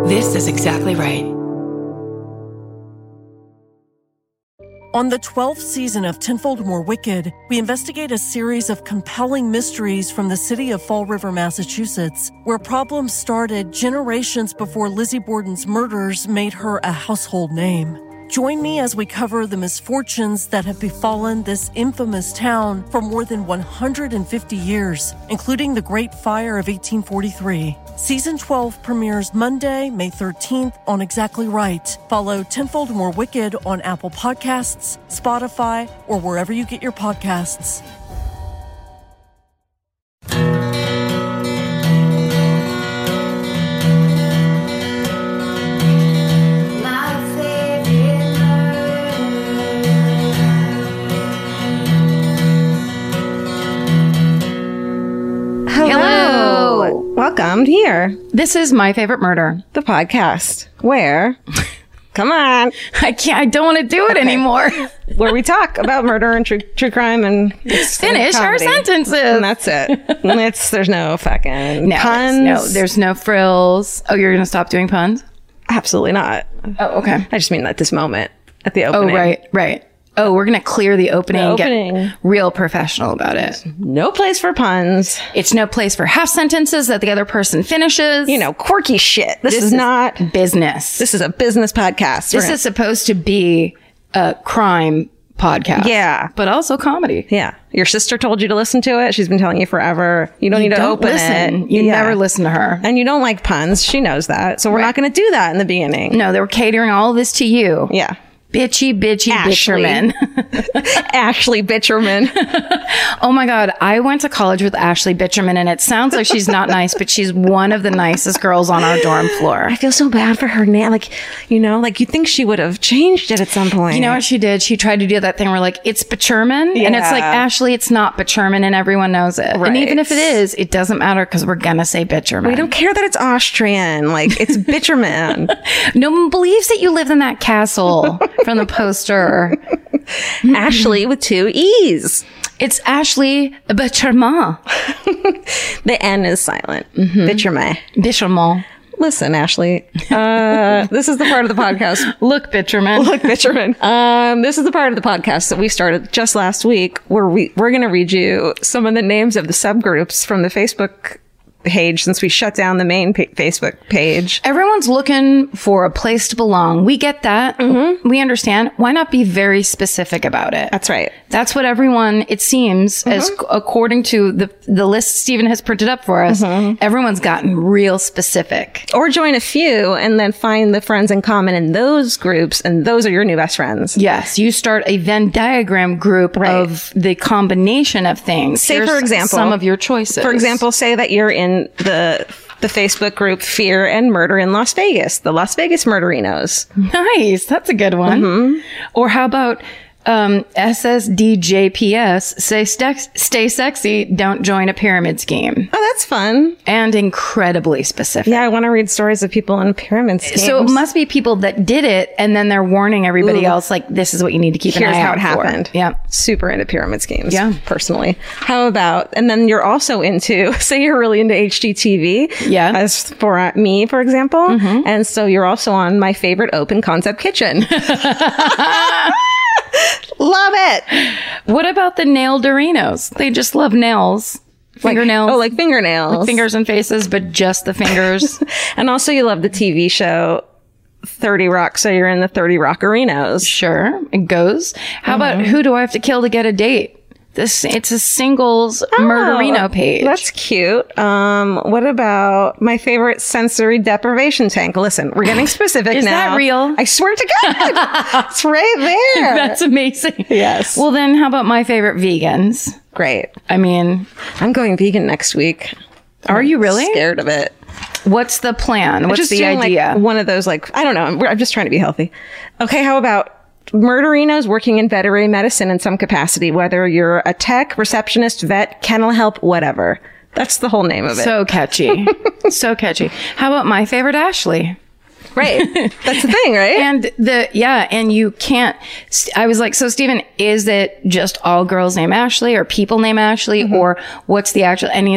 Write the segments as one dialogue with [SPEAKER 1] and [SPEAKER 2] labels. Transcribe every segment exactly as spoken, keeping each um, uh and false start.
[SPEAKER 1] This is exactly right.
[SPEAKER 2] On the twelfth season of Tenfold More Wicked, we investigate a series of compelling mysteries from the city of Fall River, Massachusetts, where problems started generations before Lizzie Borden's murders made her a household name. Join me as we cover the misfortunes that have befallen this infamous town for more than one hundred fifty years, including the Great Fire of eighteen forty-three. Season twelve premieres Monday, May thirteenth on Exactly Right. Follow Tenfold More Wicked on Apple Podcasts, Spotify, or wherever you get your podcasts.
[SPEAKER 3] Welcome here.
[SPEAKER 4] This is My Favorite Murder,
[SPEAKER 3] the podcast where, come on,
[SPEAKER 4] I can't. I don't want to do it okay. anymore.
[SPEAKER 3] Where we talk about murder and true, true crime and
[SPEAKER 4] finish
[SPEAKER 3] and
[SPEAKER 4] our sentences.
[SPEAKER 3] And that's it. It's there's no fucking
[SPEAKER 4] no,
[SPEAKER 3] puns.
[SPEAKER 4] No, there's no frills. Oh, you're gonna stop doing puns?
[SPEAKER 3] Absolutely not.
[SPEAKER 4] Oh, okay.
[SPEAKER 3] I just mean at this moment at the opening.
[SPEAKER 4] Oh, right, right. Oh, we're going to clear the opening,
[SPEAKER 3] the opening
[SPEAKER 4] and get real professional about it.
[SPEAKER 3] No place for puns.
[SPEAKER 4] It's no place for half sentences that the other person finishes.
[SPEAKER 3] You know, quirky shit. This,
[SPEAKER 4] this
[SPEAKER 3] is,
[SPEAKER 4] is
[SPEAKER 3] not
[SPEAKER 4] business.
[SPEAKER 3] This is a business podcast.
[SPEAKER 4] This is supposed to be a crime podcast.
[SPEAKER 3] Yeah.
[SPEAKER 4] But also comedy.
[SPEAKER 3] Yeah. Your sister told you to listen to it. She's been telling you forever. You don't you need to
[SPEAKER 4] don't
[SPEAKER 3] open
[SPEAKER 4] listen.
[SPEAKER 3] it.
[SPEAKER 4] You
[SPEAKER 3] yeah.
[SPEAKER 4] never listen to her.
[SPEAKER 3] And you don't like puns. She knows that. So we're right. not going to do that in the beginning.
[SPEAKER 4] No, they were catering all this to you.
[SPEAKER 3] Yeah.
[SPEAKER 4] Bitchy, bitchy,
[SPEAKER 3] Ashley.
[SPEAKER 4] bitcherman.
[SPEAKER 3] Ashley Bitcherman.
[SPEAKER 4] Oh my God. I went to college with Ashley Bitcherman, and it sounds like she's not nice, but she's one of the nicest girls on our dorm floor.
[SPEAKER 3] I feel so bad for her now. Like, you know, like you think she would have changed it at some point.
[SPEAKER 4] You know what she did? She tried to do that thing where like, it's Bitcherman.
[SPEAKER 3] Yeah.
[SPEAKER 4] And it's like, Ashley, it's not Bitcherman, and everyone knows it.
[SPEAKER 3] Right.
[SPEAKER 4] And even if it is, it doesn't matter because we're going to say Bitcherman.
[SPEAKER 3] We don't care that it's Austrian. Like, it's Bitcherman.
[SPEAKER 4] No one believes that you live in that castle from the poster.
[SPEAKER 3] Ashley with two E's.
[SPEAKER 4] It's Ashley Bitcherman.
[SPEAKER 3] The N is silent.
[SPEAKER 4] Mm-hmm.
[SPEAKER 3] Bitcherman.
[SPEAKER 4] Bitcherman.
[SPEAKER 3] Listen, Ashley, uh, this is the part of the podcast.
[SPEAKER 4] Look, Bitcherman.
[SPEAKER 3] Look, Bitcherman. Um, this is the part of the podcast that we started just last week where we, we're going to read you some of the names of the subgroups from the Facebook page since we shut down the main pa- Facebook page.
[SPEAKER 4] Everyone's looking for a place to belong. We get that. Mm-hmm. We understand. Why not be very specific about it?
[SPEAKER 3] That's right.
[SPEAKER 4] That's what everyone, it seems, mm-hmm. as according to the the list Stephen has printed up for us, mm-hmm. everyone's gotten real specific.
[SPEAKER 3] Or join a few and then find the friends in common in those groups, and those are your new best friends.
[SPEAKER 4] Yes. You start a Venn diagram group right. of the combination of things.
[SPEAKER 3] Say,
[SPEAKER 4] Here's
[SPEAKER 3] for example,
[SPEAKER 4] some of your choices.
[SPEAKER 3] For example, say that you're in the the Facebook group Fear and Murder in Las Vegas, the Las Vegas Murderinos.
[SPEAKER 4] Nice. That's a good one. Mm-hmm. Or how about um, S S D J P S, say st- stay sexy, don't join a pyramid scheme.
[SPEAKER 3] Oh, that's fun.
[SPEAKER 4] And incredibly specific.
[SPEAKER 3] Yeah, I want to read stories of people in pyramid schemes.
[SPEAKER 4] So it must be people that did it, and then they're warning everybody Ooh. else, like, this is what you need to keep
[SPEAKER 3] Here's
[SPEAKER 4] an eye out
[SPEAKER 3] for. Here's how it happened.
[SPEAKER 4] Yeah.
[SPEAKER 3] Super into pyramid schemes.
[SPEAKER 4] Yeah.
[SPEAKER 3] Personally. How about, and then you're also into, say you're really into H G T V.
[SPEAKER 4] Yeah.
[SPEAKER 3] As for uh, me, for example. Mm-hmm. And so you're also on my favorite open concept kitchen. Love it.
[SPEAKER 4] What about the nail Dorinos? They just love nails. Fingernails.
[SPEAKER 3] Like, oh, like fingernails.
[SPEAKER 4] Like fingers and faces, but just the fingers.
[SPEAKER 3] And also you love the T V show thirty Rock, so you're in the thirty Rockerinos.
[SPEAKER 4] Sure, it goes. How mm-hmm. about Who Do I Have to Kill to Get a Date? This It's a singles oh, murderino page.
[SPEAKER 3] That's cute. Um, what about my favorite sensory deprivation tank? Listen, we're getting specific
[SPEAKER 4] Is
[SPEAKER 3] now.
[SPEAKER 4] Is that real?
[SPEAKER 3] I swear to God. It's right there.
[SPEAKER 4] That's amazing.
[SPEAKER 3] Yes.
[SPEAKER 4] Well, then how about my favorite vegans?
[SPEAKER 3] Great.
[SPEAKER 4] I mean,
[SPEAKER 3] I'm going vegan next week.
[SPEAKER 4] Are you really?
[SPEAKER 3] I'm scared of it.
[SPEAKER 4] What's the plan? What's the idea?
[SPEAKER 3] Like one of those, like, I don't know. I'm, I'm just trying to be healthy. Okay, how about murderinos working in veterinary medicine in some capacity, whether you're a tech, receptionist, vet, kennel help, whatever. That's the whole name of it.
[SPEAKER 4] So catchy. So catchy. How about my favorite Ashley?
[SPEAKER 3] Right. That's the thing, right?
[SPEAKER 4] And the, yeah, and you can't, I was like, so Stephen, is it just all girls named Ashley or people named Ashley mm-hmm. or what's the actual, and he's like,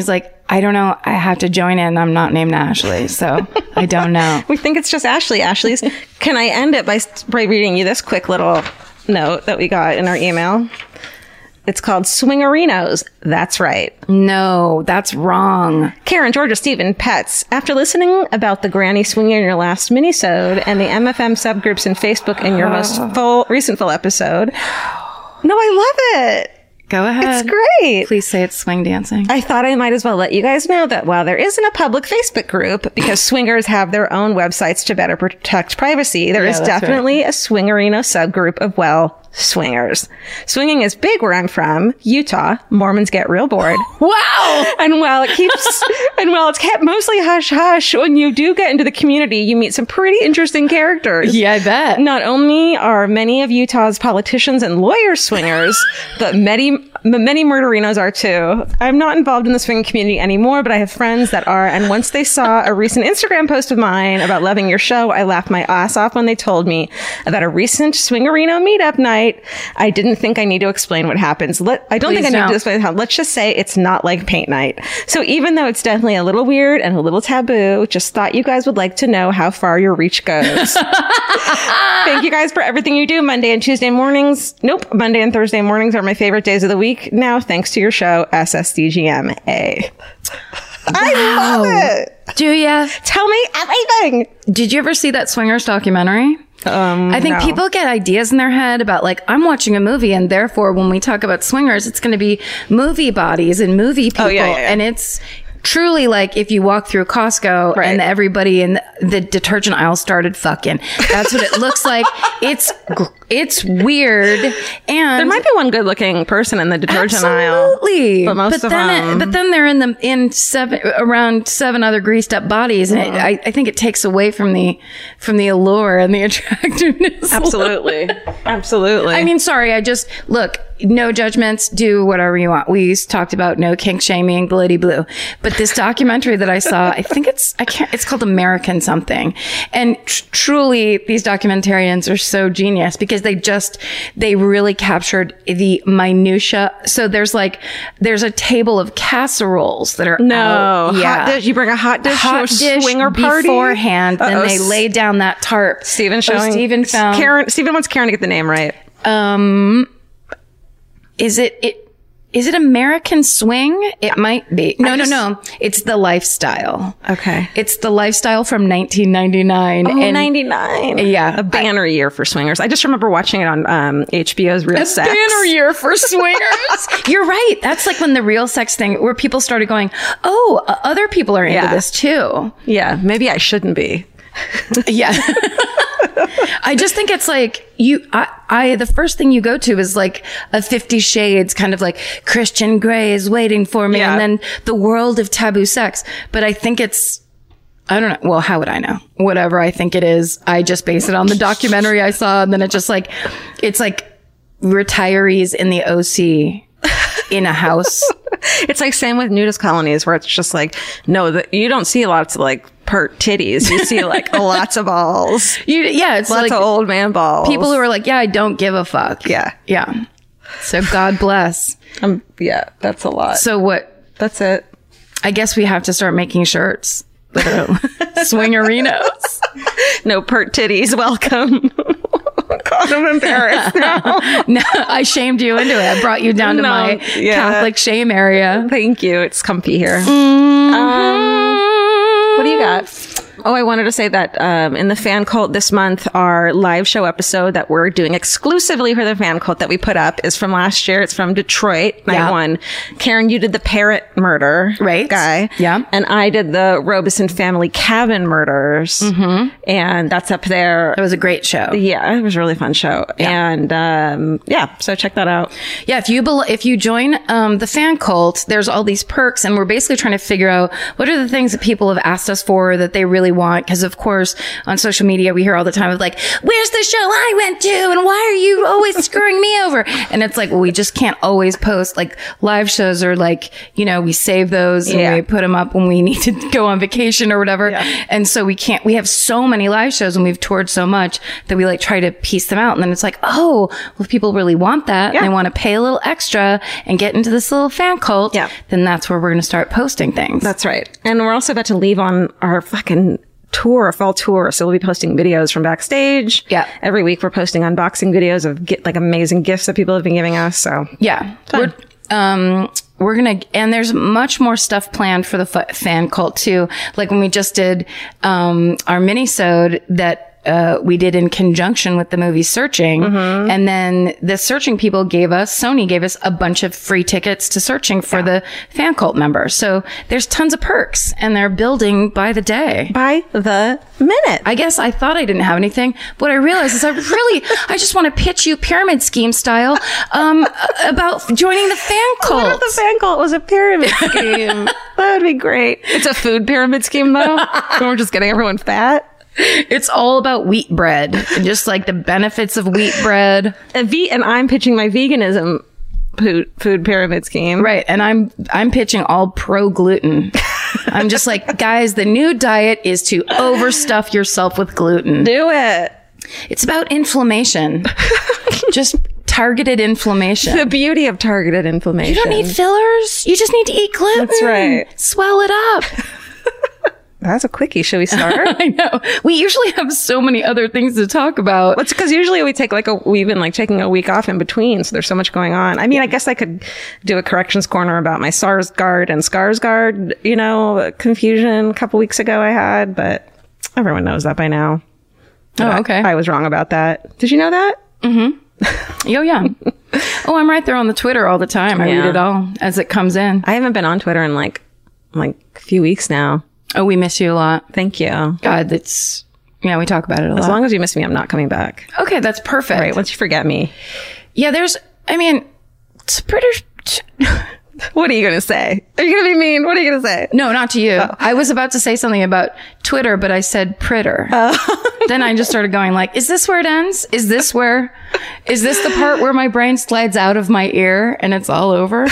[SPEAKER 4] I don't know. I have to join in. I'm not named Ashley, so I don't know.
[SPEAKER 3] We think it's just Ashley. Ashley's. Can I end it by, by reading you this quick little note that we got in our email? It's called Swingerinos. That's right.
[SPEAKER 4] No, that's wrong.
[SPEAKER 3] Karen, Georgia, Stephen, Pets. After listening about the granny swinging in your last mini-sode and the M F M subgroups in Facebook in your oh. most full recent full episode. No, I love it.
[SPEAKER 4] Go ahead.
[SPEAKER 3] It's great.
[SPEAKER 4] Please say it's swing dancing.
[SPEAKER 3] I thought I might as well let you guys know that while there isn't a public Facebook group, because swingers have their own websites to better protect privacy, there yeah, is definitely right. a Swingerino subgroup of, well, swingers. Swinging is big where I'm from, Utah. Mormons get real bored.
[SPEAKER 4] Wow!
[SPEAKER 3] And while it keeps, and while it's kept mostly hush hush, when you do get into the community, you meet some pretty interesting characters.
[SPEAKER 4] Yeah, I bet.
[SPEAKER 3] Not only are many of Utah's politicians and lawyers swingers, but many, many murderinos are too. I'm not involved in the swinging community anymore, but I have friends that are. And once they saw a recent Instagram post of mine about loving your show, I laughed my ass off when they told me about a recent Swingerino meetup night. I didn't think I need to explain what happens. Let, I don't
[SPEAKER 4] Please
[SPEAKER 3] think I
[SPEAKER 4] don't.
[SPEAKER 3] need to explain how. Let's just say it's not like paint night. So even though it's definitely a little weird and a little taboo, just thought you guys would like to know how far your reach goes. Thank you guys for everything you do. Monday and Tuesday mornings. Nope. Monday and Thursday mornings are my favorite days of the week now, thanks to your show, S S D G M A. Wow. I love it.
[SPEAKER 4] Do ya?
[SPEAKER 3] Tell me everything.
[SPEAKER 4] Did you ever see that Swingers documentary?
[SPEAKER 3] Um,
[SPEAKER 4] I think
[SPEAKER 3] no.
[SPEAKER 4] people get ideas in their head about like, I'm watching a movie and therefore when we talk about swingers, it's going to be movie bodies and movie people.
[SPEAKER 3] Oh, yeah, yeah, yeah.
[SPEAKER 4] And it's truly like if you walk through Costco right. and everybody in the, the detergent aisle started fucking. That's what it looks like. It's it's weird. And
[SPEAKER 3] there might be one good looking person in the detergent
[SPEAKER 4] absolutely.
[SPEAKER 3] aisle. But most
[SPEAKER 4] but
[SPEAKER 3] of
[SPEAKER 4] then
[SPEAKER 3] them.
[SPEAKER 4] It, but then they're in the in seven around seven other greased up bodies. And mm. it, I, I think it takes away from the from the allure and the attractiveness.
[SPEAKER 3] Absolutely. Absolutely.
[SPEAKER 4] I mean, sorry, I just look, no judgments, do whatever you want. We talked about no kink shaming, glitty blue. But this documentary that I saw, I think it's, I can't, it's called American something. And tr- truly, these documentarians are so genius because they just, they really captured the minutia. So there's like, there's a table of casseroles that are
[SPEAKER 3] no,
[SPEAKER 4] out. Yeah.
[SPEAKER 3] Hot dish. You bring a hot dish
[SPEAKER 4] hot
[SPEAKER 3] to a
[SPEAKER 4] dish
[SPEAKER 3] swinger party
[SPEAKER 4] beforehand.
[SPEAKER 3] Uh-oh.
[SPEAKER 4] Then they lay down that tarp.
[SPEAKER 3] Steven showing.
[SPEAKER 4] Oh, Steven found.
[SPEAKER 3] Karen, Steven wants Karen to get the name right.
[SPEAKER 4] Um, is it, it, is it American Swing? It might be. No, just, no, no. It's The Lifestyle.
[SPEAKER 3] Okay.
[SPEAKER 4] It's The Lifestyle from nineteen ninety-nine.
[SPEAKER 3] Oh,
[SPEAKER 4] and
[SPEAKER 3] ninety-nine.
[SPEAKER 4] Yeah.
[SPEAKER 3] A banner I, year for swingers. I just remember watching it on um, H B O's Real
[SPEAKER 4] a
[SPEAKER 3] Sex.
[SPEAKER 4] A banner year for swingers. You're right. That's like when the Real Sex thing, where people started going, oh, uh, other people are into
[SPEAKER 3] yeah.
[SPEAKER 4] this too.
[SPEAKER 3] Yeah. Maybe I shouldn't be.
[SPEAKER 4] Yeah. I just think it's like you, I, I, the first thing you go to is like a Fifty Shades kind of like Christian Grey is waiting for me. Yeah. And then the world of taboo sex. But I think it's, I don't know. Well, how would I know? Whatever I think it is, I just base it on the documentary I saw. And then it just like, it's like retirees in the O C in a house.
[SPEAKER 3] It's like same with nudist colonies where it's just like, no, that you don't see lots of like pert titties. You see like lots of balls.
[SPEAKER 4] You, yeah, it's
[SPEAKER 3] lots
[SPEAKER 4] like
[SPEAKER 3] of old man balls.
[SPEAKER 4] People who are like, yeah, I don't give a fuck.
[SPEAKER 3] Yeah.
[SPEAKER 4] Yeah. So God bless.
[SPEAKER 3] Um, yeah, that's a lot.
[SPEAKER 4] So what?
[SPEAKER 3] That's it.
[SPEAKER 4] I guess we have to start making shirts that are swingerinos.
[SPEAKER 3] No pert titties. Welcome. God, I'm embarrassed now.
[SPEAKER 4] No, I shamed you into it. I brought you down to no, my yeah. Catholic shame area.
[SPEAKER 3] Thank you. It's comfy here.
[SPEAKER 4] Mm-hmm.
[SPEAKER 3] Um, what do you got? Oh, I wanted to say that um, in the Fan Cult this month, our live show episode that we're doing exclusively for the Fan Cult that we put up is from last year. It's from Detroit, night yeah. one. Karen, you did the Parrot murder
[SPEAKER 4] right.
[SPEAKER 3] guy.
[SPEAKER 4] Yeah.
[SPEAKER 3] And I did the Robeson family cabin murders.
[SPEAKER 4] Mm-hmm.
[SPEAKER 3] And that's up there.
[SPEAKER 4] It was a great show.
[SPEAKER 3] Yeah, it was a really fun show. Yeah. And um, yeah, so check that out.
[SPEAKER 4] Yeah, if you be- if you join um, the Fan Cult, there's all these perks. And we're basically trying to figure out what are the things that people have asked us for that they really really want, because of course on social media we hear all the time of like, where's the show I went to and why are you always screwing me over? And it's like, well, we just can't always post. Like live shows are like, you know, we save those
[SPEAKER 3] Yeah.
[SPEAKER 4] and we put them up when we need to go on vacation or whatever.
[SPEAKER 3] Yeah.
[SPEAKER 4] And so we can't, we have so many live shows and we've toured so much that we like try to piece them out. And then it's like, oh, well, if people really want that,
[SPEAKER 3] Yeah.
[SPEAKER 4] and they want to pay a little extra and get into this little fan cult,
[SPEAKER 3] Yeah.
[SPEAKER 4] then that's where we're going to start posting things.
[SPEAKER 3] That's right. And we're also about to leave on our fucking tour, a fall tour. So we'll be posting videos from backstage.
[SPEAKER 4] Yeah.
[SPEAKER 3] Every week we're posting unboxing videos of get like amazing gifts that people have been giving us. So
[SPEAKER 4] Yeah. We're, um, we're gonna, and there's much more stuff planned for the f- fan cult too. Like when we just did, um, our mini-sode that, uh, we did in conjunction with the movie Searching.
[SPEAKER 3] Mm-hmm.
[SPEAKER 4] And then the Searching people gave us, Sony gave us a bunch of free tickets to Searching for the fan cult members. So there's tons of perks and they're building by the day.
[SPEAKER 3] by the minute.
[SPEAKER 4] I guess I thought I didn't have anything. But what I realized is I really, I just want to pitch you pyramid scheme style, um, about joining the fan cult.
[SPEAKER 3] What if the fan cult was a pyramid scheme? That would be great. It's a food pyramid scheme though. And we're just getting everyone fat.
[SPEAKER 4] It's all about wheat bread and just like the benefits of wheat bread.
[SPEAKER 3] A ve- and I'm pitching my veganism food, food pyramid scheme.
[SPEAKER 4] Right. And I'm, I'm pitching all pro gluten. I'm just like, guys, the new diet is to overstuff yourself with gluten.
[SPEAKER 3] Do it.
[SPEAKER 4] It's about inflammation. Just targeted inflammation.
[SPEAKER 3] The beauty of targeted inflammation.
[SPEAKER 4] You don't need fillers. You just need to eat gluten.
[SPEAKER 3] That's right.
[SPEAKER 4] Swell it up.
[SPEAKER 3] That's a quickie. Should we start?
[SPEAKER 4] I know. We usually have so many other things to talk about.
[SPEAKER 3] It's because usually we take like a, we've been like taking a week off in between. So there's so much going on. I mean, I guess I could do a corrections corner about my Sarsgaard and Skarsgård, you know, confusion a couple weeks ago I had, but everyone knows that by now.
[SPEAKER 4] Oh,
[SPEAKER 3] I-
[SPEAKER 4] okay.
[SPEAKER 3] I was wrong about that. Did you know that?
[SPEAKER 4] Yo, yeah. Oh, I'm right there on the Twitter all the time. I
[SPEAKER 3] Yeah.
[SPEAKER 4] read it all as it comes in.
[SPEAKER 3] I haven't been on Twitter in like, like a few weeks now.
[SPEAKER 4] Oh, we miss you a lot.
[SPEAKER 3] Thank you.
[SPEAKER 4] God, that's, yeah, we talk about it a
[SPEAKER 3] As
[SPEAKER 4] lot.
[SPEAKER 3] long as you miss me, I'm not coming back.
[SPEAKER 4] Okay, that's perfect.
[SPEAKER 3] Right. Once you forget me.
[SPEAKER 4] Yeah, there's, I mean, it's pretty,
[SPEAKER 3] What are you going to say? Are you going to be mean? What are you going to say?
[SPEAKER 4] no, not to you. I was about to say something about Twitter, but I said pritter. Then I just started going like, is this where it ends? Is this where, is this the part where my brain slides out of my ear and it's all over?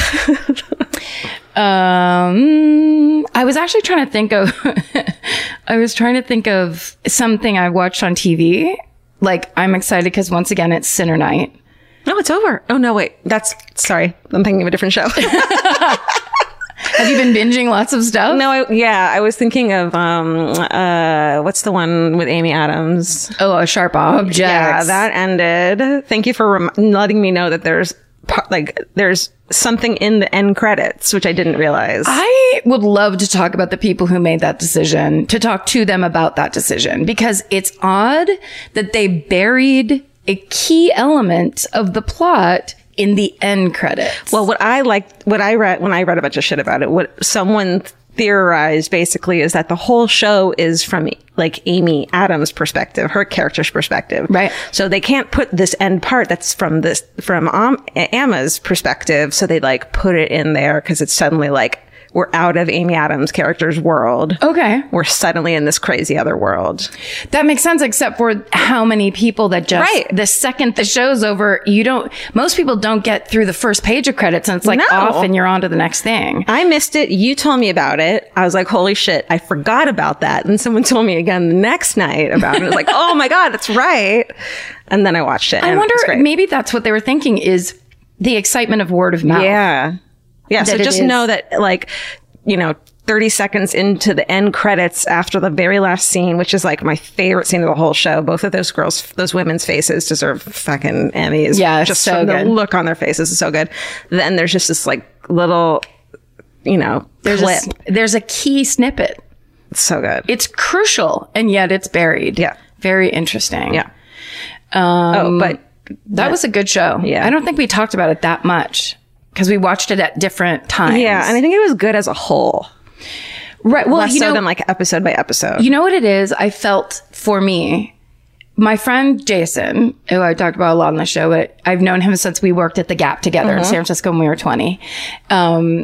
[SPEAKER 4] Um, I was actually trying to think of, I was trying to think of something I watched on T V. Like, I'm excited because once again, it's Sinner Night.
[SPEAKER 3] No, it's over. Oh, no, wait. That's, sorry. I'm thinking of a different show.
[SPEAKER 4] Have you been binging lots of stuff?
[SPEAKER 3] No, I, yeah, I was thinking of, um, uh, what's the one with Amy Adams?
[SPEAKER 4] Oh, a Sharp Objects.
[SPEAKER 3] Yeah, that ended. Thank you for rem- letting me know that there's, pa- like, there's something in the end credits, which I didn't realize.
[SPEAKER 4] I would love to talk about the people who made that decision, to talk to them about that decision, because it's odd that they buried a key element of the plot in the end credits.
[SPEAKER 3] Well, what I liked, what I read, when I read a bunch of shit about it, what someone theorized basically is that the whole show is from like Amy Adams' perspective, her character's perspective.
[SPEAKER 4] Right.
[SPEAKER 3] So they can't put this end part that's from this, from um, Emma's perspective. So they like put it in there because it's suddenly like, we're out of Amy Adams' character's world.
[SPEAKER 4] Okay.
[SPEAKER 3] We're suddenly in this crazy other world.
[SPEAKER 4] That makes sense, except for how many people that just,
[SPEAKER 3] Right.
[SPEAKER 4] the second the show's over, you don't, most people don't get through the first page of credits and it's like
[SPEAKER 3] No.
[SPEAKER 4] off and you're on to the next thing.
[SPEAKER 3] I missed it. You told me about it. I was like, holy shit, I forgot about that. And someone told me again the next night about it. I was like, oh my God, that's right. And then I watched it.
[SPEAKER 4] I
[SPEAKER 3] and it
[SPEAKER 4] wonder,
[SPEAKER 3] was great.
[SPEAKER 4] maybe that's what they were thinking is the excitement of word of mouth.
[SPEAKER 3] Yeah. Yeah. So
[SPEAKER 4] That it
[SPEAKER 3] just
[SPEAKER 4] is-
[SPEAKER 3] know that, like, you know, thirty seconds into the end credits after the very last scene, which is like my favorite scene of the whole show. Both of those girls, those women's faces deserve fucking Emmys.
[SPEAKER 4] Yeah, it's
[SPEAKER 3] just
[SPEAKER 4] so
[SPEAKER 3] from
[SPEAKER 4] good.
[SPEAKER 3] the look on their faces is so good. Then there's just this like little, you know,
[SPEAKER 4] There's
[SPEAKER 3] clip.
[SPEAKER 4] a, there's a key snippet.
[SPEAKER 3] It's so good.
[SPEAKER 4] It's crucial and yet it's buried.
[SPEAKER 3] Yeah.
[SPEAKER 4] Very interesting.
[SPEAKER 3] Yeah.
[SPEAKER 4] Um,
[SPEAKER 3] Oh, but
[SPEAKER 4] that was a good show.
[SPEAKER 3] Yeah.
[SPEAKER 4] I don't think we talked about it that much because we watched it at different times.
[SPEAKER 3] yeah, and I think it was good as a whole.
[SPEAKER 4] right. Well,
[SPEAKER 3] Less
[SPEAKER 4] you
[SPEAKER 3] so
[SPEAKER 4] know,
[SPEAKER 3] than like episode by episode.
[SPEAKER 4] you know what it is? I felt for me, my friend Jason, who I talked about a lot on the show, but I've known him since we worked at the Gap together in San Francisco when we were twenty. Um,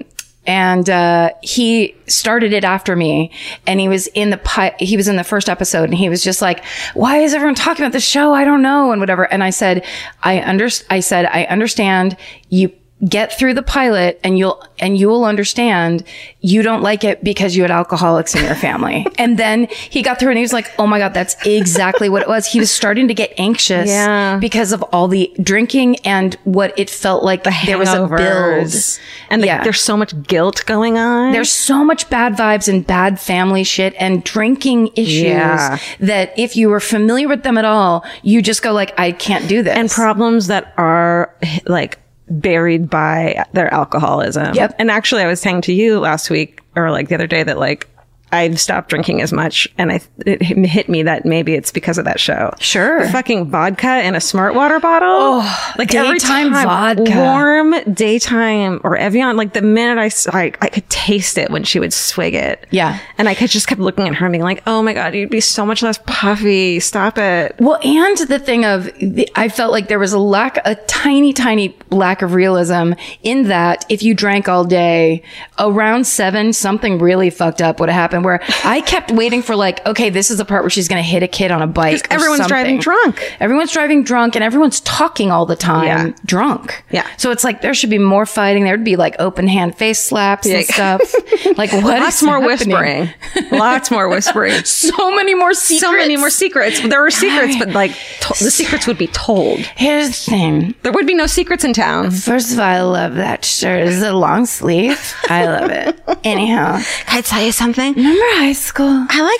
[SPEAKER 4] And, uh, he started it after me, and he was in the, pi- he was in the first episode, and he was just like, why is everyone talking about this show? I don't know. And whatever. And I said, I under, I said, I understand you get through the pilot and you'll, and you will understand you don't like it because you had alcoholics in your family. And then he got through and he was like, oh my God, that's exactly what it was. He was starting to get anxious
[SPEAKER 3] yeah.
[SPEAKER 4] because of all the drinking and what it felt like
[SPEAKER 3] the
[SPEAKER 4] there was a build.
[SPEAKER 3] And the,
[SPEAKER 4] yeah.
[SPEAKER 3] there's so much guilt going on.
[SPEAKER 4] There's so much bad vibes and bad family shit and drinking issues
[SPEAKER 3] yeah.
[SPEAKER 4] that if you were familiar with them at all, you just go like, I can't do this.
[SPEAKER 3] And problems that are like buried by their alcoholism.
[SPEAKER 4] Yep.
[SPEAKER 3] And actually, I was saying to you last week or like the other day that like I've stopped drinking as much, and I it hit me that maybe it's because of that show.
[SPEAKER 4] Sure.
[SPEAKER 3] The fucking vodka in a Smart Water bottle.
[SPEAKER 4] Oh,
[SPEAKER 3] like every
[SPEAKER 4] daytime
[SPEAKER 3] time,
[SPEAKER 4] vodka.
[SPEAKER 3] warm daytime or Evian. Like the minute I, s- I I could taste it when she would swig it.
[SPEAKER 4] Yeah.
[SPEAKER 3] And I could just kept looking at her and being like, oh my God, you'd be so much less puffy. Stop it.
[SPEAKER 4] Well, and the thing of, the, I felt like there was a lack, a tiny, tiny lack of realism in that if you drank all day, around seven, something really fucked up would have happened where I kept waiting for like, okay, this is the part where she's going to hit a kid on a bike. or
[SPEAKER 3] Everyone's
[SPEAKER 4] something.
[SPEAKER 3] driving drunk.
[SPEAKER 4] Everyone's driving drunk and everyone's talking all the time
[SPEAKER 3] Yeah.
[SPEAKER 4] drunk.
[SPEAKER 3] Yeah.
[SPEAKER 4] So it's like there should be more fighting. There'd be like open hand face slaps
[SPEAKER 3] Yeah.
[SPEAKER 4] and stuff. Like what
[SPEAKER 3] Lots
[SPEAKER 4] is
[SPEAKER 3] more
[SPEAKER 4] happening?
[SPEAKER 3] whispering. Lots more whispering.
[SPEAKER 4] So many more secrets.
[SPEAKER 3] So many more secrets. There were secrets, but like to- the secrets would be told.
[SPEAKER 4] Here's the thing.
[SPEAKER 3] There would be no secrets in town.
[SPEAKER 4] First of all, I love that shirt. It's a long sleeve. I love it. Anyhow,
[SPEAKER 3] Can I tell you something?
[SPEAKER 4] remember high school?
[SPEAKER 3] I like.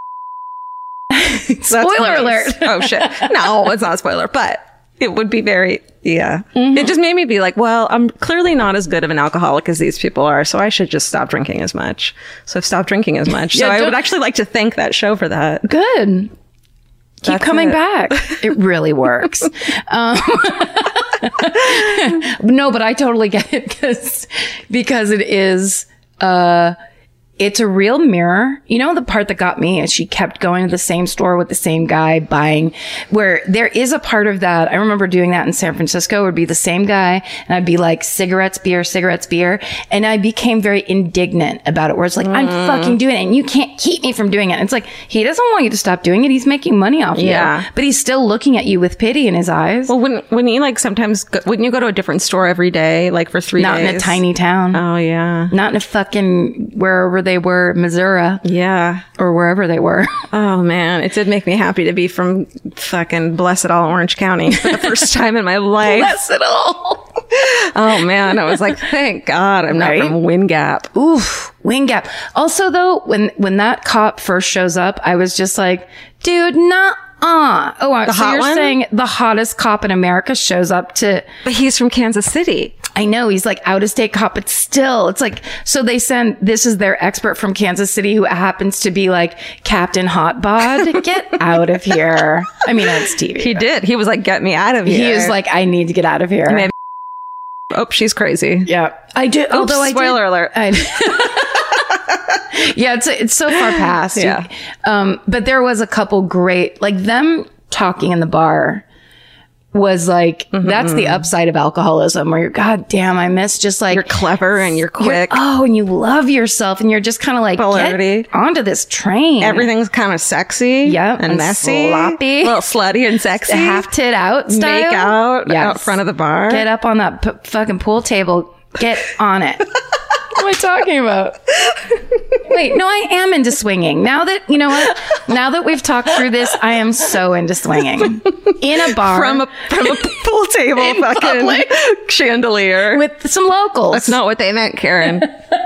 [SPEAKER 4] Spoiler alert.
[SPEAKER 3] Oh shit! No, it's not a spoiler, but it would be very. Yeah,
[SPEAKER 4] Mm-hmm.
[SPEAKER 3] it just made me be like, well, I'm clearly not as good of an alcoholic as these people are, so I should just stop drinking as much. So I've stopped drinking as much.
[SPEAKER 4] Yeah,
[SPEAKER 3] so I
[SPEAKER 4] don't-
[SPEAKER 3] would actually like to thank that show for that.
[SPEAKER 4] Good. Keep
[SPEAKER 3] That's
[SPEAKER 4] coming
[SPEAKER 3] it.
[SPEAKER 4] back. It really works. um, no, but I totally get it because because it is. Uh, It's a real mirror. You know, the part that got me is she kept going to the same store with the same guy buying, where there is a part of that. I remember doing that in San Francisco. It would be the same guy and I'd be like cigarettes, beer, cigarettes, beer. And I became very indignant about it where it's like, I'm fucking doing it and you can't keep me from doing it. And it's like, he doesn't want you to stop doing it. He's making money off
[SPEAKER 3] Yeah.
[SPEAKER 4] you, but he's still looking at you with pity in his eyes.
[SPEAKER 3] Well, wouldn't wouldn't you like sometimes go, wouldn't you go to a different store every day, like for three
[SPEAKER 4] Not
[SPEAKER 3] days?
[SPEAKER 4] in a tiny town.
[SPEAKER 3] Oh yeah,
[SPEAKER 4] Not in a fucking wherever they were, Missouri
[SPEAKER 3] yeah.
[SPEAKER 4] or wherever they were.
[SPEAKER 3] Oh man, it did make me happy to be from fucking blessed all Orange County for the first time in my life.
[SPEAKER 4] Bless it all.
[SPEAKER 3] Oh man, I was like, thank God I'm
[SPEAKER 4] Right?
[SPEAKER 3] not from Wind Gap.
[SPEAKER 4] Oof, wing gap. Also, though, when when that cop first shows up, I was just like, dude, nah. Uh. Oh, uh, so
[SPEAKER 3] hot
[SPEAKER 4] you're
[SPEAKER 3] one?
[SPEAKER 4] saying the hottest cop in America shows up to,
[SPEAKER 3] But he's from Kansas City.
[SPEAKER 4] I know he's like out of state cop, but still it's like, so they send, this is their expert from Kansas City who happens to be like Captain Hot Bod. Get out of here. I mean, it's T V.
[SPEAKER 3] He did. He was like, get me out of here.
[SPEAKER 4] He was like, I need to get out of here.
[SPEAKER 3] Maybe- oh, she's crazy.
[SPEAKER 4] Yeah. I do.
[SPEAKER 3] Oops,
[SPEAKER 4] although I
[SPEAKER 3] spoiler
[SPEAKER 4] did,
[SPEAKER 3] alert.
[SPEAKER 4] I, yeah, it's it's so far past.
[SPEAKER 3] Yeah.
[SPEAKER 4] Um, but there was a couple great, like them talking in the bar was like,
[SPEAKER 3] Mm-hmm.
[SPEAKER 4] that's the upside of alcoholism where you're, God damn, I miss just like,
[SPEAKER 3] You're clever and you're
[SPEAKER 4] you're-
[SPEAKER 3] quick.
[SPEAKER 4] oh, and you love yourself and you're just kind of like,
[SPEAKER 3] Polarity.
[SPEAKER 4] get onto this train.
[SPEAKER 3] Everything's kind of sexy.
[SPEAKER 4] Yep,
[SPEAKER 3] And,
[SPEAKER 4] and
[SPEAKER 3] messy.
[SPEAKER 4] sloppy.
[SPEAKER 3] A little slutty and sexy.
[SPEAKER 4] half tit out style.
[SPEAKER 3] Make out
[SPEAKER 4] Yes.
[SPEAKER 3] out front of the bar.
[SPEAKER 4] Get up on that p- fucking pool table. Get on it. What am I talking about? Wait, no, I am into swinging. Now that, you know what? Now that we've talked through this, I am so into swinging. In a bar.
[SPEAKER 3] From a, from a pool table
[SPEAKER 4] In
[SPEAKER 3] fucking
[SPEAKER 4] public.
[SPEAKER 3] chandelier.
[SPEAKER 4] with some locals.
[SPEAKER 3] That's not what they meant, Karen.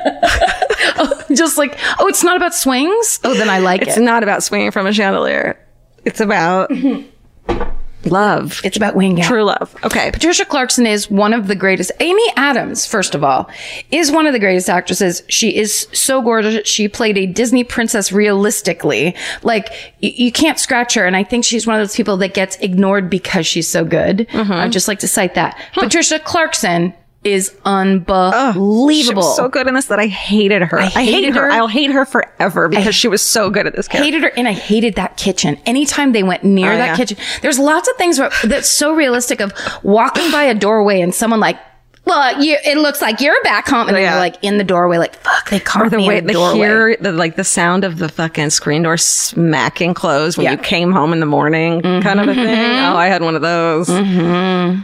[SPEAKER 4] Just like, oh, it's not about swings? Oh, then I like
[SPEAKER 3] It's
[SPEAKER 4] it.
[SPEAKER 3] not about swinging from a chandelier. It's about love.
[SPEAKER 4] It's about wing gap.
[SPEAKER 3] True love. Okay.
[SPEAKER 4] Patricia Clarkson is one of the greatest. Amy Adams, first of all, is one of the greatest actresses. She is so gorgeous. She played a Disney princess realistically. Like, y- you can't scratch her. And I think she's one of those people that gets ignored because she's so good. I'd just like to cite that. Patricia Clarkson is unbelievable.
[SPEAKER 3] She was so good in this that I hated her. I,
[SPEAKER 4] hated
[SPEAKER 3] hated her.
[SPEAKER 4] her.
[SPEAKER 3] I'll hate her forever because she was so good at this character.
[SPEAKER 4] Hated her, and I hated that kitchen. Anytime they went near
[SPEAKER 3] Oh,
[SPEAKER 4] that
[SPEAKER 3] yeah.
[SPEAKER 4] kitchen, there's lots of things where, that's so realistic of walking by a doorway and someone like well, you, it looks like you're back home. And then
[SPEAKER 3] Yeah.
[SPEAKER 4] you're like in the doorway, like, fuck, they caught
[SPEAKER 3] Or the
[SPEAKER 4] me
[SPEAKER 3] way
[SPEAKER 4] in the
[SPEAKER 3] they
[SPEAKER 4] doorway.
[SPEAKER 3] hear the like the sound of the fucking screen door smacking closed when
[SPEAKER 4] Yeah.
[SPEAKER 3] you came home in the morning, kind of a thing. Oh, I had one of those.
[SPEAKER 4] Mm-hmm.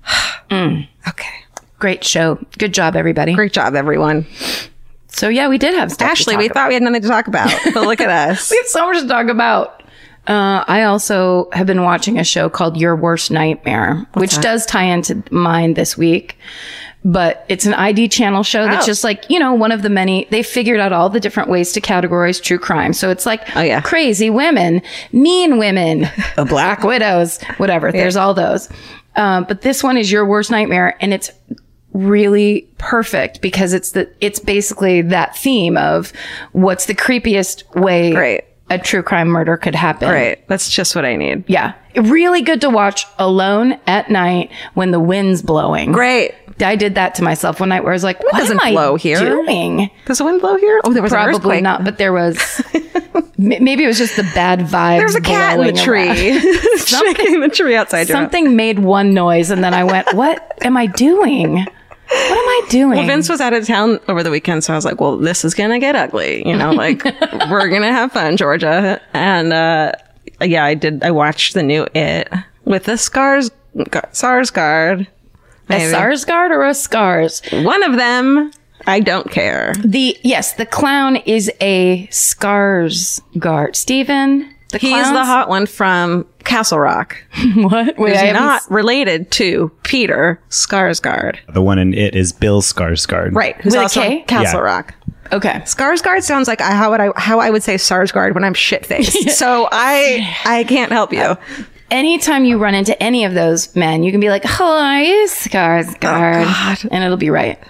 [SPEAKER 3] Mm. Okay,
[SPEAKER 4] Great show. Good job, everybody.
[SPEAKER 3] great job, everyone.
[SPEAKER 4] So yeah, we did have stuff
[SPEAKER 3] Ashley,
[SPEAKER 4] to talk
[SPEAKER 3] we
[SPEAKER 4] about.
[SPEAKER 3] thought we had nothing to talk about, but look at us.
[SPEAKER 4] We have so much to talk about. Uh, I also have been watching a show called Your Worst Nightmare, which
[SPEAKER 3] that?
[SPEAKER 4] does tie into mine this week. But it's an I D channel show that's
[SPEAKER 3] Oh.
[SPEAKER 4] just like, you know, one of the many, they figured out all the different ways to categorize true crime. So it's like
[SPEAKER 3] Oh, yeah.
[SPEAKER 4] crazy women, mean women, the black widows, whatever. There's all those. Um, but this one is Your Worst Nightmare, and it's really perfect because it's the, it's basically that theme of what's the creepiest way
[SPEAKER 3] Great.
[SPEAKER 4] a true crime murder could happen.
[SPEAKER 3] Right, that's just what I need.
[SPEAKER 4] Yeah. Really good to watch alone at night when the wind's blowing.
[SPEAKER 3] Great.
[SPEAKER 4] I did that to myself one night where I was like, what
[SPEAKER 3] doesn't
[SPEAKER 4] am I
[SPEAKER 3] blow here?
[SPEAKER 4] doing?
[SPEAKER 3] Does the wind blow here? Oh, there was an
[SPEAKER 4] Probably
[SPEAKER 3] earthquake.
[SPEAKER 4] not, but there was, m- maybe it was just the bad vibes.
[SPEAKER 3] There's a cat in the
[SPEAKER 4] blowing
[SPEAKER 3] tree,
[SPEAKER 4] around.
[SPEAKER 3] shaking the tree outside your house.
[SPEAKER 4] Something made one noise, and then I went, what am I doing? What am I doing?
[SPEAKER 3] Well, Vince was out of town over the weekend, so I was like, well, this is going to get ugly. You know, like, we're going to have fun, Georgia. And, uh, yeah, I did. I watched the new It with the Scars, Sarsgaard.
[SPEAKER 4] a Sarsgaard or a Scars?
[SPEAKER 3] One of them, I don't care.
[SPEAKER 4] The, yes, the clown is a Skarsgård. Steven? The
[SPEAKER 3] He's
[SPEAKER 4] clown's-
[SPEAKER 3] the hot one from Castle Rock.
[SPEAKER 4] What? Wait,
[SPEAKER 3] He's
[SPEAKER 4] I haven't
[SPEAKER 3] not
[SPEAKER 4] s-
[SPEAKER 3] related to Peter Skarsgård.
[SPEAKER 1] The one in It is Bill Skarsgård.
[SPEAKER 3] Right. Who's
[SPEAKER 4] With a
[SPEAKER 3] also
[SPEAKER 4] K?
[SPEAKER 3] Castle
[SPEAKER 1] Yeah.
[SPEAKER 3] Rock.
[SPEAKER 4] Okay.
[SPEAKER 3] Skarsgård sounds like how would I how I would say Sarsgaard when I'm shit faced. So I I can't help you.
[SPEAKER 4] Anytime you run into any of those men, you can be like, "Hi, Skarsgård,"
[SPEAKER 3] God.
[SPEAKER 4] and it'll be right.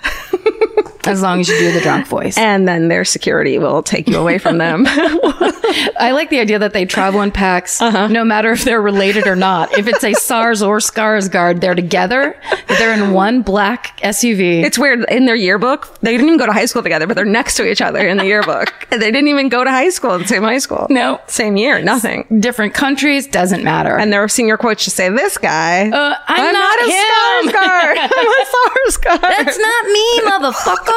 [SPEAKER 4] As long as you do the drunk voice.
[SPEAKER 3] And then their security will take you away from them.
[SPEAKER 4] I like the idea that they travel in packs, no matter if they're related or not. If it's a SARS or Skarsgård, they're together. They're in one black S U V.
[SPEAKER 3] It's weird. In their yearbook, they didn't even go to high school together, but they're next to each other in the yearbook. And they didn't even go to high school, the same high school.
[SPEAKER 4] No.
[SPEAKER 3] Same year, nothing.
[SPEAKER 4] Different countries, doesn't matter.
[SPEAKER 3] And their senior quotes just say, this guy,
[SPEAKER 4] Uh, I'm
[SPEAKER 3] I'm
[SPEAKER 4] not
[SPEAKER 3] not, a
[SPEAKER 4] him."
[SPEAKER 3] Skarsgård. I'm a Sarsgaard.
[SPEAKER 4] That's not me, motherfucker.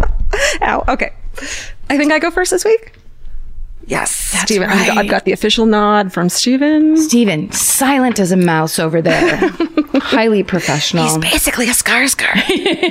[SPEAKER 3] Ow. Okay. I think I go first this week. Yes. Steven, I've, got,
[SPEAKER 4] right.
[SPEAKER 3] I've got the official nod from Steven.
[SPEAKER 4] Steven, silent as a mouse over there. Highly professional.
[SPEAKER 3] Basically a Skarsgård.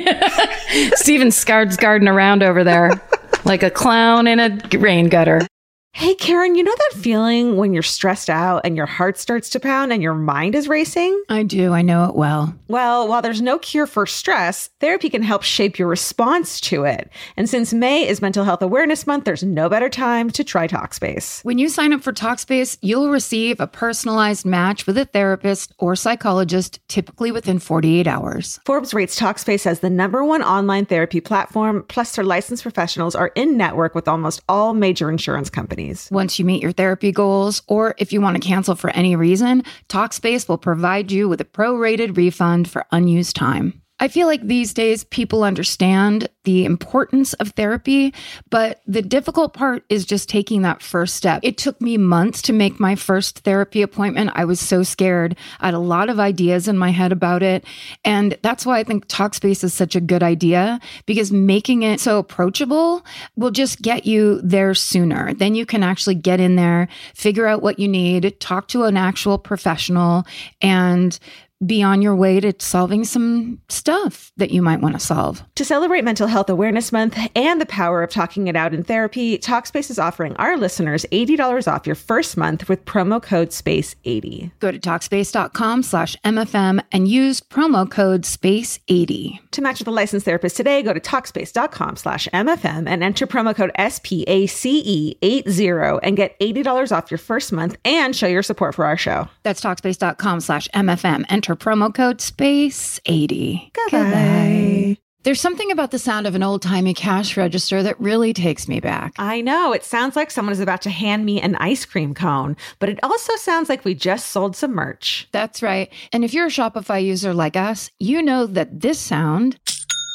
[SPEAKER 4] Steven Skarsgårding around over there like a clown in a rain gutter.
[SPEAKER 5] Hey, Karen, you know that feeling when you're stressed out and your heart starts to pound and your mind is racing?
[SPEAKER 4] I do. I know it well.
[SPEAKER 5] Well, while there's no cure for stress, therapy can help shape your response to it. And since May is Mental Health Awareness Month, there's no better time to try Talkspace.
[SPEAKER 6] When you sign up for Talkspace, you'll receive a personalized match with a therapist or psychologist, typically within forty-eight hours.
[SPEAKER 5] Forbes rates Talkspace as the number one online therapy platform, plus their licensed professionals are in network with almost all major insurance companies.
[SPEAKER 6] Once you meet your therapy goals, or if you want to cancel for any reason, Talkspace will provide you with a prorated refund for unused time. I feel like these days people understand the importance of therapy, but the difficult part is just taking that first step. It took me months to make my first therapy appointment. I was so scared. I had a lot of ideas in my head about it. And that's why I think Talkspace is such a good idea, because making it so approachable will just get you there sooner. Then you can actually get in there, figure out what you need, talk to an actual professional, and be on your way to solving some stuff that you might want to solve.
[SPEAKER 5] To celebrate Mental Health Awareness Month and the power of talking it out in therapy, Talkspace is offering our listeners eighty dollars off your first month with promo code space eighty.
[SPEAKER 6] Go to Talkspace.com slash MFM and use promo code space eighty.
[SPEAKER 5] To match with a licensed therapist today, go to Talkspace.com slash MFM and enter promo code S P A C E eighty and get eighty dollars off your first month and show your support for our show.
[SPEAKER 6] That's Talkspace.com slash MFM. Enter promo code space eighty.
[SPEAKER 5] Goodbye.
[SPEAKER 6] There's something about the sound of an old-timey cash register that really takes me back.
[SPEAKER 5] I know, it sounds like someone is about to hand me an ice cream cone, but it also sounds like we just sold some merch.
[SPEAKER 6] That's right. And if you're a Shopify user like us, you know that this sound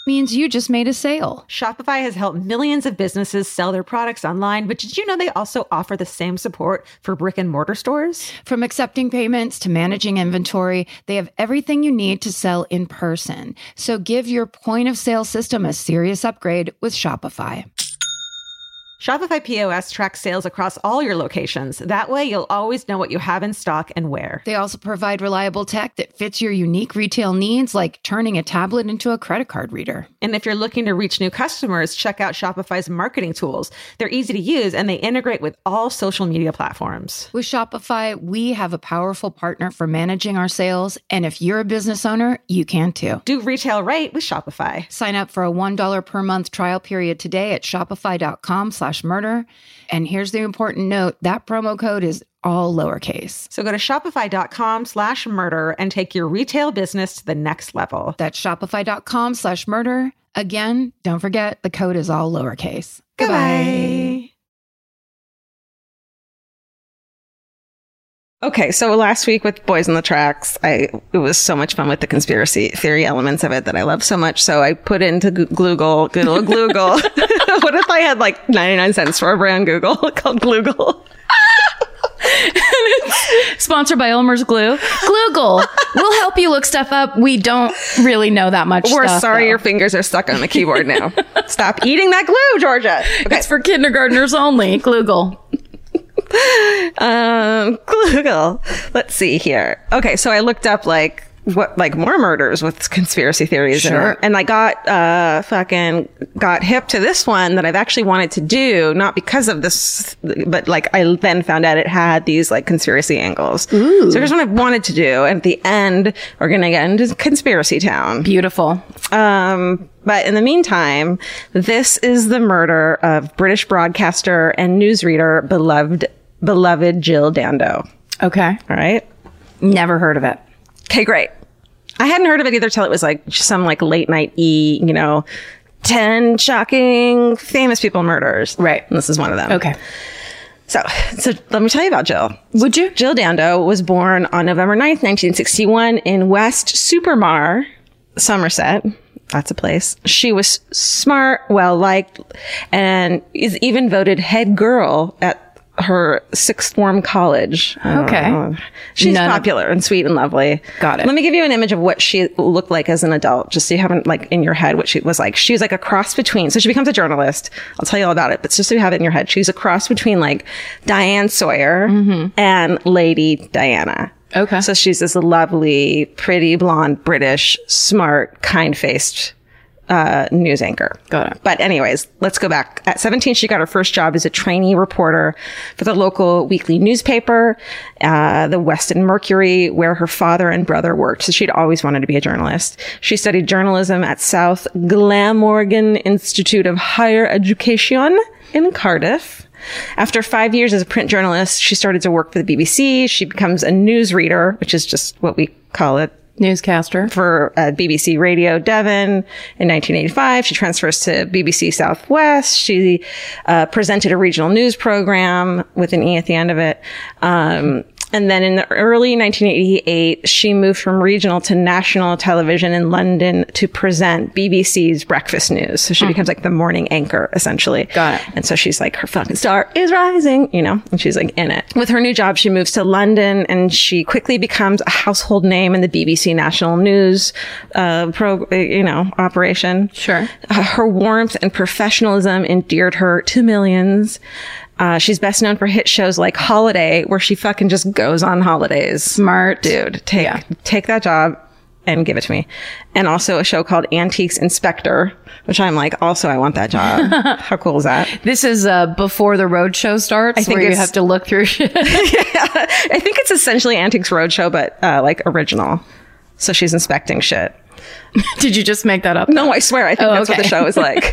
[SPEAKER 6] means you just made a sale.
[SPEAKER 5] Shopify has helped millions of businesses sell their products online, but did you know they also offer the same support for brick and mortar stores?
[SPEAKER 6] From accepting payments to managing inventory, they have everything you need to sell in person. So give your point of sale system a serious upgrade with Shopify.
[SPEAKER 5] Shopify P O S tracks sales across all your locations. That way, you'll always know what you have in stock and where.
[SPEAKER 6] They also provide reliable tech that fits your unique retail needs, like turning a tablet into a credit card reader.
[SPEAKER 5] And if you're looking to reach new customers, check out Shopify's marketing tools. They're easy to use, and they integrate with all social media platforms.
[SPEAKER 6] With Shopify, we have a powerful partner for managing our sales. And if you're a business owner, you can too.
[SPEAKER 5] Do retail right with Shopify.
[SPEAKER 6] Sign up for a one dollar per month trial period today at shopify.com slash murder. And here's the important note, that promo code is all lowercase.
[SPEAKER 5] So go to shopify.com slash murder and take your retail business to the next level.
[SPEAKER 6] That's shopify.com slash murder. Again, don't forget, the code is all lowercase.
[SPEAKER 5] Goodbye.
[SPEAKER 3] Okay, so last week with Boys on the Tracks, I it was so much fun with the conspiracy theory elements of it that I love so much. So I put into Google, Google, Google. What if I had like ninety-nine cents for a brand Google called Gloogle?
[SPEAKER 4] Sponsored by Elmer's Glue. Gloogle. We'll help you look stuff up. We don't really know that much
[SPEAKER 3] We're
[SPEAKER 4] stuff,
[SPEAKER 3] sorry
[SPEAKER 4] though.
[SPEAKER 3] your fingers are stuck on the keyboard now. Stop eating that glue, Georgia. Okay.
[SPEAKER 4] It's for kindergartners only. Gloogle.
[SPEAKER 3] Um, Google. Let's see here. Okay, so I looked up like what, like more murders with conspiracy theories in
[SPEAKER 4] Sure.
[SPEAKER 3] it, and I got uh fucking got hip to this one that I've actually wanted to do, not because of this, but like I then found out it had these like conspiracy angles. Ooh. So here's what I wanted to do, and at the end we're gonna get into Conspiracy Town.
[SPEAKER 4] Beautiful.
[SPEAKER 3] Um, but in the meantime, this is the murder of British broadcaster and newsreader beloved beloved Jill Dando.
[SPEAKER 4] Okay.
[SPEAKER 3] All right.
[SPEAKER 4] Never heard of it.
[SPEAKER 3] Okay, great. I hadn't heard of it either till it was like some like late night E, you know, ten shocking famous people murders.
[SPEAKER 4] Right.
[SPEAKER 3] And this is one of them.
[SPEAKER 4] Okay.
[SPEAKER 3] So, so let me tell you about Jill.
[SPEAKER 4] Would you?
[SPEAKER 3] Jill Dando was born on November ninth, nineteen sixty-one in West Supermar, Somerset. That's a place. She was smart, well-liked, and is even voted head girl at her sixth form college.
[SPEAKER 4] Okay.
[SPEAKER 3] Uh, she's
[SPEAKER 4] None of-
[SPEAKER 3] popular and sweet and lovely.
[SPEAKER 4] Got it.
[SPEAKER 3] Let me give you an image of what she looked like as an adult, just so you haven't like in your head what she was like. She was like a cross between, so she becomes a journalist. I'll tell you all about it, but just so you have it in your head, she's a cross between like Diane Sawyer
[SPEAKER 4] Mm-hmm.
[SPEAKER 3] and Lady Diana.
[SPEAKER 4] Okay.
[SPEAKER 3] So she's this lovely, pretty, blonde, British, smart, kind-faced uh, news anchor.
[SPEAKER 4] Got it.
[SPEAKER 3] But anyways, let's go back. At seventeen, she got her first job as a trainee reporter for the local weekly newspaper, uh, the Weston Mercury, where her father and brother worked. So she'd always wanted to be a journalist. She studied journalism at South Glamorgan Institute of Higher Education in Cardiff. After five years as a print journalist, she started to work for the B B C. She becomes a newsreader, which is just what we call it,
[SPEAKER 4] Newscaster.
[SPEAKER 3] for uh, B B C Radio Devon. In nineteen eighty-five, she transfers to B B C Southwest. She uh, presented a regional news program with an E at the end of it. Um, and then in the early nineteen eighty-eight, she moved from regional to national television in London to present B B C's breakfast news. So she becomes like the morning anchor, essentially.
[SPEAKER 4] Got it.
[SPEAKER 3] And so she's like, her fucking star is rising, you know, and she's like in it. With her new job, she moves to London and she quickly becomes a household name in the B B C national news, uh, pro, you know, operation.
[SPEAKER 4] Sure.
[SPEAKER 3] Uh, her warmth and professionalism endeared her to millions. Uh, she's best known for hit shows like Holiday, where she fucking just goes on holidays.
[SPEAKER 4] Smart.
[SPEAKER 3] Dude, take,
[SPEAKER 4] Yeah.
[SPEAKER 3] take that job and give it to me. And also a show called Antiques Inspector, which I'm like, also, I want that job. How cool is that?
[SPEAKER 4] This is uh, before the road show starts,
[SPEAKER 3] I think
[SPEAKER 4] where you
[SPEAKER 3] it's-
[SPEAKER 4] have to look through shit.
[SPEAKER 3] I think it's essentially Antiques Roadshow, but uh, like original. So she's inspecting shit.
[SPEAKER 4] Did you just make that up?
[SPEAKER 3] No, I swear. I think
[SPEAKER 4] Oh,
[SPEAKER 3] that's what
[SPEAKER 4] okay.
[SPEAKER 3] the show is like.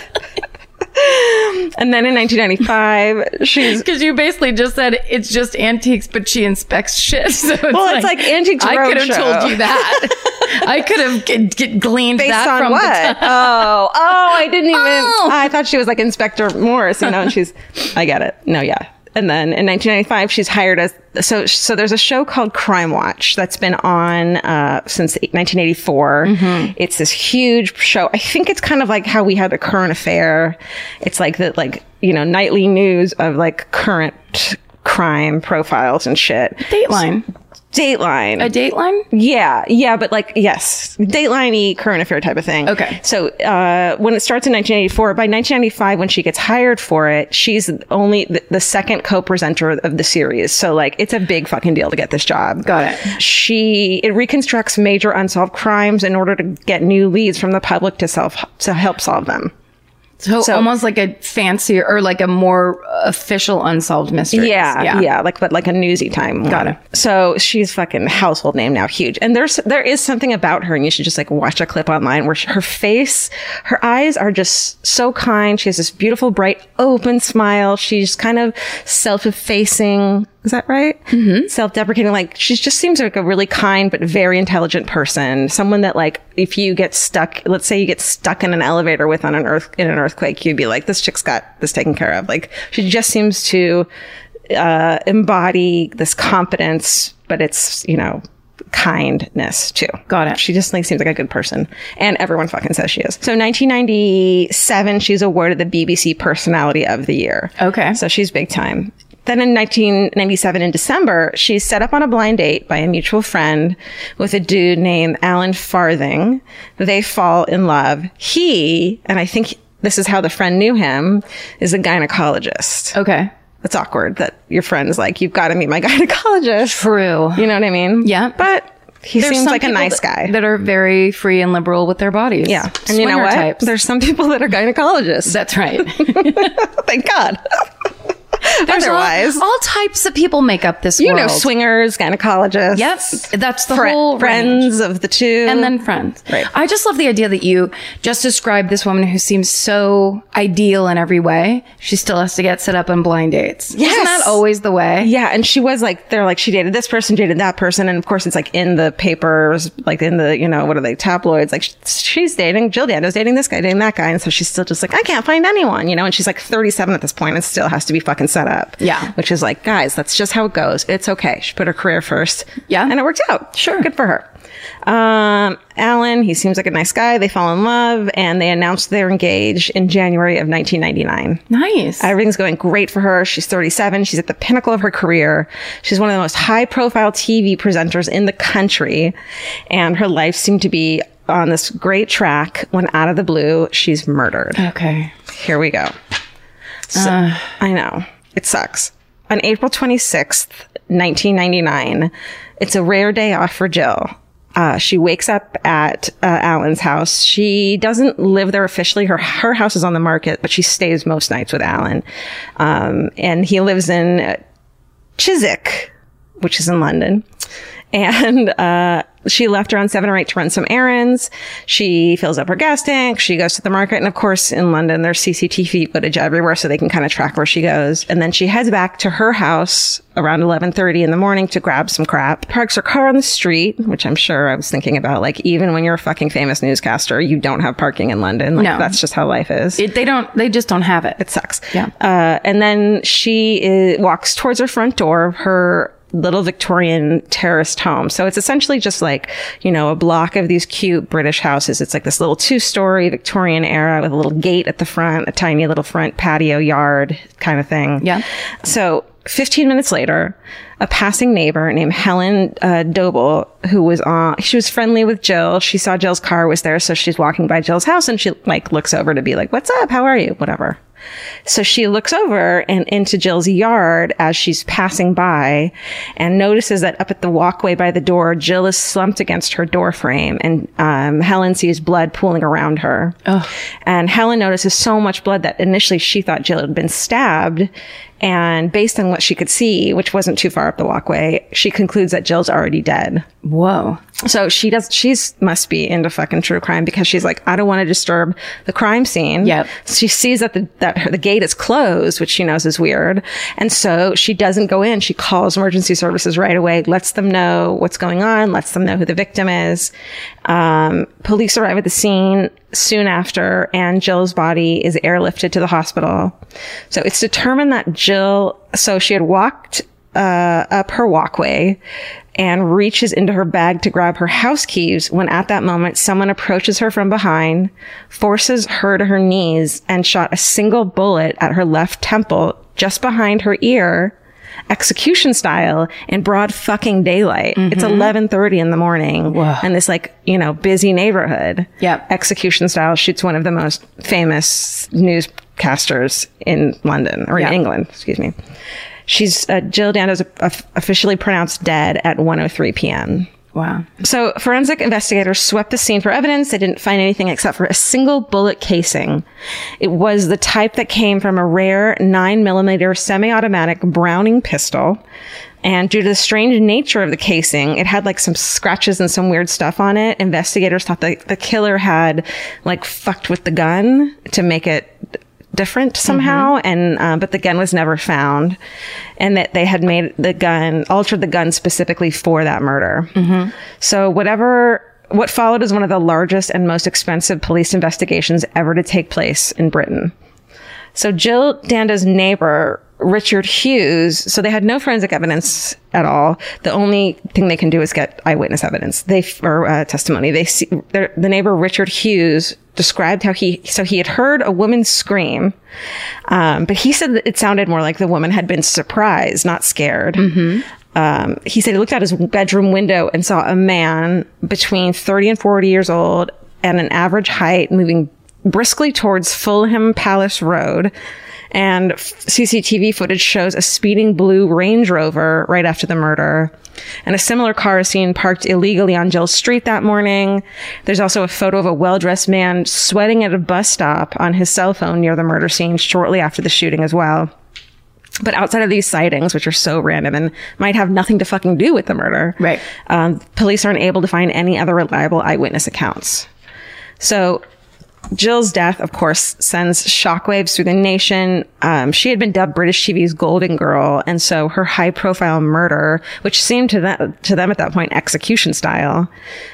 [SPEAKER 3] And then in nineteen ninety-five, she's
[SPEAKER 4] Because you basically just said it's just antiques, but she inspects shit. So it's
[SPEAKER 3] Well, it's like Antiques
[SPEAKER 4] I could have
[SPEAKER 3] Roadshow.
[SPEAKER 4] told you that. I could have g- g- gleaned
[SPEAKER 3] based
[SPEAKER 4] that
[SPEAKER 3] on
[SPEAKER 4] from
[SPEAKER 3] what?
[SPEAKER 4] the t-
[SPEAKER 3] oh, oh, I didn't even.
[SPEAKER 4] Oh.
[SPEAKER 3] I thought she was like Inspector Morse, you know. And she's, I get it. No, yeah, And then in nineteen ninety-five, she's hired as, so, so there's a show called Crime Watch that's been on, uh, since nineteen eighty-four. Mm-hmm. It's this huge show. I think it's kind of like how we had a Current Affair. It's like the, like, you know, nightly news of like current crime profiles and shit.
[SPEAKER 4] Dateline.
[SPEAKER 3] So, Dateline.
[SPEAKER 4] A Dateline?
[SPEAKER 3] Yeah. Yeah. But like, yes. Dateline-y Current Affair type of thing.
[SPEAKER 4] Okay.
[SPEAKER 3] So, uh, when it starts in nineteen eighty-four, by nineteen ninety-five, when she gets hired for it, she's only the, the second co-presenter of the series. So like, it's a big fucking deal to get this job.
[SPEAKER 4] Got it.
[SPEAKER 3] She, it reconstructs major unsolved crimes in order to get new leads from the public to self, to help solve them.
[SPEAKER 4] So,
[SPEAKER 3] So-
[SPEAKER 4] almost like a fancier or like a more official unsolved mystery.
[SPEAKER 3] Yeah, yeah, like but like a newsy time.
[SPEAKER 4] Got
[SPEAKER 3] one.
[SPEAKER 4] it.
[SPEAKER 3] So she's fucking household name now, huge. And there's there is something about her, and you should just like watch a clip online where she, her face, her eyes are just so kind. She has this beautiful, bright, open smile. She's kind of self-effacing. Is that right? Mm-hmm. Self-deprecating. Like she just seems like a really kind but very intelligent person. Someone that like if you get stuck, let's say you get stuck in an elevator with on an earth in an earthquake, you'd be like, this chick's got this taken care of. Like she just seems to uh, embody this confidence, but it's, you know, kindness too.
[SPEAKER 4] Got it.
[SPEAKER 3] She just like seems like a good person, and everyone fucking says she is. So nineteen ninety-seven, she's awarded the B B C Personality of the Year.
[SPEAKER 4] Okay.
[SPEAKER 3] So she's big time. Then in nineteen ninety-seven, in December, she's set up on a blind date by a mutual friend with a dude named Alan Farthing. They fall in love. He, and I think this is how the friend knew him, is a gynecologist.
[SPEAKER 4] Okay.
[SPEAKER 3] It's awkward that your friend's like, you've got to meet my gynecologist.
[SPEAKER 4] True.
[SPEAKER 3] You know what I mean?
[SPEAKER 4] Yeah.
[SPEAKER 3] But he
[SPEAKER 4] There's
[SPEAKER 3] seems
[SPEAKER 4] some
[SPEAKER 3] like a
[SPEAKER 4] people
[SPEAKER 3] nice
[SPEAKER 4] that-
[SPEAKER 3] guy.
[SPEAKER 4] that are very free and liberal with their bodies.
[SPEAKER 3] Yeah. And you know
[SPEAKER 4] Swinger
[SPEAKER 3] what?
[SPEAKER 4] types.
[SPEAKER 3] There's some people that are gynecologists.
[SPEAKER 4] That's right.
[SPEAKER 3] Thank God.
[SPEAKER 4] There's all,
[SPEAKER 3] Otherwise,
[SPEAKER 4] all types of people make up this
[SPEAKER 3] you
[SPEAKER 4] world.
[SPEAKER 3] know, swingers, gynecologists.
[SPEAKER 4] Yep. That's the
[SPEAKER 3] fri-
[SPEAKER 4] whole
[SPEAKER 3] friends
[SPEAKER 4] range.
[SPEAKER 3] of the two.
[SPEAKER 4] And then friends.
[SPEAKER 3] Right.
[SPEAKER 4] I just love the idea that you just described this woman who seems so ideal in every way. She still has to get set up on blind dates.
[SPEAKER 3] Yes.
[SPEAKER 4] Isn't that always the way?
[SPEAKER 3] Yeah, and she was like, they're like, she dated this person, dated that person, and of course it's like in the papers, like in the, you know, what are they, tabloids, like she's dating, Jill Dando's dating this guy, dating that guy, and so she's still just like, I can't find anyone, you know, and she's like thirty-seven at this point and still has to be fucking set up.
[SPEAKER 4] Yeah.
[SPEAKER 3] Which is like, guys, that's just how it goes. It's okay. She put her career first.
[SPEAKER 4] Yeah.
[SPEAKER 3] And it worked out.
[SPEAKER 4] Sure.
[SPEAKER 3] Good for her. Um, Alan, he seems like a nice guy. They fall in love and they announced they're engaged in January of nineteen ninety-nine.
[SPEAKER 4] Nice.
[SPEAKER 3] Everything's going great for her. She's thirty-seven. She's at the pinnacle of her career. She's one of the most high profile T V presenters in the country. And her life seemed to be on this great track when out of the blue, she's murdered.
[SPEAKER 4] Okay.
[SPEAKER 3] Here we go. So,
[SPEAKER 4] Uh.
[SPEAKER 3] I know. It sucks. On April twenty-sixth, nineteen ninety-nine, it's a rare day off for Jill. Uh, she wakes up at uh, Alan's house. She doesn't live there officially. Her her house is on the market, but she stays most nights with Alan. Um, and he lives in uh, Chiswick, which is in London. And uh, she left around seven or eight to run some errands. She fills up her gas tank. She goes to the market. And of course, in London, there's C C T V footage everywhere so they can kind of track where she goes. And then she heads back to her house around eleven thirty in the morning to grab some crap. Parks her car on the street, which I'm sure I was thinking about. Like, even when you're a fucking famous newscaster, you don't have parking in London. Like,
[SPEAKER 4] No.
[SPEAKER 3] that's just how life is.
[SPEAKER 4] It, they don't, they just don't have it.
[SPEAKER 3] It sucks.
[SPEAKER 4] Yeah.
[SPEAKER 3] Uh, and then she is, walks towards her front door, her little Victorian terraced home. So it's essentially just like, you know, a block of these cute British houses. It's like this little two-story Victorian era with a little gate at the front, a tiny little front patio yard kind of thing.
[SPEAKER 4] Yeah.
[SPEAKER 3] So fifteen minutes later, a passing neighbor named Helen uh, Doble, who was on, she was friendly with Jill. She saw Jill's car was there, so she's walking by Jill's house and she like looks over to be like, "What's up? How are you?" Whatever. So she looks over and into Jill's yard as she's passing by and notices that up at the walkway by the door, Jill is slumped against her door frame and um, Helen sees blood pooling around her.
[SPEAKER 4] Ugh.
[SPEAKER 3] And Helen notices so much blood that initially she thought Jill had been stabbed. And based on what she could see, which wasn't too far up the walkway, she concludes that Jill's already dead.
[SPEAKER 4] Whoa.
[SPEAKER 3] So she does, she's must be into fucking true crime because she's like, I don't want to disturb the crime scene.
[SPEAKER 4] Yep.
[SPEAKER 3] She sees that the, that her, the gate is closed, which she knows is weird. And so she doesn't go in. She calls emergency services right away, lets them know what's going on, lets them know who the victim is. Um, police arrive at the scene. soon after, and Jill's body is airlifted to the hospital. So it's determined that Jill, so she had walked uh, up her walkway and reaches into her bag to grab her house keys when at that moment someone approaches her from behind, forces her to her knees, and shot a single bullet at her left temple just behind her ear, execution style, in broad fucking daylight. Mm-hmm. It's eleven thirty in the morning. Whoa. And this, like, you know, busy neighborhood. Yep. Execution style shoots one of the most famous newscasters in London, or yep. in England, excuse me. She's, uh, Jill Dando is officially pronounced dead at one oh three p.m.
[SPEAKER 4] Wow.
[SPEAKER 3] So forensic investigators swept the scene for evidence. They didn't find anything except for a single bullet casing. It was the type that came from a rare nine millimeter semi-automatic Browning pistol. And due to the strange nature of the casing, it had like some scratches and some weird stuff on it. Investigators thought that the killer had like fucked with the gun to make it different somehow. Mm-hmm. And, uh, but the gun was never found, and that they had made the gun, altered the gun specifically for that murder. Mm-hmm. So whatever, what followed is one of the largest and most expensive police investigations ever to take place in Britain. So Jill Dando's neighbor, Richard Hughes, so they had no forensic evidence at all. The only thing they can do is get eyewitness evidence. They, or uh, testimony. They see, the neighbor Richard Hughes described how he, so he had heard a woman scream, um, but he said that it sounded more like the woman had been surprised, not scared. Mm-hmm. Um, he said he looked out his bedroom window and saw a man between thirty and forty years old and an average height moving briskly towards Fulham Palace Road. And C C T V footage shows a speeding blue Range Rover right after the murder. And a similar car is seen parked illegally on Jill's street that morning. There's also a photo of a well-dressed man sweating at a bus stop on his cell phone near the murder scene shortly after the shooting as well. But outside of these sightings, which are so random and might have nothing to fucking do with the murder,
[SPEAKER 4] right?
[SPEAKER 3] Um, police aren't able to find any other reliable eyewitness accounts. So Jill's death, of course, sends shockwaves through the nation. Um, she had been dubbed British T V's Golden Girl, and so her high-profile murder, which seemed to them, to them at that point execution style,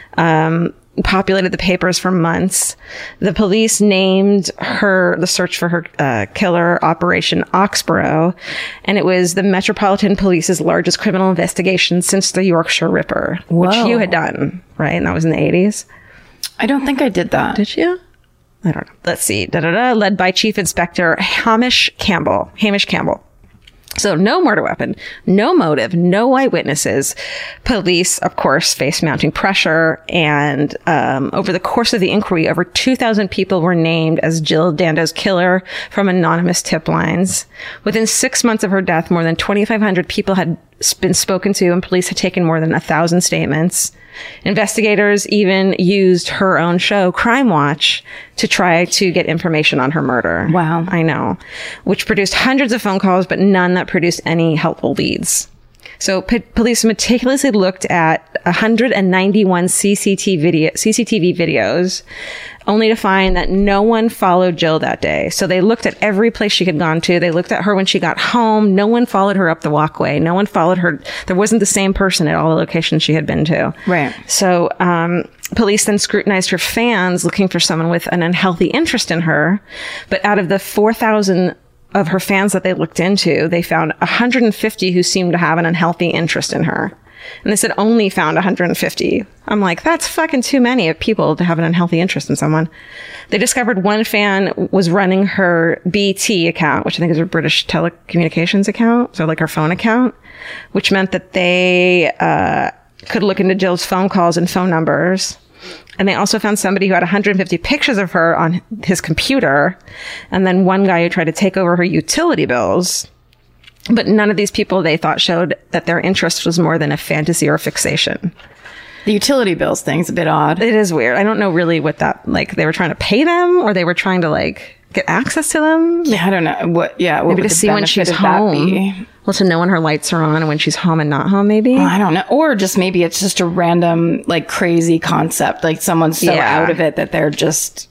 [SPEAKER 3] um, populated the papers for months. The police named her, the search for her uh, killer, Operation Oxborough, and it was the Metropolitan Police's largest criminal investigation since the Yorkshire Ripper,
[SPEAKER 4] Whoa.
[SPEAKER 3] which you had done, right? And that was in the eighties.
[SPEAKER 4] I don't think I did that.
[SPEAKER 3] Did you? I don't know. Let's see. Da, da, da, led by Chief Inspector Hamish Campbell. Hamish Campbell. So no murder weapon, no motive, no eyewitnesses. Police, of course, faced mounting pressure. And um, over the course of the inquiry, over two thousand people were named as Jill Dando's killer from anonymous tip lines. Within six months of her death, more than twenty-five hundred people had been spoken to, and police had taken more than a thousand statements. Investigators even used her own show, Crime Watch, to try to get information on her murder.
[SPEAKER 4] Wow.
[SPEAKER 3] I know. Which produced hundreds of phone calls, but none that produced any helpful leads. So p- police meticulously looked at one hundred ninety-one C C T V video, C C T V videos, only to find that no one followed Jill that day. So they looked at every place she had gone to. They looked at her when she got home. No one followed her up the walkway. No one followed her. There wasn't the same person at all the locations she had been to.
[SPEAKER 4] Right.
[SPEAKER 3] So um, police then scrutinized her fans, looking for someone with an unhealthy interest in her. But out of the four thousand of her fans that they looked into, they found one hundred fifty who seemed to have an unhealthy interest in her. And they said only found one hundred fifty. I'm like, that's fucking too many of people to have an unhealthy interest in someone. They discovered one fan was running her B T account, which I think is her British telecommunications account. So like her phone account, which meant that they uh, could look into Jill's phone calls and phone numbers. And they also found somebody who had one hundred fifty pictures of her on his computer. And then one guy who tried to take over her utility bills. But none of these people, they thought, showed that their interest was more than a fantasy or a fixation.
[SPEAKER 4] The utility bills thing's a bit odd.
[SPEAKER 3] It is weird. I don't know really what that, like, they were trying to pay them or they were trying to, like, get access to them.
[SPEAKER 4] Yeah, I don't know. What, yeah, what
[SPEAKER 3] maybe to see when she's home. Well, to know when her lights are on and when she's home and not home, maybe.
[SPEAKER 4] Well, I don't know. Or just maybe it's just a random, like, crazy concept. Like, someone's so
[SPEAKER 3] yeah.
[SPEAKER 4] out of it that they're just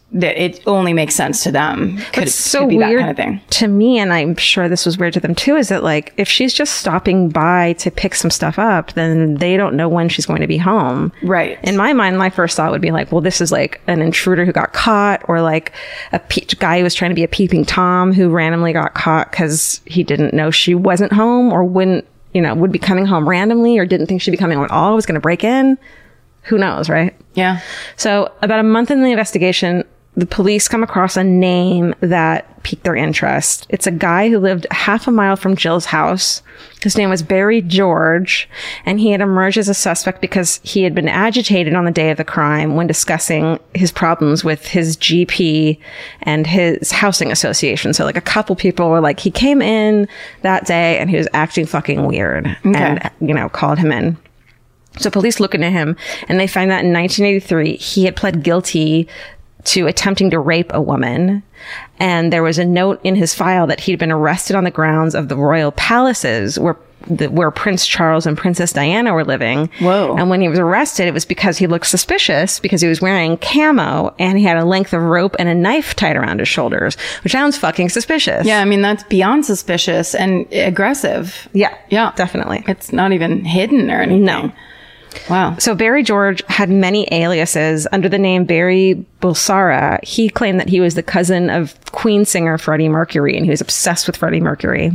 [SPEAKER 4] that it only makes sense to them. Could,
[SPEAKER 3] What's so
[SPEAKER 4] could be
[SPEAKER 3] weird
[SPEAKER 4] that kind of thing.
[SPEAKER 3] to me, and I'm sure this was weird to them too, is that like if she's just stopping by to pick some stuff up, then they don't know when she's going to be home.
[SPEAKER 4] Right.
[SPEAKER 3] In my mind, my first thought would be like, well, this is like an intruder who got caught, or like a pe- guy who was trying to be a peeping Tom who randomly got caught because he didn't know she wasn't home, or wouldn't, you know, would be coming home randomly, or didn't think she'd be coming home at all, was going to break in. Who knows, right?
[SPEAKER 4] Yeah.
[SPEAKER 3] So about a month in the investigation, the police come across a name that piqued their interest. It's a guy who lived half a mile from Jill's house. His name was Barry George, and he had emerged as a suspect because he had been agitated on the day of the crime when discussing his problems with his G P and his housing association. So like a couple people were like, he came in that day and he was acting fucking weird,
[SPEAKER 4] Okay.
[SPEAKER 3] and, you know, called him in. So police look into him, and they find that in nineteen eighty-three, he had pled guilty to attempting to rape a woman. And there was a note in his file that he'd been arrested on the grounds of the royal palaces where the, where Prince Charles and Princess Diana were living.
[SPEAKER 4] Whoa.
[SPEAKER 3] And when he was arrested, it was because he looked suspicious because he was wearing camo and he had a length of rope and a knife tied around his shoulders, which sounds fucking suspicious.
[SPEAKER 4] Yeah, I mean, that's beyond suspicious and aggressive.
[SPEAKER 3] Yeah.
[SPEAKER 4] Yeah.
[SPEAKER 3] Definitely.
[SPEAKER 4] It's not even hidden or anything.
[SPEAKER 3] No.
[SPEAKER 4] Wow.
[SPEAKER 3] So Barry George had many aliases. Under the name Barry Bulsara, he claimed that he was the cousin of Queen singer Freddie Mercury, and he was obsessed with Freddie Mercury.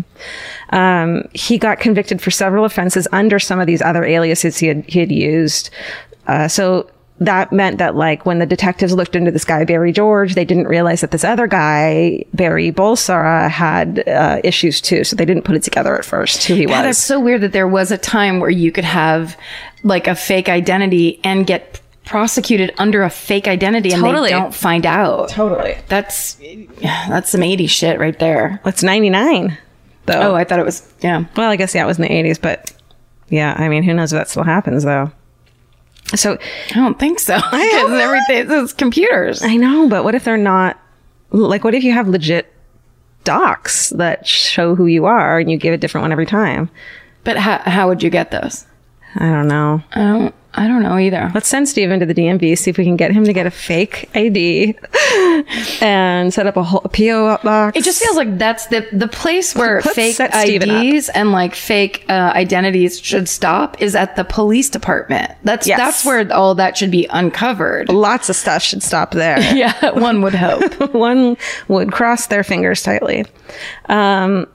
[SPEAKER 3] Um, he got convicted for several offenses under some of these other aliases he had, he had used. Uh, so that meant that, like, when the detectives looked into this guy, Barry George, they didn't realize that this other guy, Barry Bulsara, had uh, issues too. So they didn't put it together at first, who he
[SPEAKER 4] God,
[SPEAKER 3] was.
[SPEAKER 4] it's so weird that there was a time where you could have like a fake identity and get prosecuted under a fake identity and
[SPEAKER 3] Totally.
[SPEAKER 4] they don't find out.
[SPEAKER 3] Totally.
[SPEAKER 4] That's that's some eighties shit right there.
[SPEAKER 3] It's ninety-nine, though.
[SPEAKER 4] Oh, I thought it was, yeah.
[SPEAKER 3] Well, I guess, yeah, it was in the eighties, but yeah, I mean, who knows if that still happens, though. So,
[SPEAKER 4] I don't think so. Because everything is computers.
[SPEAKER 3] I know, but what if they're not, like, what if you have legit docs that show who you are and you give a different one every time?
[SPEAKER 4] But how, how would you get those?
[SPEAKER 3] I don't know.
[SPEAKER 4] I don't, I don't know either.
[SPEAKER 3] Let's send Steven to the D M V, see if we can get him to get a fake I D and set up a whole a P O box.
[SPEAKER 4] It just feels like that's the the place where
[SPEAKER 3] Let's
[SPEAKER 4] fake
[SPEAKER 3] set Steven
[SPEAKER 4] I Ds and like fake uh, identities should stop is at the police department. That's
[SPEAKER 3] Yes.
[SPEAKER 4] that's where all that should be uncovered.
[SPEAKER 3] Lots of stuff should stop there.
[SPEAKER 4] Yeah, one would hope.
[SPEAKER 3] One would cross their fingers tightly. Um,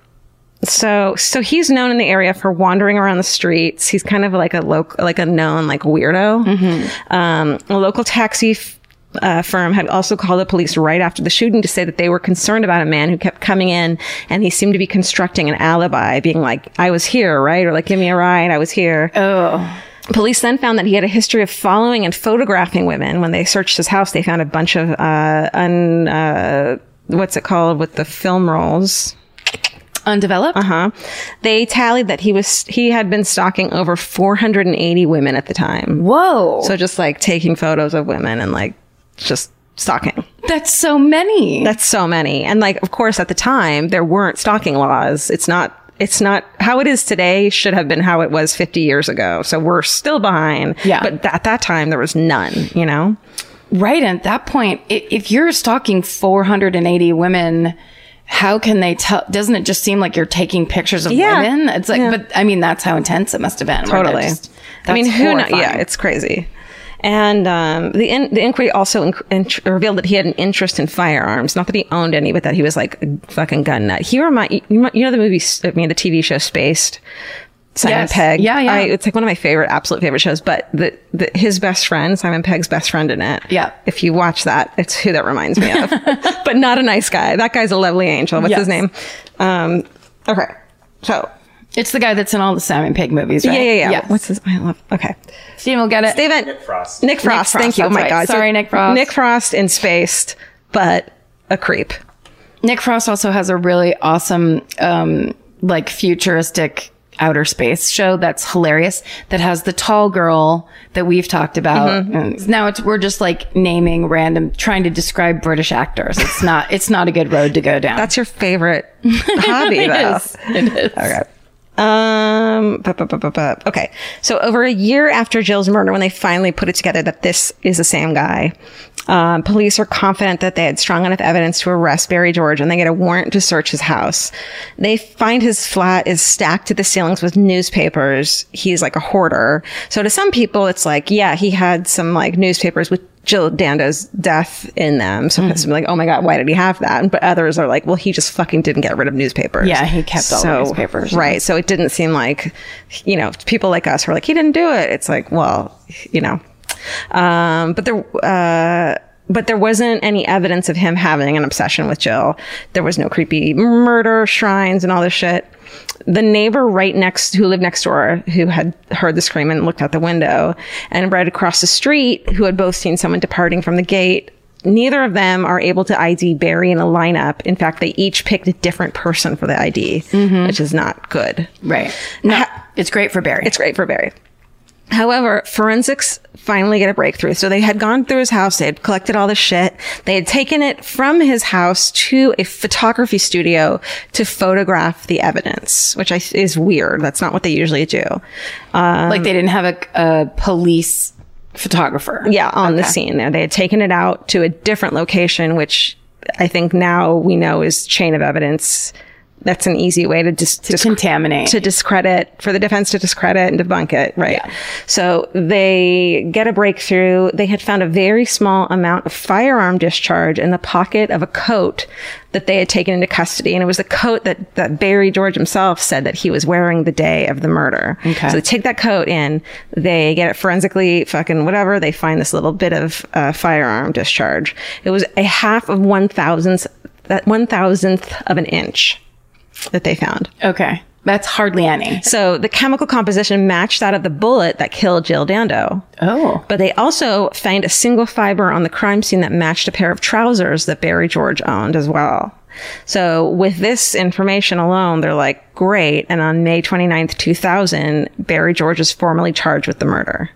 [SPEAKER 3] so, so he's known in the area for wandering around the streets. He's kind of like a local, like a known, like weirdo.
[SPEAKER 4] Mm-hmm.
[SPEAKER 3] Um, a local taxi f- uh, firm had also called the police right after the shooting to say that they were concerned about a man who kept coming in and he seemed to be constructing an alibi, being like, I was here, right? Or like, give me a ride. I was here.
[SPEAKER 4] Oh.
[SPEAKER 3] Police then found that he had a history of following and photographing women. When they searched his house, they found a bunch of, uh, un, uh, what's it called with the film rolls?
[SPEAKER 4] Undeveloped?
[SPEAKER 3] Uh-huh. They tallied that he was, he had been stalking over four hundred eighty women at the time.
[SPEAKER 4] Whoa.
[SPEAKER 3] So just like taking photos of women and like just stalking.
[SPEAKER 4] That's so many.
[SPEAKER 3] That's so many. And like, of course, at the time, there weren't stalking laws. It's not, it's not how it is today should have been how it was fifty years ago. So we're still behind.
[SPEAKER 4] Yeah.
[SPEAKER 3] But at that time, there was none, you know?
[SPEAKER 4] Right. And at that point, i- if you're stalking four hundred eighty women, how can they tell? Doesn't it just seem like you're taking pictures of
[SPEAKER 3] Yeah.
[SPEAKER 4] women? It's like,
[SPEAKER 3] Yeah.
[SPEAKER 4] but I mean, that's how intense it must have been. where they're
[SPEAKER 3] Totally.
[SPEAKER 4] just-
[SPEAKER 3] I mean,
[SPEAKER 4] that's
[SPEAKER 3] who knows?
[SPEAKER 4] horrifying.
[SPEAKER 3] Yeah, it's crazy. And um, the in- the inquiry also inc- int- revealed that he had an interest in firearms. Not that he owned any, but that he was like a fucking gun nut. He remind you, you know the movie, I mean the T V show Spaced. Simon
[SPEAKER 4] Yes.
[SPEAKER 3] Pegg.
[SPEAKER 4] Yeah, yeah.
[SPEAKER 3] I, it's like one of my favorite, absolute favorite shows. But the, the his best friend, Simon Pegg's best friend in it.
[SPEAKER 4] Yeah.
[SPEAKER 3] If you watch that, it's who that reminds me of. But not a nice guy. That guy's a lovely angel. What's
[SPEAKER 4] Yes.
[SPEAKER 3] his name? Um, okay. So.
[SPEAKER 4] It's the guy that's in all the Simon Pegg movies, right?
[SPEAKER 3] Yeah, yeah, yeah.
[SPEAKER 4] Yes.
[SPEAKER 3] What's his? I love. Okay.
[SPEAKER 4] Steven will get it.
[SPEAKER 3] Steven.
[SPEAKER 1] Nick Frost.
[SPEAKER 3] Nick Frost.
[SPEAKER 4] Nick
[SPEAKER 3] Thank
[SPEAKER 4] Frost,
[SPEAKER 3] you. Oh
[SPEAKER 4] that's
[SPEAKER 3] my
[SPEAKER 4] right.
[SPEAKER 3] God.
[SPEAKER 4] Sorry, Nick Frost.
[SPEAKER 3] Nick Frost in Spaced, but a creep.
[SPEAKER 4] Nick Frost also has a really awesome, um, like futuristic outer space show that's hilarious. That has the tall girl that we've talked about.
[SPEAKER 3] Mm-hmm.
[SPEAKER 4] And now it's we're just like naming random, trying to describe British actors. It's not. It's not a good road to go down.
[SPEAKER 3] That's your favorite hobby,
[SPEAKER 4] it
[SPEAKER 3] though.
[SPEAKER 4] is. It is.
[SPEAKER 3] Okay. Um. bu- bu- bu- bu- bu- Okay. So over a year after Jill's murder, when they finally put it together that this is the same guy, Um, police are confident that they had strong enough evidence to arrest Barry George, and they get a warrant to search his house. They find his flat is stacked to the ceilings with newspapers. He's like a hoarder. So to some people, it's like, yeah, he had some like newspapers with Jill Dando's death in them. So it's like, oh my God, why did he have that? But others are like, well, he just fucking didn't get rid of newspapers.
[SPEAKER 4] Yeah, he kept all
[SPEAKER 3] so,
[SPEAKER 4] the newspapers.
[SPEAKER 3] Right. So it didn't seem like, you know, people like us were like, he didn't do it. It's like, well, you know. Um, but there, uh, but there wasn't any evidence of him having an obsession with Jill. There was no creepy murder shrines and all this shit. The neighbor right next, who lived next door, who had heard the scream and looked out the window, and right across the street, who had both seen someone departing from the gate, neither of them are able to I D Barry in a lineup. In fact, they each picked a different person for the I D, mm-hmm. which is not good.
[SPEAKER 4] Right. No, ha- it's great for Barry.
[SPEAKER 3] It's great for Barry. However, forensics finally get a breakthrough. So they had gone through his house. They had collected all the shit. They had taken it from his house to a photography studio to photograph the evidence, which I, is weird. That's not what they usually do. Um,
[SPEAKER 4] like they didn't have a, a police photographer.
[SPEAKER 3] Yeah, on
[SPEAKER 4] okay.
[SPEAKER 3] the scene there. They had taken it out to a different location, which I think now we know is chain of evidence. That's an easy way to dis-
[SPEAKER 4] to
[SPEAKER 3] disc-
[SPEAKER 4] contaminate,
[SPEAKER 3] to discredit, for the defense to discredit and debunk it. Right.
[SPEAKER 4] Yeah.
[SPEAKER 3] So they get a breakthrough. They had found a very small amount of firearm discharge in the pocket of a coat that they had taken into custody. And it was a coat that, that Barry George himself said that he was wearing the day of the murder.
[SPEAKER 4] Okay.
[SPEAKER 3] So they take that coat in, they get it forensically fucking whatever. They find this little bit of uh, firearm discharge. It was a half of one thousandth, that one thousandth of an inch that they found.
[SPEAKER 4] Okay. That's hardly any.
[SPEAKER 3] So the chemical composition matched that of the bullet that killed Jill Dando.
[SPEAKER 4] Oh.
[SPEAKER 3] But they also found a single fiber on the crime scene that matched a pair of trousers that Barry George owned as well. So with this information alone, they're like, great. And on May twenty-ninth, two thousand, Barry George is formally charged with the murder.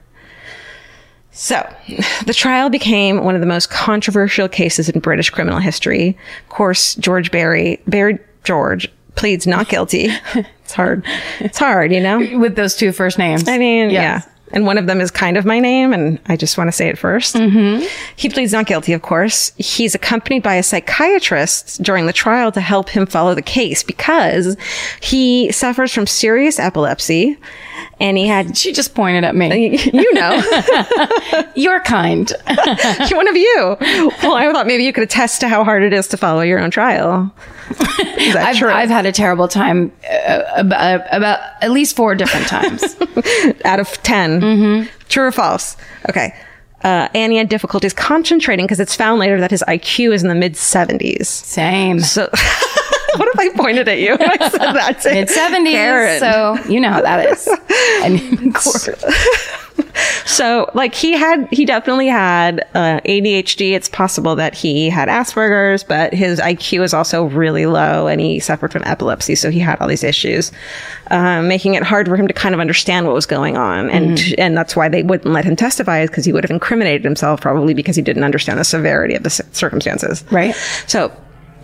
[SPEAKER 3] So, the trial became one of the most controversial cases in British criminal history. Of course, George Barry, Barry George pleads not guilty. It's hard. It's hard, you know?
[SPEAKER 4] With those two first names.
[SPEAKER 3] I mean,
[SPEAKER 4] yes.
[SPEAKER 3] yeah. And one of them is kind of my name, and I just want to say it first.
[SPEAKER 4] Mm-hmm.
[SPEAKER 3] He pleads not guilty, of course. He's accompanied by a psychiatrist during the trial to help him follow the case because he suffers from serious epilepsy, and he had...
[SPEAKER 4] She just pointed at me.
[SPEAKER 3] You know.
[SPEAKER 4] You're kind.
[SPEAKER 3] One of you. Well, I thought maybe you could attest to how hard it is to follow your own trial. Is that
[SPEAKER 4] I've,
[SPEAKER 3] true?
[SPEAKER 4] I've had a terrible time uh, about, about at least four different times.
[SPEAKER 3] Out of ten. Mm-hmm. True or false? Okay. Uh, and he had difficulties concentrating because it's found later that his I Q is in the mid seventies.
[SPEAKER 4] Same.
[SPEAKER 3] So... What if I pointed at you when I said that to
[SPEAKER 4] mid seventies,
[SPEAKER 3] Karen?
[SPEAKER 4] So you know how that is. And of course.
[SPEAKER 3] So, like, he had, he definitely had uh, A D H D. It's possible that he had Asperger's, but his I Q is also really low, and he suffered from epilepsy, so he had all these issues, um, making it hard for him to kind of understand what was going on, and mm-hmm. and that's why they wouldn't let him testify, is because he would have incriminated himself, probably because he didn't understand the severity of the circumstances.
[SPEAKER 4] Right.
[SPEAKER 3] So.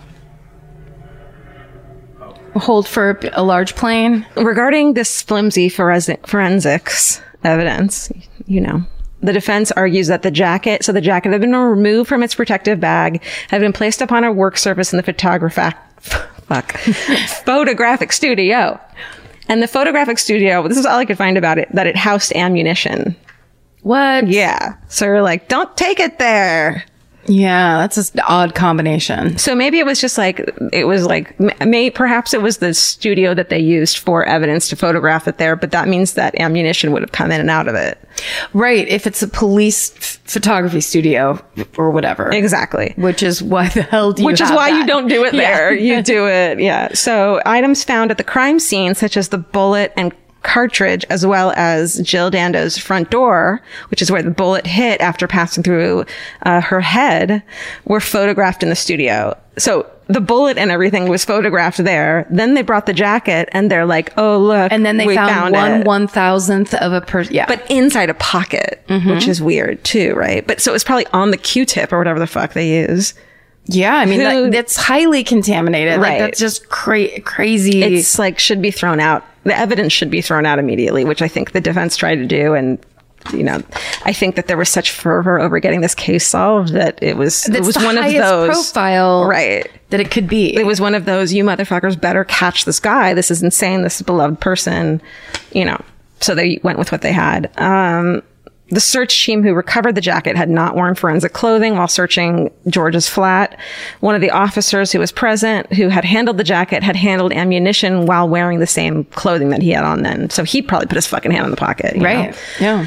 [SPEAKER 4] Hold for a large plane.
[SPEAKER 3] Regarding this flimsy forensic, forensics evidence, you know, the defense argues that the jacket, so the jacket had been removed from its protective bag, had been placed upon a work surface in the photograph- fuck, photographic studio. And the photographic studio, this is all I could find about it, that it housed ammunition.
[SPEAKER 4] What?
[SPEAKER 3] Yeah. So we're like, don't take it there.
[SPEAKER 4] Yeah, that's an odd combination.
[SPEAKER 3] So maybe it was just like, it was like, may, perhaps it was the studio that they used for evidence to photograph it there, but that means that ammunition would have come in and out of it.
[SPEAKER 4] Right. If it's a police f- photography studio or whatever.
[SPEAKER 3] Exactly.
[SPEAKER 4] Which is why the hell do you
[SPEAKER 3] Which is
[SPEAKER 4] have
[SPEAKER 3] why
[SPEAKER 4] that?
[SPEAKER 3] you don't do it there.
[SPEAKER 4] Yeah.
[SPEAKER 3] You do it. Yeah. So items found at the crime scene, such as the bullet and cartridge, as well as Jill Dando's front door, which is where the bullet hit after passing through uh, her head, were photographed in the studio. So the bullet and everything was photographed there. Then they brought the jacket and they're like, oh, look.
[SPEAKER 4] And then they
[SPEAKER 3] we
[SPEAKER 4] found,
[SPEAKER 3] found
[SPEAKER 4] one
[SPEAKER 3] it.
[SPEAKER 4] one thousandth of a person. Yeah.
[SPEAKER 3] But inside a pocket, mm-hmm. which is weird too, right? But so it was probably on the Q-tip or whatever the fuck they use.
[SPEAKER 4] Yeah, I mean,
[SPEAKER 3] Who,
[SPEAKER 4] that, that's highly contaminated.
[SPEAKER 3] Right.
[SPEAKER 4] Like, that's just cra- crazy.
[SPEAKER 3] It's like, should be thrown out. The evidence should be thrown out immediately, which I think the defense tried to do. And you know, I think that there was such fervor over getting this case solved that it was
[SPEAKER 4] That's
[SPEAKER 3] it was
[SPEAKER 4] the
[SPEAKER 3] one of
[SPEAKER 4] highest
[SPEAKER 3] those
[SPEAKER 4] profile
[SPEAKER 3] right
[SPEAKER 4] that it could be.
[SPEAKER 3] It was one of those, you motherfuckers better catch this guy. This is insane. This beloved person, you know. So they went with what they had. Um, the search team who recovered the jacket had not worn forensic clothing while searching George's flat. One of the officers who was present, who had handled the jacket, had handled ammunition while wearing the same clothing that he had on then. So he probably put his fucking hand in the pocket. You
[SPEAKER 4] right.
[SPEAKER 3] know?
[SPEAKER 4] Yeah.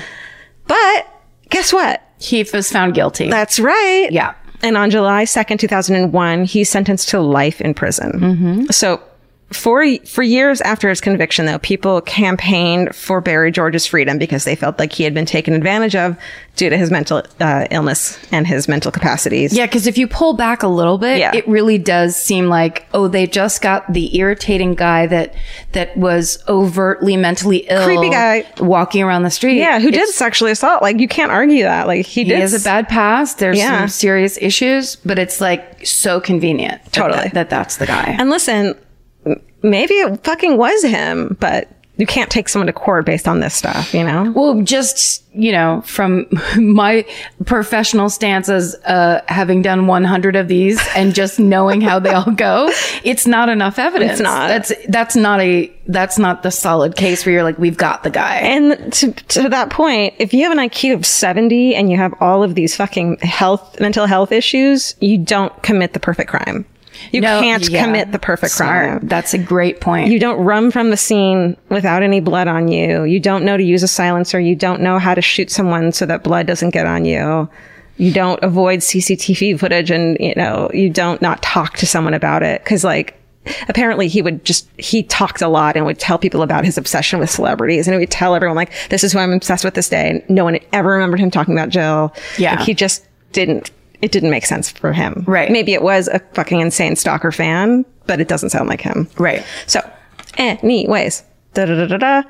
[SPEAKER 3] But guess what?
[SPEAKER 4] He was found guilty.
[SPEAKER 3] That's right.
[SPEAKER 4] Yeah.
[SPEAKER 3] And on July second, two thousand one, he's sentenced to life in prison. Mm-hmm. So for, for years after his conviction, though, people campaigned for Barry George's freedom because they felt like he had been taken advantage of due to his mental uh, illness and his mental capacities.
[SPEAKER 4] Yeah, because if you pull back a little bit,
[SPEAKER 3] Yeah.
[SPEAKER 4] it really does seem like, oh, they just got the irritating guy that that was overtly mentally ill,
[SPEAKER 3] Creepy guy.
[SPEAKER 4] walking around the street.
[SPEAKER 3] Yeah, who did
[SPEAKER 4] It's-
[SPEAKER 3] sexually assault. Like, you can't argue that. Like, he
[SPEAKER 4] He
[SPEAKER 3] did.
[SPEAKER 4] has a bad past. There's
[SPEAKER 3] Yeah.
[SPEAKER 4] some serious issues, but it's like so convenient. that-
[SPEAKER 3] Totally.
[SPEAKER 4] That, that that's the guy.
[SPEAKER 3] And listen, m- maybe it fucking was him, but you can't take someone to court based on this stuff, you know?
[SPEAKER 4] Well, just, you know, from my professional stance as uh, having done one hundred of these and just knowing how they all go, it's not enough evidence.
[SPEAKER 3] It's not.
[SPEAKER 4] That's, that's not a, that's not the solid case where you're like, we've got the guy.
[SPEAKER 3] And to, to that point, if you have an I Q of seventy and you have all of these fucking health, mental health issues, you don't commit the perfect crime. You
[SPEAKER 4] No,
[SPEAKER 3] can't
[SPEAKER 4] yeah.
[SPEAKER 3] commit the perfect
[SPEAKER 4] Smart.
[SPEAKER 3] crime.
[SPEAKER 4] That's a great point.
[SPEAKER 3] You don't run from the scene without any blood on you. You don't know to use a silencer. You don't know how to shoot someone so that blood doesn't get on you. You don't avoid C C T V footage, and, you know, you don't not talk to someone about it. Cause like, apparently he would just, he talked a lot and would tell people about his obsession with celebrities. And he would tell everyone like, this is who I'm obsessed with this day. And no one ever remembered him talking about Jill.
[SPEAKER 4] Yeah.
[SPEAKER 3] Like, he just didn't, it didn't make sense for him.
[SPEAKER 4] Right.
[SPEAKER 3] Maybe it was a fucking insane stalker fan, but it doesn't sound like him.
[SPEAKER 4] Right.
[SPEAKER 3] So, anyways, da da da da da.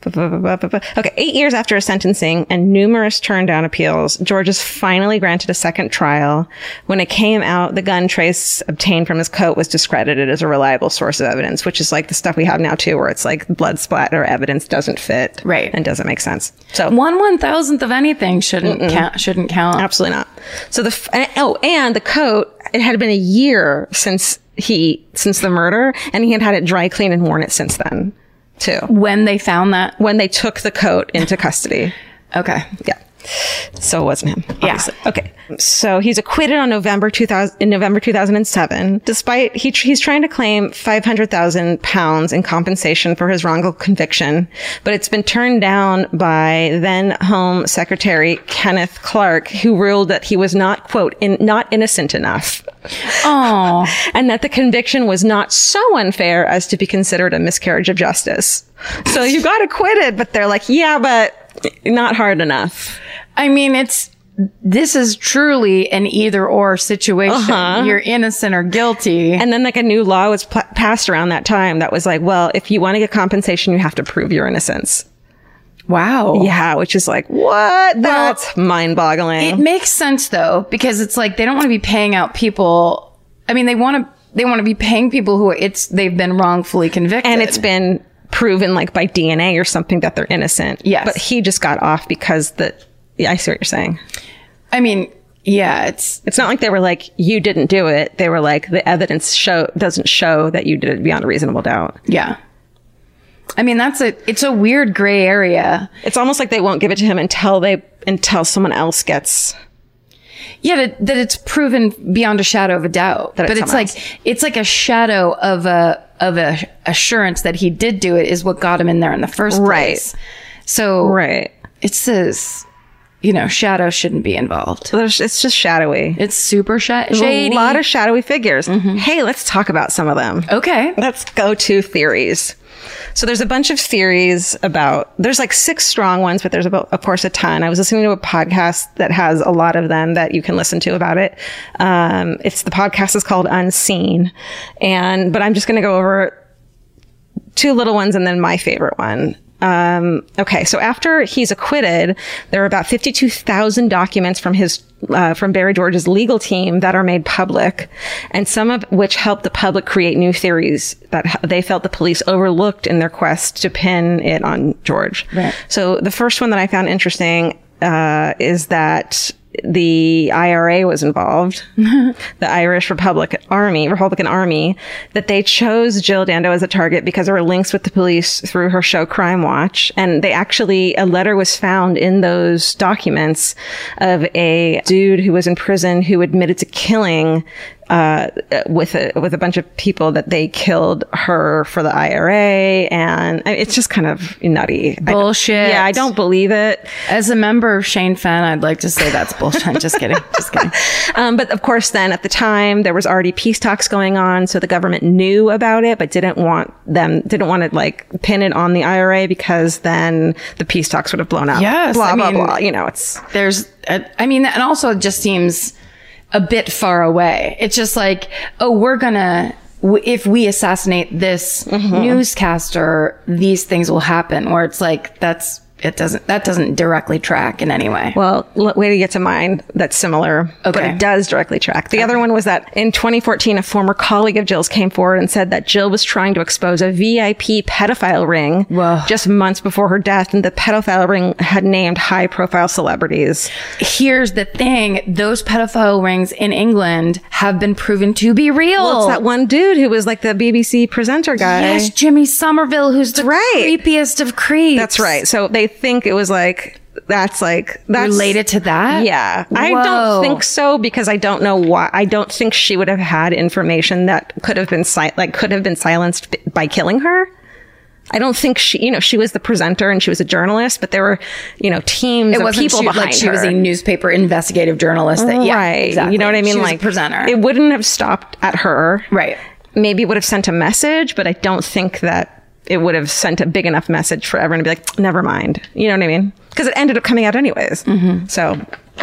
[SPEAKER 3] Okay, eight years after his sentencing and numerous turned down appeals, George is finally granted a second trial. When it came out, the gun trace obtained from his coat was discredited as a reliable source of evidence, which is like the stuff we have now too, where it's like blood splatter evidence doesn't fit,
[SPEAKER 4] Right.
[SPEAKER 3] and doesn't make sense. So
[SPEAKER 4] One one thousandth of anything shouldn't count. Shouldn't count.
[SPEAKER 3] absolutely not. So the f- and- oh, and the coat, it had been a year since he since the murder, and he had had it dry cleaned and worn it since then too.
[SPEAKER 4] When they found that.
[SPEAKER 3] When they took the coat into custody.
[SPEAKER 4] Okay.
[SPEAKER 3] Yeah. So it wasn't him.
[SPEAKER 4] Yeah.
[SPEAKER 3] Obviously. Okay. So he's acquitted on November two thousand in November two thousand seven, despite he he's trying to claim five hundred thousand pounds in compensation for his wrongful conviction, but it's been turned down by then Home Secretary Kenneth Clark, who ruled that he was not, quote, in, not innocent enough.
[SPEAKER 4] Oh.
[SPEAKER 3] And that the conviction was not so unfair as to be considered a miscarriage of justice. So you got acquitted, but they're like, yeah, but not hard enough.
[SPEAKER 4] I mean, it's, this is truly an either or situation.
[SPEAKER 3] Uh-huh.
[SPEAKER 4] You're innocent or guilty.
[SPEAKER 3] And then like a new law was pl- passed around that time that was like, well, if you want to get compensation, you have to prove your innocence.
[SPEAKER 4] Wow.
[SPEAKER 3] Yeah, which is like, what? That's mind boggling.
[SPEAKER 4] It makes sense though, because it's like, they don't want to be paying out people. I mean, they want to, they want to be paying people who it's, they've been wrongfully convicted.
[SPEAKER 3] And it's been proven like by D N A or something that they're innocent.
[SPEAKER 4] Yes.
[SPEAKER 3] But he just got off because the, yeah, I see what you're saying.
[SPEAKER 4] I mean, yeah, it's,
[SPEAKER 3] It's not like they were like, you didn't do it. They were like, the evidence show doesn't show that you did it beyond a reasonable doubt.
[SPEAKER 4] yeah. I mean, that's a, it's a weird gray area.
[SPEAKER 3] It's almost like they won't give it to him until they, until someone else gets.
[SPEAKER 4] Yeah, that, that it's proven beyond a shadow of a doubt.
[SPEAKER 3] That
[SPEAKER 4] But
[SPEAKER 3] it's
[SPEAKER 4] it's
[SPEAKER 3] someone
[SPEAKER 4] like, it's like a shadow of a, of a assurance that he did do it is what got him in there in the first
[SPEAKER 3] Right.
[SPEAKER 4] place. So
[SPEAKER 3] Right.
[SPEAKER 4] it says, you know, shadow shouldn't be involved.
[SPEAKER 3] There's, it's just shadowy.
[SPEAKER 4] It's super sh-
[SPEAKER 3] There's
[SPEAKER 4] shady.
[SPEAKER 3] a lot of shadowy figures. Hey, let's talk about some of them.
[SPEAKER 4] Okay.
[SPEAKER 3] Let's go to theories. So there's a bunch of theories about, there's like six strong ones, but there's about, of course, a ton. I was listening to a podcast that has a lot of them that you can listen to about it. Um, it's the podcast is called Unseen. And, but I'm just going to go over two little ones and then my favorite one. Um, okay, so after he's acquitted, there are about fifty-two thousand documents from his uh, from Barry George's legal team that are made public, and some of which help the public create new theories that they felt the police overlooked in their quest to pin it on George. Right. So the first one that I found interesting uh, is that the I R A was involved, the Irish Republican Army, Republican Army, that they chose Jill Dando as a target because of her links with the police through her show Crime Watch. And they actually, a letter was found in those documents of a dude who was in prison who admitted to killing uh, with a, with a bunch of people, that they killed her for the I R A. And it's just kind of nutty.
[SPEAKER 4] Bullshit.
[SPEAKER 3] I, yeah, I don't believe it.
[SPEAKER 4] As a member of Shane Fenn, I'd like to say that's bullshit. Just kidding. Just kidding.
[SPEAKER 3] Um, but of course, then at the time, there was already peace talks going on. So the government knew about it, but didn't want them, didn't want to like pin it on the I R A, because then the peace talks would have blown up.
[SPEAKER 4] Yes.
[SPEAKER 3] Blah,
[SPEAKER 4] I
[SPEAKER 3] blah,
[SPEAKER 4] mean,
[SPEAKER 3] blah. You know, it's,
[SPEAKER 4] there's, a, I mean, and also it just seems a bit far away. It's just like, oh, we're gonna, w- if we assassinate this mm-hmm. newscaster, these things will happen. Where it's like, that's, it doesn't, that doesn't directly track in any way.
[SPEAKER 3] Well, l- way to get to mine that's similar, okay. but it does directly track. The okay. other one was that in twenty fourteen, a former colleague of Jill's came forward and said that Jill was trying to expose a V I P pedophile ring Whoa. just months before her death, and the pedophile ring had named high profile celebrities.
[SPEAKER 4] Here's the thing. Those pedophile rings in England have been proven to be real.
[SPEAKER 3] Well, it's that one dude who was like the B B C presenter guy.
[SPEAKER 4] Yes, Jimmy Somerville, who's the
[SPEAKER 3] right.
[SPEAKER 4] creepiest of creeps.
[SPEAKER 3] That's right. So they think it was like, that's like, that's
[SPEAKER 4] related to that.
[SPEAKER 3] Yeah.
[SPEAKER 4] Whoa.
[SPEAKER 3] I don't think so, because I don't know why. I don't think she would have had information that could have been si- like could have been silenced by killing her. I don't think she, you know, she was the presenter and she was a journalist, but there were, you know, teams
[SPEAKER 4] it
[SPEAKER 3] of people
[SPEAKER 4] she,
[SPEAKER 3] behind
[SPEAKER 4] like she
[SPEAKER 3] her.
[SPEAKER 4] was a newspaper investigative journalist. That, yeah,
[SPEAKER 3] right.
[SPEAKER 4] Exactly.
[SPEAKER 3] You know what I mean?
[SPEAKER 4] She was
[SPEAKER 3] like
[SPEAKER 4] a presenter.
[SPEAKER 3] It wouldn't have stopped at her.
[SPEAKER 4] Right.
[SPEAKER 3] Maybe it would have sent a message, but I don't think that it would have sent a big enough message for everyone to be like, never mind. You know what I mean? Because it ended up coming out anyways. Mm-hmm. So,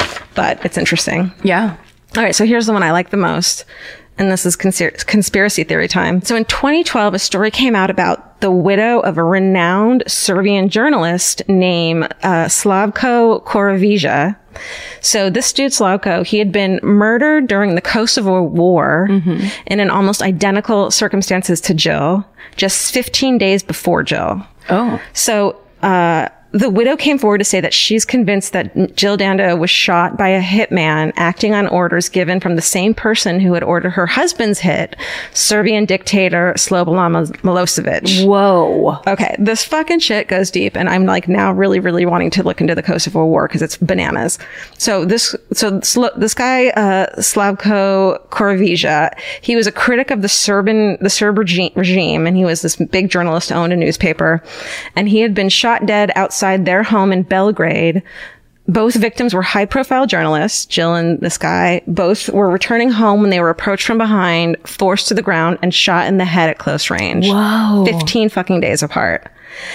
[SPEAKER 3] but it's interesting.
[SPEAKER 4] Yeah.
[SPEAKER 3] All right. So here's the one I like the most. And this is consir- conspiracy theory time. So in twenty twelve, a story came out about the widow of a renowned Serbian journalist named uh, Slavko Korovija. So this dude, Slavko, he had been murdered during the Kosovo War mm-hmm. in an almost identical circumstances to Jill, just fifteen days before Jill.
[SPEAKER 4] Oh.
[SPEAKER 3] So uh the widow came forward to say that she's convinced that Jill Dando was shot by a hitman acting on orders given from the same person who had ordered her husband's hit, Serbian dictator Slobodan Milosevic.
[SPEAKER 4] Whoa.
[SPEAKER 3] Okay, this fucking shit goes deep, and I'm like now really, really wanting to look into the Kosovo War because it's bananas. So this, so this guy, uh, Slavko Korovija, he was a critic of the Serbian, the Serb regime, and he was this big journalist who owned a newspaper, and he had been shot dead outside their home in Belgrade. Both victims were high-profile journalists, Jill and this guy. Both were returning home when they were approached from behind, forced to the ground, and shot in the head at close range.
[SPEAKER 4] Whoa.
[SPEAKER 3] fifteen fucking days apart.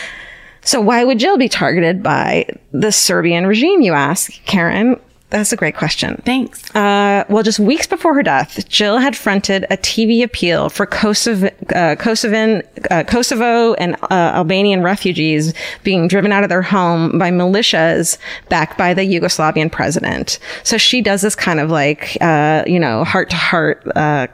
[SPEAKER 3] So why would Jill be targeted by the Serbian regime, you ask, Karen? That's a great question.
[SPEAKER 4] Thanks.
[SPEAKER 3] Uh, well, just weeks before her death, Jill had fronted a T V appeal for Kosovo, uh, Kosovan, uh, Kosovo and uh, Albanian refugees being driven out of their home by militias backed by the Yugoslavian president. So she does this kind of like, uh, you know, heart to heart, uh,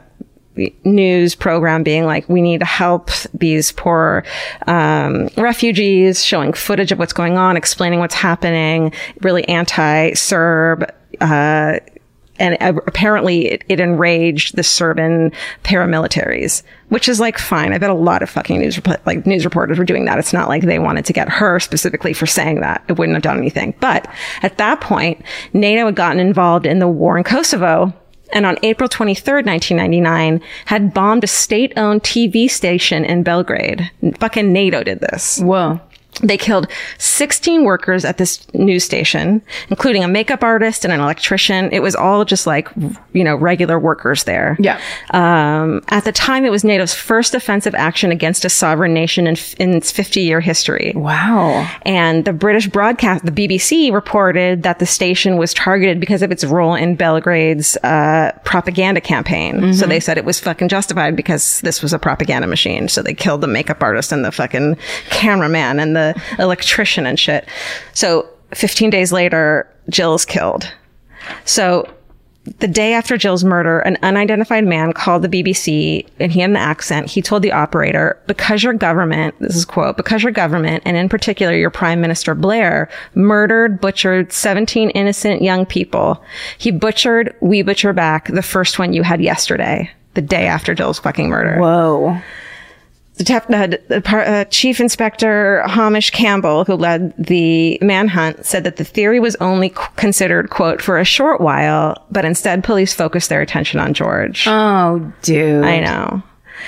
[SPEAKER 3] news program being like, we need to help these poor um refugees, showing footage of what's going on, explaining what's happening, really anti-Serb, uh and uh, apparently it, it enraged the Serbian paramilitaries, which is like fine. I bet a lot of fucking news rep- like news reporters were doing that. It's not like they wanted to get her specifically for saying that. It wouldn't have done anything. But at that point, NATO had gotten involved in the war in Kosovo, and on April twenty-third, nineteen ninety-nine, had bombed a state-owned T V station in Belgrade. Fucking NATO did this.
[SPEAKER 4] Whoa.
[SPEAKER 3] They killed sixteen workers at this news station, including a makeup artist and an electrician. It was all just like, you know, regular workers there.
[SPEAKER 4] Yeah.
[SPEAKER 3] Um, at the time, it was NATO's first offensive action against a sovereign nation in, in its fifty-year history.
[SPEAKER 4] Wow.
[SPEAKER 3] And the British broadcast, the B B C, reported that the station was targeted because of its role in Belgrade's uh, propaganda campaign. Mm-hmm. So they said it was fucking justified because this was a propaganda machine. So they killed the makeup artist and the fucking cameraman and the the electrician and shit. So fifteen days later, Jill's killed. So the day after Jill's murder, an unidentified man called the B B C, and he had an accent. He told the operator, because your government, this is a quote, because your government, and in particular your Prime Minister Blair, murdered, butchered seventeen innocent young people. He butchered, we butcher back, the first one you had yesterday, the day after Jill's fucking murder.
[SPEAKER 4] Whoa.
[SPEAKER 3] Detective, uh, uh, Chief Inspector Hamish Campbell, who led the manhunt, said that the theory was only c- considered, quote, for a short while, but instead police focused their attention on George.
[SPEAKER 4] Oh, dude.
[SPEAKER 3] I know.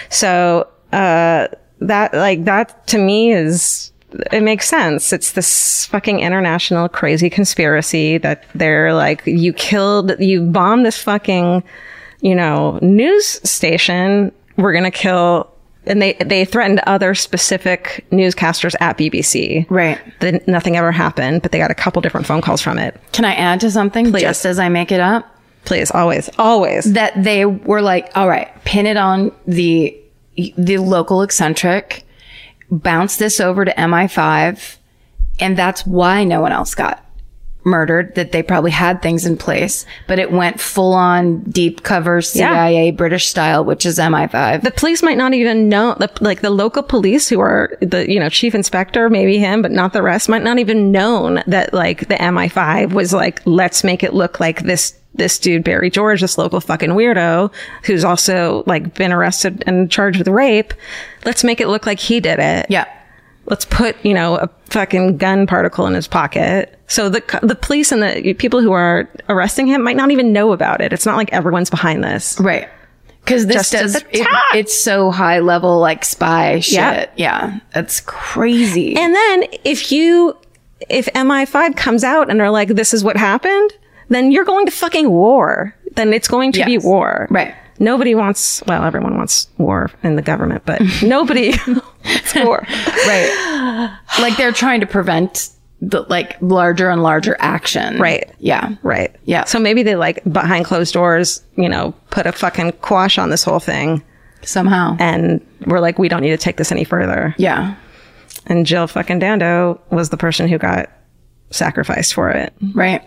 [SPEAKER 3] So, uh, that, like, that to me is, it makes sense. It's this fucking international crazy conspiracy that they're like, you killed, you bombed this fucking, you know, news station. We're going to kill. And they, they threatened other specific newscasters at B B C.
[SPEAKER 4] Right.
[SPEAKER 3] That nothing ever happened, but they got a couple different phone calls from it.
[SPEAKER 4] Can I add to something?
[SPEAKER 3] Please.
[SPEAKER 4] Just as I make it up?
[SPEAKER 3] Please, always, always.
[SPEAKER 4] That they were like, all right, pin it on the, the local eccentric, bounce this over to M I five. And that's why no one else got murdered, that they probably had things in place, but it went full on deep cover C I A yeah. British style, which is M I five.
[SPEAKER 3] The police might not even know, the, like the local police who are the, you know, chief inspector, maybe him, but not the rest, might not even known that like the M I five was like, let's make it look like this, this dude, Barry George, this local fucking weirdo who's also like been arrested and charged with rape. Let's make it look like he did it.
[SPEAKER 4] Yeah.
[SPEAKER 3] Let's put, you know, a fucking gun particle in his pocket. So the the police and the people who are arresting him might not even know about it. It's not like everyone's behind this.
[SPEAKER 4] Right. Because this
[SPEAKER 3] Just
[SPEAKER 4] does,
[SPEAKER 3] at the
[SPEAKER 4] it,
[SPEAKER 3] top.
[SPEAKER 4] it's so high level, like spy shit.
[SPEAKER 3] Yeah.
[SPEAKER 4] Yeah. That's crazy.
[SPEAKER 3] And then if you, if M I five comes out and they're like, this is what happened, then you're going to fucking war. Then it's going to
[SPEAKER 4] yes.
[SPEAKER 3] be war.
[SPEAKER 4] Right.
[SPEAKER 3] Nobody wants, well, everyone wants war in the government, but nobody wants war.
[SPEAKER 4] Right. Like they're trying to prevent the like larger and larger action.
[SPEAKER 3] Right.
[SPEAKER 4] Yeah.
[SPEAKER 3] Right.
[SPEAKER 4] Yeah.
[SPEAKER 3] So maybe they like behind closed doors, you know, put a fucking quash on this whole thing.
[SPEAKER 4] Somehow.
[SPEAKER 3] And we're like, we don't need to take this any further.
[SPEAKER 4] Yeah.
[SPEAKER 3] And Jill fucking Dando was the person who got sacrificed for it.
[SPEAKER 4] Right.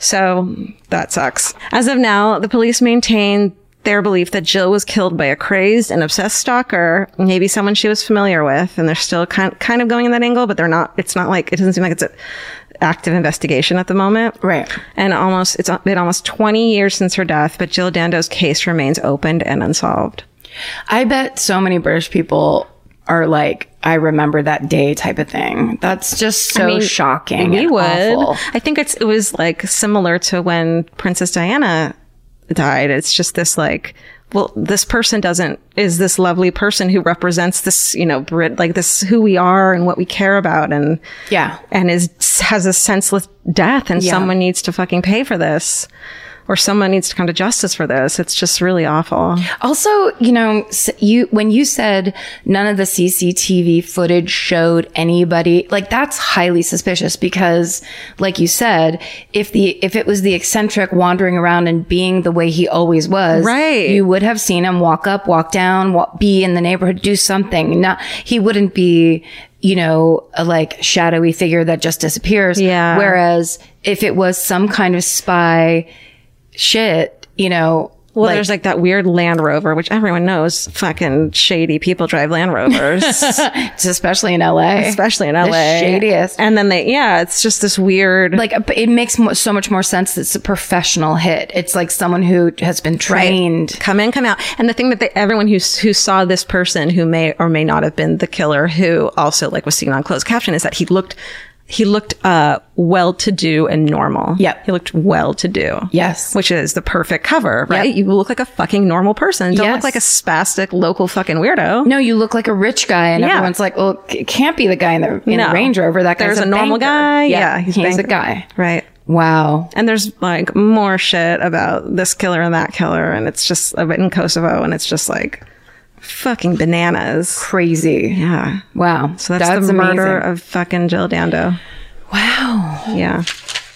[SPEAKER 3] So that sucks. As of now, the police maintain their belief that Jill was killed by a crazed and obsessed stalker, maybe someone she was familiar with, and they're still kind kind of going in that angle, but they're not. It's not like, it doesn't seem like it's an active investigation at the moment.
[SPEAKER 4] Right.
[SPEAKER 3] And almost it's been almost twenty years since her death, but Jill Dando's case remains opened and unsolved.
[SPEAKER 4] I bet so many British people are like, I remember that day type of thing. That's just so
[SPEAKER 3] I mean,
[SPEAKER 4] shocking.
[SPEAKER 3] We
[SPEAKER 4] and
[SPEAKER 3] would.
[SPEAKER 4] awful.
[SPEAKER 3] I think it's it was like similar to when Princess Diana died. It's just this like, well, this person doesn't, is this lovely person who represents this, you know, Brit, like this, who we are and what we care about. And
[SPEAKER 4] yeah.
[SPEAKER 3] And is, has a senseless death, and
[SPEAKER 4] Yeah.
[SPEAKER 3] someone needs to fucking pay for this, or someone needs to come to justice for this. It's just really awful.
[SPEAKER 4] Also, you know, s- you, when you said none of the C C T V footage showed anybody, like that's highly suspicious because like you said, if the, if it was the eccentric wandering around and being the way he always was,
[SPEAKER 3] Right.
[SPEAKER 4] you would have seen him walk up, walk down, walk, be in the neighborhood, do something. Not, he wouldn't be, you know, a like shadowy figure that just disappears.
[SPEAKER 3] Yeah.
[SPEAKER 4] Whereas if it was some kind of spy shit, you know.
[SPEAKER 3] Well,
[SPEAKER 4] like,
[SPEAKER 3] there's like that weird Land Rover, which everyone knows fucking shady people drive Land Rovers.
[SPEAKER 4] it's especially in L A,
[SPEAKER 3] Especially in L A.
[SPEAKER 4] The shadiest.
[SPEAKER 3] And then they, yeah, it's just this weird.
[SPEAKER 4] Like it makes mo- so much more sense that it's a professional hit. It's like someone who has been trained.
[SPEAKER 3] Right. Come in, come out. And the thing that they, everyone who who saw this person who may or may not have been the killer, who also like was seen on closed caption, is that he looked he looked uh well-to-do and normal.
[SPEAKER 4] Yep.
[SPEAKER 3] He looked well-to-do.
[SPEAKER 4] Yes.
[SPEAKER 3] Which is the perfect cover, right?
[SPEAKER 4] Yep.
[SPEAKER 3] You look like a fucking normal person. Don't
[SPEAKER 4] Yes.
[SPEAKER 3] look like a spastic local fucking weirdo.
[SPEAKER 4] No, you look like a rich guy, and
[SPEAKER 3] Yeah.
[SPEAKER 4] everyone's like, "Well, it can't be the guy in the in
[SPEAKER 3] No.
[SPEAKER 4] the Range Rover. That guy's
[SPEAKER 3] There's
[SPEAKER 4] a,
[SPEAKER 3] a normal
[SPEAKER 4] banker."
[SPEAKER 3] guy.
[SPEAKER 4] Yeah,
[SPEAKER 3] Yeah,
[SPEAKER 4] he's,
[SPEAKER 3] he's
[SPEAKER 4] a
[SPEAKER 3] banker.
[SPEAKER 4] guy.
[SPEAKER 3] Right.
[SPEAKER 4] Wow.
[SPEAKER 3] And there's like more shit about this killer and that killer, and it's just in Kosovo, and it's just like fucking bananas.
[SPEAKER 4] Crazy.
[SPEAKER 3] Yeah.
[SPEAKER 4] Wow.
[SPEAKER 3] So that's, the
[SPEAKER 4] amazing.
[SPEAKER 3] murder of fucking Jill Dando.
[SPEAKER 4] Wow.
[SPEAKER 3] Yeah.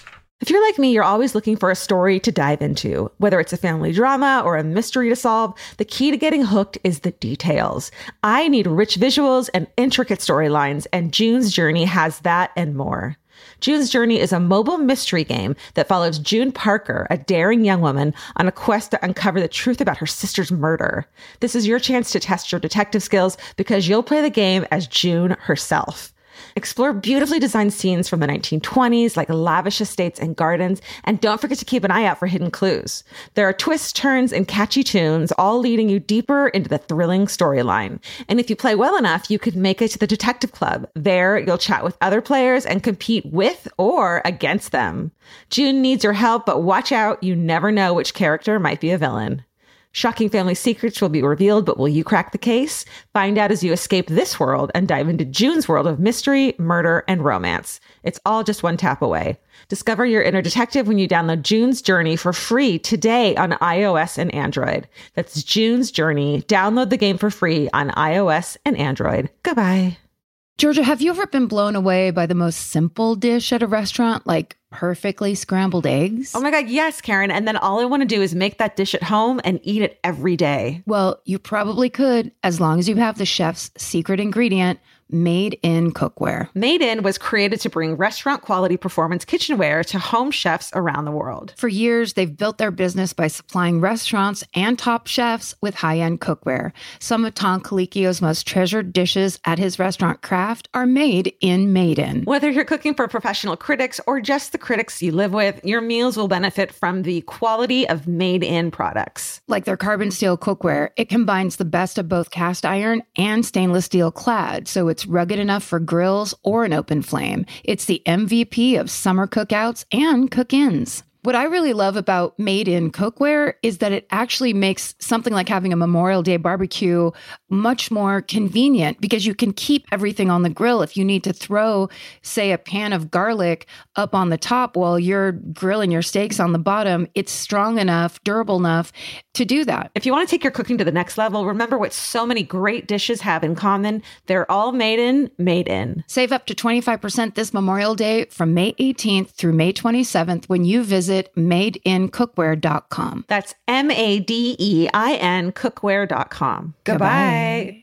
[SPEAKER 5] If you're like me, you're always looking for a story to dive into. Whether it's a family drama or a mystery to solve, the key to getting hooked is the details. I need rich visuals and intricate storylines, and June's Journey has that and more. June's Journey is a mobile mystery game that follows June Parker, a daring young woman, on a quest to uncover the truth about her sister's murder. This is your chance to test your detective skills because you'll play the game as June herself. Explore beautifully designed scenes from the nineteen twenties, like lavish estates and gardens, and don't forget to keep an eye out for hidden clues. There are twists, turns, and catchy tunes, all leading you deeper into the thrilling storyline. And if you play well enough, you could make it to the Detective Club. There, you'll chat with other players and compete with or against them. June needs your help, but watch out, you never know which character might be a villain. Shocking family secrets will be revealed, but will you crack the case? Find out as you escape this world and dive into June's world of mystery, murder, and romance. It's all just one tap away. Discover your inner detective when you download June's Journey for free today on iOS and Android. That's June's Journey. Download the game for free on iOS and Android. Goodbye.
[SPEAKER 6] Georgia, have you ever been blown away by the most simple dish at a restaurant, like perfectly scrambled eggs?
[SPEAKER 5] Oh my God, yes, Karen. And then all I want to do is make that dish at home and eat it every day.
[SPEAKER 6] Well, you probably could, as long as you have the chef's secret ingredient, Made in Cookware.
[SPEAKER 5] Made in was created to bring restaurant quality performance kitchenware to home chefs around the world.
[SPEAKER 6] For years, they've built their business by supplying restaurants and top chefs with high-end cookware. Some of Tom Colicchio's most treasured dishes at his restaurant Craft are made in Made in.
[SPEAKER 5] Whether you're cooking for professional critics or just the critics you live with, your meals will benefit from the quality of Made in products.
[SPEAKER 6] Like their carbon steel cookware, it combines the best of both cast iron and stainless steel clad, so it's It's rugged enough for grills or an open flame. It's the M V P of summer cookouts and cook-ins. What I really love about Made in Cookware is that it actually makes something like having a Memorial Day barbecue much more convenient because you can keep everything on the grill. If you need to throw, say, a pan of garlic up on the top while you're grilling your steaks on the bottom, it's strong enough, durable enough to do that.
[SPEAKER 5] If you want to take your cooking to the next level, remember what so many great dishes have in common. They're all made in, made in.
[SPEAKER 6] Save up to twenty-five percent this Memorial Day from May eighteenth through May twenty-seventh when you visit made in cookware dot com.
[SPEAKER 5] That's M A D E I N cookware dot com. Goodbye.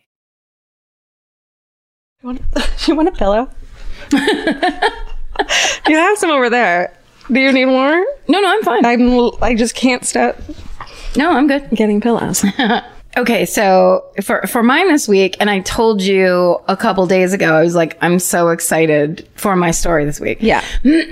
[SPEAKER 3] You want, you want a pillow? You have some over there. Do you need more?
[SPEAKER 4] No, no, I'm fine.
[SPEAKER 3] I'm, I just can't stop
[SPEAKER 4] No, I'm good.
[SPEAKER 3] getting pillows.
[SPEAKER 4] Okay, so for for mine this week, and I told you a couple days ago, I was like, I'm so excited for my story this week.
[SPEAKER 3] Yeah.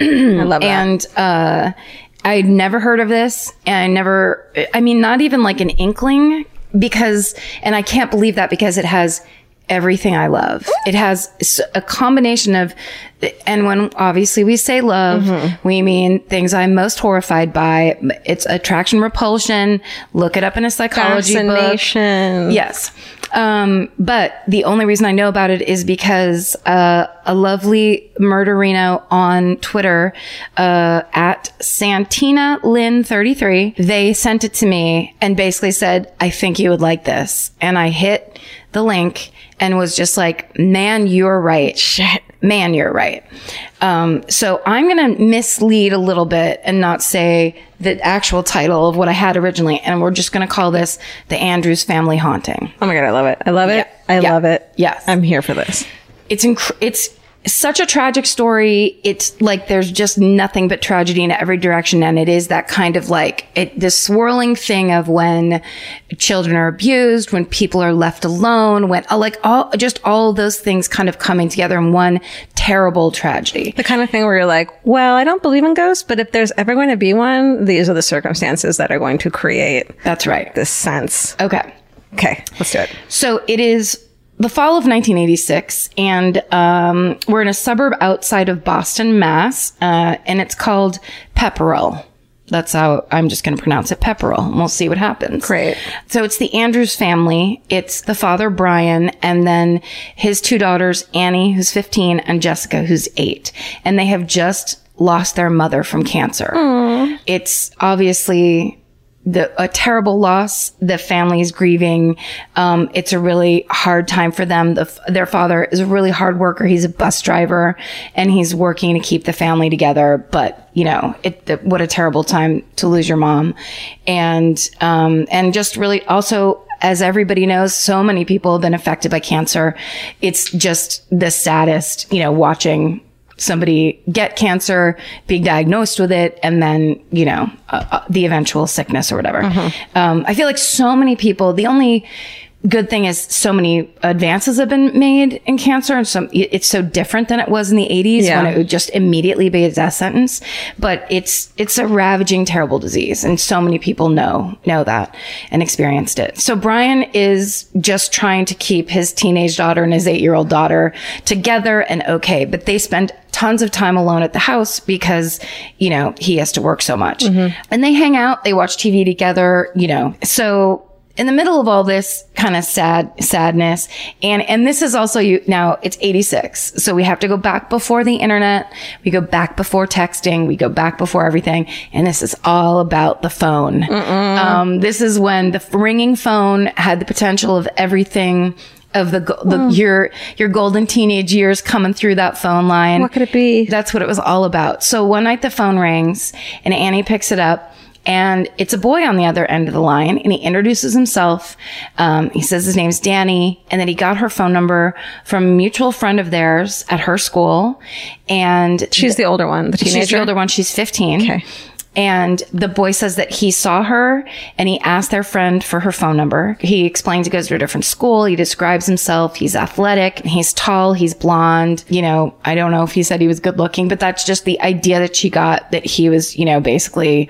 [SPEAKER 3] I love that.
[SPEAKER 4] And uh, I'd never heard of this, and I never, I mean, not even like an inkling, because, and I can't believe that because it has everything I love. It has a combination of, and when obviously we say love, mm-hmm. we mean things I'm most horrified by. It's attraction, repulsion. Look it up in a psychology
[SPEAKER 3] Fascination.
[SPEAKER 4] book. Yes. Um, but the only reason I know about it is because, uh, a lovely murderino on Twitter, uh, at Santina Lynn thirty-three, they sent it to me and basically said, I think you would like this. And I hit the link and was just like, man, you're right. Shit. Man, you're right. Um, so I'm going to mislead a little bit and not say the actual title of what I had originally. And we're just going to call this The Andrews Family Haunting.
[SPEAKER 3] Oh my God, I love it. I love it.
[SPEAKER 4] Yeah.
[SPEAKER 3] I
[SPEAKER 4] Yeah.
[SPEAKER 3] love it.
[SPEAKER 4] Yes.
[SPEAKER 3] I'm here for this.
[SPEAKER 4] It's inc- it's such a tragic story. It's like there's just nothing but tragedy in every direction. And it is that kind of like it, this swirling thing of when children are abused, when people are left alone, when uh, like all, just all those things kind of coming together in one terrible tragedy.
[SPEAKER 3] The kind of thing where you're like, well, I don't believe in ghosts, but if there's ever going to be one, these are the circumstances that are going to create
[SPEAKER 4] That's right.
[SPEAKER 3] this sense.
[SPEAKER 4] Okay.
[SPEAKER 3] Okay, let's do it.
[SPEAKER 4] So it is the fall of nineteen eighty-six, and um, we're in a suburb outside of Boston, Mass, uh, and it's called Pepperell. That's how I'm just going to pronounce it, Pepperell, and we'll see what happens.
[SPEAKER 3] Great.
[SPEAKER 4] So it's the Andrews family. It's the father, Brian, and then his two daughters, Annie, who's fifteen, and Jessica, who's eight. And they have just lost their mother from cancer. Aww. It's obviously the, a terrible loss. The family is grieving. Um, it's a really hard time for them. The, their father is a really hard worker. He's a bus driver and he's working to keep the family together. But, you know, it, the, what a terrible time to lose your mom. And, um, and just really also, as everybody knows, so many people have been affected by cancer. It's just the saddest, you know, watching somebody get cancer, being diagnosed with it, and then, you know, uh, uh, the eventual sickness or whatever. Mm-hmm. Um, I feel like so many people, the only good thing is so many advances have been made in cancer, and some it's so different than it was in the eighties yeah. when it would just immediately be a death sentence. But it's it's a ravaging, terrible disease, and so many people know know that and experienced it. So Brian is just trying to keep his teenage daughter and his eight-year-old daughter together and okay, but they spend tons of time alone at the house because, you know, he has to work so much. Mm-hmm. And they hang out, they watch T V together, you know. So in the middle of all this kind of sad sadness, and and this is also you now it's eighty-six, so we have to go back before the internet, we go back before texting, we go back before everything, and this is all about the phone. Um, this is when the ringing phone had the potential of everything. Of the, the mm. your your golden teenage years coming through that phone line.
[SPEAKER 3] What could it be?
[SPEAKER 4] That's what it was all about. So one night the phone rings and Annie picks it up. And it's a boy on the other end of the line, and he introduces himself. Um, he says his name's Danny, and that he got her phone number from a mutual friend of theirs at her school. And
[SPEAKER 3] she's the older one, the teenager.
[SPEAKER 4] She's the older one. She's fifteen.
[SPEAKER 3] Okay.
[SPEAKER 4] And the boy says that he saw her and he asked their friend for her phone number. He explains he goes to a different school. He describes himself. He's athletic. He's tall. He's blonde. You know, I don't know if he said he was good looking, but that's just the idea that she got, that he was, you know, basically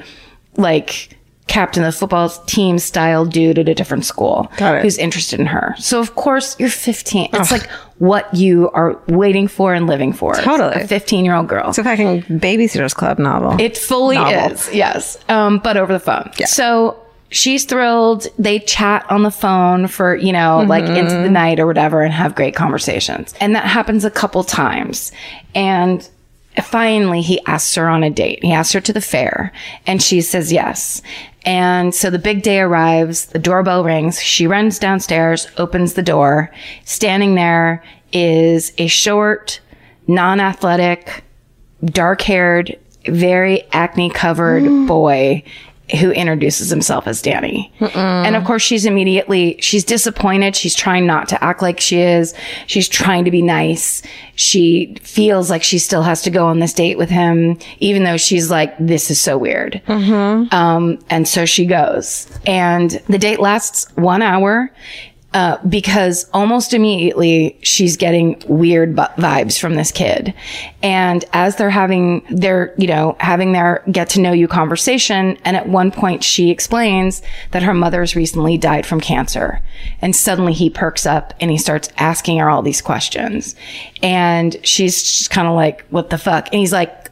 [SPEAKER 4] like captain of the football team style dude at a different school who's interested in her. So of course you're fifteen. It's Ugh. like what you are waiting for and living for.
[SPEAKER 3] Totally.
[SPEAKER 4] A fifteen year old girl.
[SPEAKER 3] It's a fucking Babysitter's Club novel.
[SPEAKER 4] It fully novel. is. Yes. Um, but over the phone. Yeah. So she's thrilled. They chat on the phone for, you know, mm-hmm. like into the night or whatever and have great conversations. And that happens a couple times. And finally, he asks her on a date. He asks her to the fair, and she says yes. And so the big day arrives, the doorbell rings, she runs downstairs, opens the door. Standing there is a short, non-athletic, dark-haired, very acne-covered mm. boy who introduces himself as Danny. Mm-mm. And of course, she's immediately, she's disappointed. She's trying not to act like she is. She's trying to be nice. She feels like she still has to go on this date with him, even though she's like, this is so weird. Mm-hmm. Um, and so she goes. And the date lasts one hour. Uh, because almost immediately she's getting weird bu- vibes from this kid. And as they're having their, you know, having their get to know you conversation, and at one point she explains that her mother's recently died from cancer. And suddenly he perks up and he starts asking her all these questions. And she's just kind of like, what the fuck? And he's like,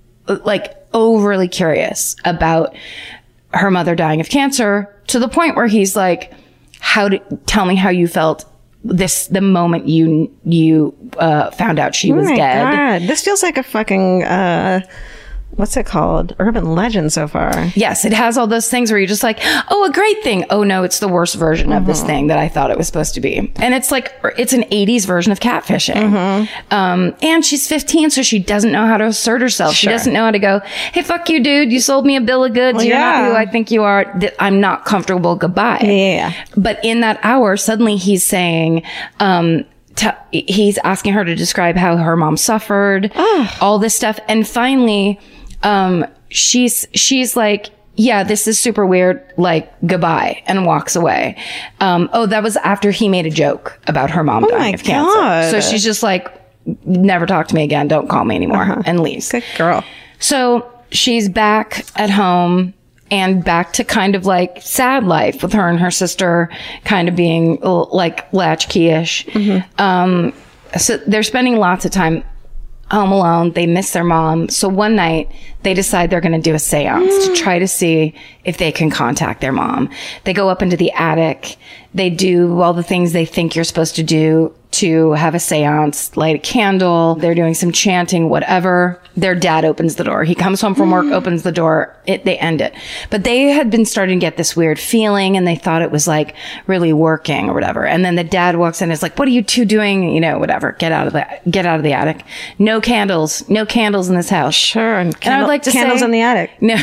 [SPEAKER 4] like overly curious about her mother dying of cancer, to the point where he's like, how did, tell me how you felt this, the moment you, you, uh, found out she
[SPEAKER 3] oh
[SPEAKER 4] was
[SPEAKER 3] my
[SPEAKER 4] dead.
[SPEAKER 3] God. This feels like a fucking, uh, what's it called? Urban legend so far.
[SPEAKER 4] Yes. It has all those things where you're just like, oh, a great thing. Oh no, it's the worst version mm-hmm. of this thing that I thought it was supposed to be. And it's like, it's an eighties version of catfishing. Mm-hmm. Um, and she's fifteen, so she doesn't know how to assert herself. Sure. She doesn't know how to go, hey, fuck you, dude. You sold me a bill of goods. Well, you're yeah. not who I think you are. That I'm not comfortable. Goodbye.
[SPEAKER 3] Yeah.
[SPEAKER 4] But in that hour, suddenly he's saying, um, T- he's asking her to describe how her mom suffered, oh. all this stuff. And finally, um, she's, she's like, yeah, this is super weird. Like, goodbye, and walks away. Um, oh, that was after he made a joke about her mom
[SPEAKER 3] oh
[SPEAKER 4] dying of cancer.
[SPEAKER 3] God.
[SPEAKER 4] So she's just like, never talk to me again. Don't call me anymore, uh-huh. and leaves.
[SPEAKER 3] Good girl.
[SPEAKER 4] So she's back at home. And back to kind of like sad life with her and her sister kind of being like latchkey-ish. Mm-hmm. Um, so they're spending lots of time home alone. They miss their mom. So one night they decide they're going to do a seance to try to see if they can contact their mom. They go up into the attic. They do all the things they think you're supposed to do to have a seance, light a candle. They're doing some chanting, whatever. Their dad opens the door. He comes home from work, opens the door. It, they end it. But they had been starting to get this weird feeling and they thought it was like really working or whatever. And then the dad walks in and is like, what are you two doing? You know, whatever. Get out of the, get out of the attic. No candles. No candles in this house.
[SPEAKER 3] Sure. And,
[SPEAKER 4] And I
[SPEAKER 3] candle-
[SPEAKER 4] would like to
[SPEAKER 3] candles
[SPEAKER 4] say,
[SPEAKER 3] in the attic.
[SPEAKER 4] No,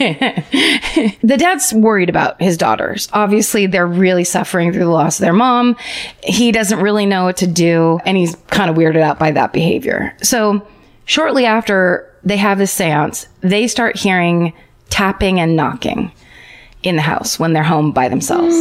[SPEAKER 4] the dad's worried about his daughters. Obviously, they're really suffering through the loss of their mom. He doesn't really know what to do, and he's kind of weirded out by that behavior. So, shortly after they have this seance, they start hearing tapping and knocking in the house when they're home by themselves.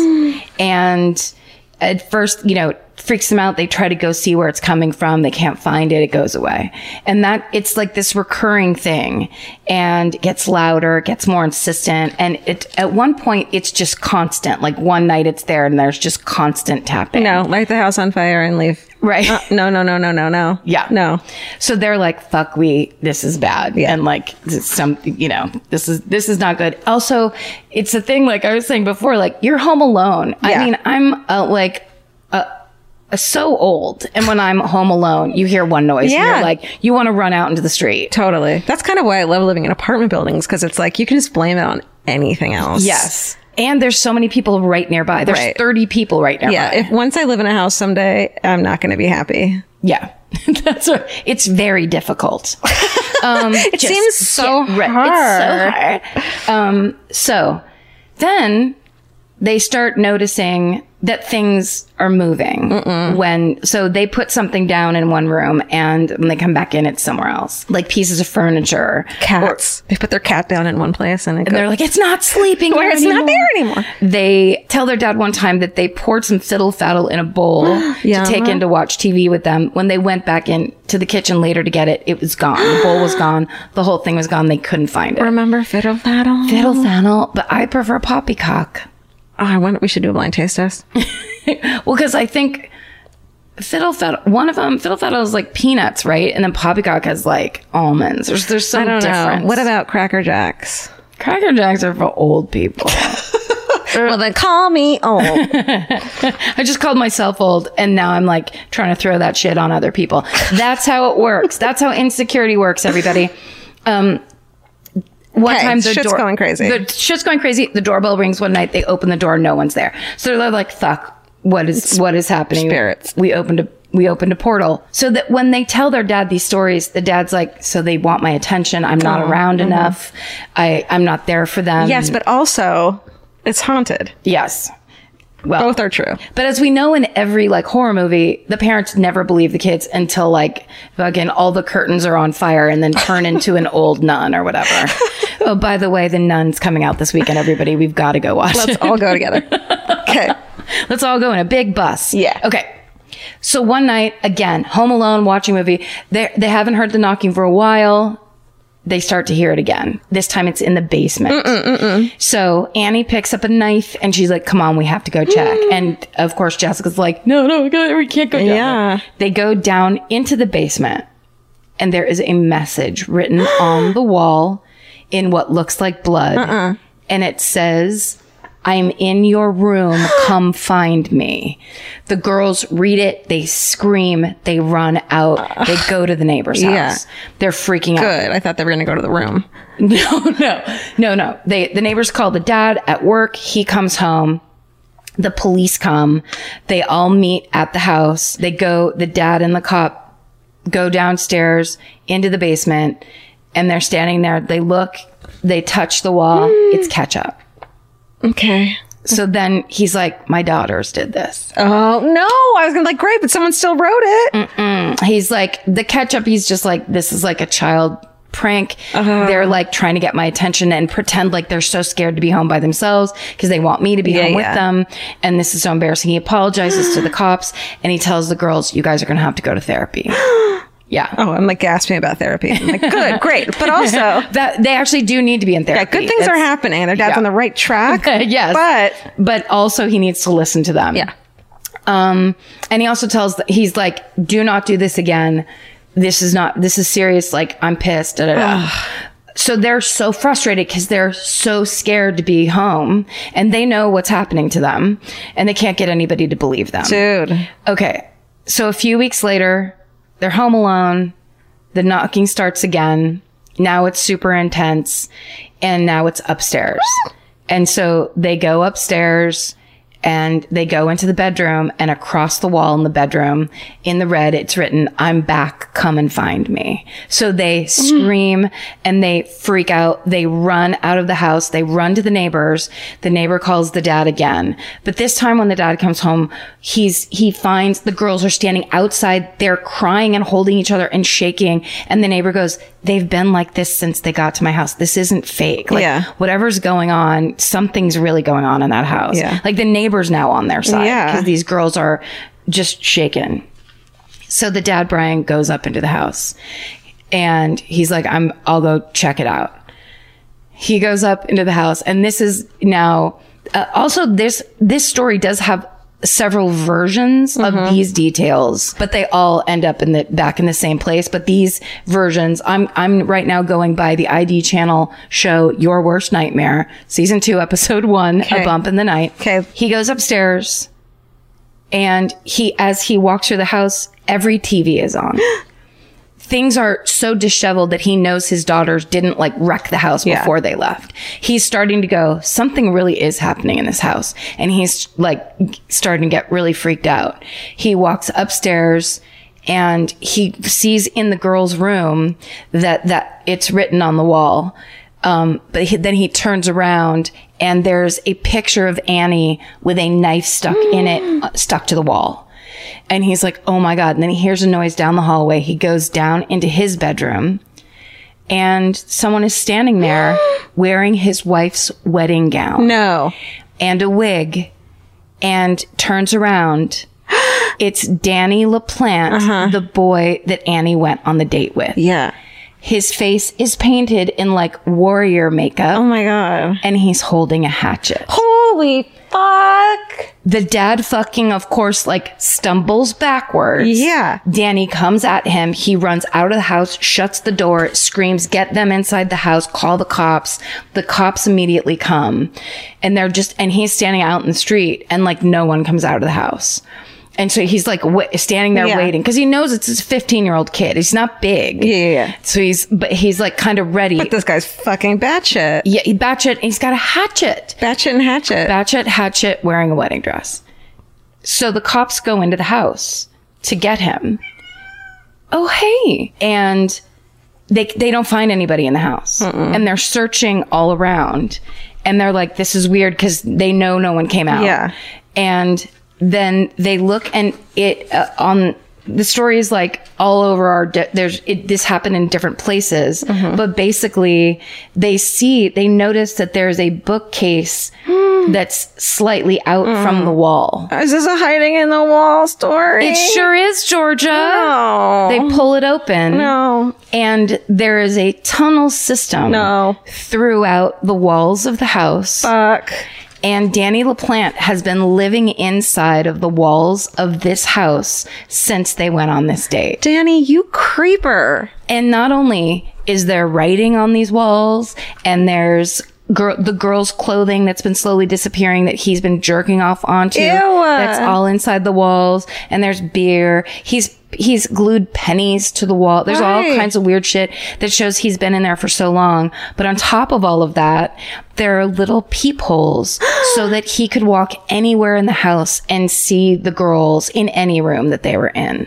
[SPEAKER 4] And at first, you know, freaks them out. They try to go see where it's coming from. They can't find it. It goes away. And that it's like this recurring thing and it gets louder, it gets more insistent. And it, at one point it's just constant. Like one night it's there and there's just constant tapping.
[SPEAKER 3] No, light the house on fire and leave.
[SPEAKER 4] Right.
[SPEAKER 3] Uh, no, no, no, no, no, no.
[SPEAKER 4] Yeah.
[SPEAKER 3] No.
[SPEAKER 4] So they're like, fuck, we, this is bad. Yeah. And like, this is some, you know, this is, this is not good. Also, it's a thing, like I was saying before, like you're home alone.
[SPEAKER 3] Yeah.
[SPEAKER 4] I mean, I'm uh, like, uh, so old. And when I'm home alone, you hear one noise.
[SPEAKER 3] Yeah.
[SPEAKER 4] And you're like, you want to run out into the street.
[SPEAKER 3] Totally. That's kind of why I love living in apartment buildings because it's like you can just blame it on anything else.
[SPEAKER 4] Yes. And there's so many people right nearby. There's
[SPEAKER 3] Right.
[SPEAKER 4] thirty people right nearby.
[SPEAKER 3] Yeah. If once I live in a house someday, I'm not going to be happy.
[SPEAKER 4] Yeah. That's a, it's very difficult. Um,
[SPEAKER 3] It seems so
[SPEAKER 4] yeah, right. It's so hard. Um, so then they start noticing that things are moving Mm-mm. when, so they put something down in one room and when they come back in, it's somewhere else. Like pieces of furniture.
[SPEAKER 3] Cats. They put their cat down in one place and, it
[SPEAKER 4] And they're like, it's not sleeping
[SPEAKER 3] Where
[SPEAKER 4] here
[SPEAKER 3] it's not
[SPEAKER 4] anymore.
[SPEAKER 3] there anymore.
[SPEAKER 4] They tell their dad one time that they poured some fiddle faddle in a bowl to
[SPEAKER 3] Yum.
[SPEAKER 4] take in to watch T V with them. When they went back in to the kitchen later to get it, it was gone. The bowl was gone. The whole thing was gone. They couldn't find it.
[SPEAKER 3] Remember fiddle faddle?
[SPEAKER 4] Fiddle faddle, but I prefer poppycock.
[SPEAKER 3] Oh, I wonder we should do a blind taste test.
[SPEAKER 4] Well, because I think fiddle faddle, one of them, fiddle faddle is like peanuts, right? And then poppycock has like almonds. There's there's some
[SPEAKER 3] I don't
[SPEAKER 4] difference.
[SPEAKER 3] know. What about Cracker Jacks?
[SPEAKER 4] Cracker Jacks are for old people.
[SPEAKER 3] Well, then call me old.
[SPEAKER 4] I just called myself old and now I'm like trying to throw that shit on other people. That's how it works. That's how insecurity works, everybody. Um, one
[SPEAKER 3] Okay,
[SPEAKER 4] time the
[SPEAKER 3] shit's
[SPEAKER 4] door
[SPEAKER 3] going crazy.
[SPEAKER 4] The shit's going crazy. The doorbell rings one night. They open the door. No one's there. So they're like, fuck, what is, what is happening?
[SPEAKER 3] Spirits.
[SPEAKER 4] We opened a, we opened a portal. So that when they tell their dad these stories, the dad's like, so they want my attention. I'm not around
[SPEAKER 3] mm-hmm.
[SPEAKER 4] enough. I, I'm not there for them.
[SPEAKER 3] Yes, but also it's haunted.
[SPEAKER 4] Yes. Well,
[SPEAKER 3] Both are true.
[SPEAKER 4] But as we know in every like horror movie, the parents never believe the kids until like fucking all the curtains are on fire and then turn into an old nun or whatever. Oh, by the way, the Nun's coming out this weekend, everybody. We've got to go watch
[SPEAKER 3] Let's
[SPEAKER 4] it.
[SPEAKER 3] all go together. Okay.
[SPEAKER 4] Let's all go in a big bus.
[SPEAKER 3] Yeah.
[SPEAKER 4] Okay. So one night, again, home alone, watching a movie. They they haven't heard the knocking for a while. They start to hear it again. This time it's in the basement. Mm-mm, mm-mm. So Annie picks up a knife and she's like, come on, we have to go check. And of course, Jessica's like, no, no, we gotta- we can't go down
[SPEAKER 3] Yeah.
[SPEAKER 4] there. They go down into the basement and there is a message written on the wall in what looks like blood. Uh-uh. And it says, I'm in your room. Come find me. The girls read it. They scream. They run out. They go to the neighbor's house.
[SPEAKER 3] Yeah.
[SPEAKER 4] They're freaking out.
[SPEAKER 3] Good. I thought they were going to go to the room.
[SPEAKER 4] No, no, no, no. They, the neighbors call the dad at work. He comes home. The police come. They all meet at the house. They go, the dad and the cop go downstairs into the basement and they're standing there. They look, they touch the wall. It's ketchup.
[SPEAKER 3] Okay.
[SPEAKER 4] So then he's like, my daughters did this.
[SPEAKER 3] Oh, no. I was going to be like, great, but someone still wrote it.
[SPEAKER 4] Mm-mm. He's like, the ketchup, he's just like, this is like a child prank. Uh-huh. They're like trying to get my attention and pretend like they're so scared to be home by themselves because they want me to be
[SPEAKER 3] Yeah,
[SPEAKER 4] home
[SPEAKER 3] yeah.
[SPEAKER 4] with them. And this is so embarrassing. He apologizes to the cops and he tells the girls, you guys are going to have to go to therapy. Yeah.
[SPEAKER 3] Oh, I'm like gasping about therapy. I'm like, good, great. But also,
[SPEAKER 4] that they actually do need to be in therapy.
[SPEAKER 3] yeah, good things are
[SPEAKER 4] It's-
[SPEAKER 3] happening. Their dad's
[SPEAKER 4] yeah.
[SPEAKER 3] on the right track.
[SPEAKER 4] Yes.
[SPEAKER 3] But,
[SPEAKER 4] but also he needs to listen to them.
[SPEAKER 3] yeah.
[SPEAKER 4] Um, and he also tells, he's like, do not do this again. This is not, this is serious. Like, I'm pissed. Da, da, da. So they're so frustrated because they're so scared to be home and they know what's happening to them and they can't get anybody to believe them.
[SPEAKER 3] Dude.
[SPEAKER 4] Okay. So a few weeks later, they're home alone. The knocking starts again. Now it's super intense. And now it's upstairs. And so they go upstairs and they go into the bedroom, and across the wall in the bedroom, in the red, it's written, "I'm back, come and find me." So they scream and they freak out. They run out of the house. They run to the neighbors. The neighbor calls the dad again. But this time when the dad comes home, he's, he finds the girls are standing outside. They're crying and holding each other and shaking. And the neighbor goes, "They've been like this since they got to my house. This isn't fake. Like,
[SPEAKER 3] Yeah.
[SPEAKER 4] whatever's going on, something's really going on in that house."
[SPEAKER 3] Yeah.
[SPEAKER 4] Like the neighbors now on their side.
[SPEAKER 3] Yeah.
[SPEAKER 4] Because these girls are just shaken. So the dad, Brian, goes up into the house and he's like, I'm, I'll go check it out. He goes up into the house, and this is now, uh, also this, this story does have several versions of
[SPEAKER 3] Mm-hmm.
[SPEAKER 4] these details, but they all end up in the back in the same place. But these versions, I'm I'm right now going by the I D channel show Your Worst Nightmare, season two, episode one,
[SPEAKER 3] Okay.
[SPEAKER 4] A Bump in the Night.
[SPEAKER 3] Okay.
[SPEAKER 4] He goes upstairs, and he as he walks through the house, every T V is on. Things are so disheveled that he knows his daughters didn't like wreck the house
[SPEAKER 3] Yeah.
[SPEAKER 4] before they left. He's starting to go, something really is happening in this house. And he's like starting to get really freaked out. He walks upstairs and he sees in the girl's room that, that it's written on the wall. Um, but he, then he turns around and there's a picture of Annie with a knife stuck in it, uh, stuck to the wall. And he's like, oh my God. And then he hears a noise down the hallway. He goes down into his bedroom and someone is standing there wearing his wife's wedding gown
[SPEAKER 3] No.
[SPEAKER 4] and a wig, and turns around. It's Danny LaPlante, the boy that Annie went on the date with.
[SPEAKER 3] Yeah.
[SPEAKER 4] His face is painted in like warrior makeup,
[SPEAKER 3] Oh my God.
[SPEAKER 4] and he's holding a hatchet.
[SPEAKER 3] Holy fuck.
[SPEAKER 4] The dad fucking, of course, like stumbles backwards.
[SPEAKER 3] Yeah.
[SPEAKER 4] Danny comes at him. He runs out of the house, shuts the door, screams, "Get them inside the house, call the cops." The cops immediately come, and they're just, and he's standing out in the street, and like no one comes out of the house. And so he's like w- standing there
[SPEAKER 3] Yeah.
[SPEAKER 4] waiting because he knows it's his fifteen year old kid. He's not big.
[SPEAKER 3] Yeah, yeah, yeah.
[SPEAKER 4] So he's, but he's like kind of ready.
[SPEAKER 3] But this guy's fucking batshit.
[SPEAKER 4] yeah, he batchet, and he's got a hatchet.
[SPEAKER 3] Batshit and hatchet.
[SPEAKER 4] Batchet, hatchet, wearing a wedding dress. So the cops go into the house to get him. Oh, hey. And they they don't find anybody in the house. And they're searching all around. And they're like, this is weird because they know no one came out.
[SPEAKER 3] Yeah.
[SPEAKER 4] And then they look, and it uh, on the story is like all over our di- there's it, this happened in different places, but basically they see they notice that there's a bookcase that's slightly out from the wall.
[SPEAKER 3] Is this a hiding in the wall story?
[SPEAKER 4] It sure is, Georgia.
[SPEAKER 3] No.
[SPEAKER 4] They pull it open.
[SPEAKER 3] No.
[SPEAKER 4] And there is a tunnel system
[SPEAKER 3] No.
[SPEAKER 4] throughout the walls of the house.
[SPEAKER 3] Fuck.
[SPEAKER 4] And Danny LaPlante has been living inside of the walls of this house since they went on this date.
[SPEAKER 3] Danny, you creeper.
[SPEAKER 4] And not only is there writing on these walls, and there's girl, the girl's clothing that's been slowly disappearing that he's been jerking off onto.
[SPEAKER 3] Ew.
[SPEAKER 4] That's all inside the walls. And there's beer. He's he's glued pennies to the wall. There's all
[SPEAKER 3] Right.
[SPEAKER 4] kinds of weird shit that shows he's been in there for so long. But on top of all of that, there are little peepholes so that he could walk anywhere in the house and see the girls in any room that they were in.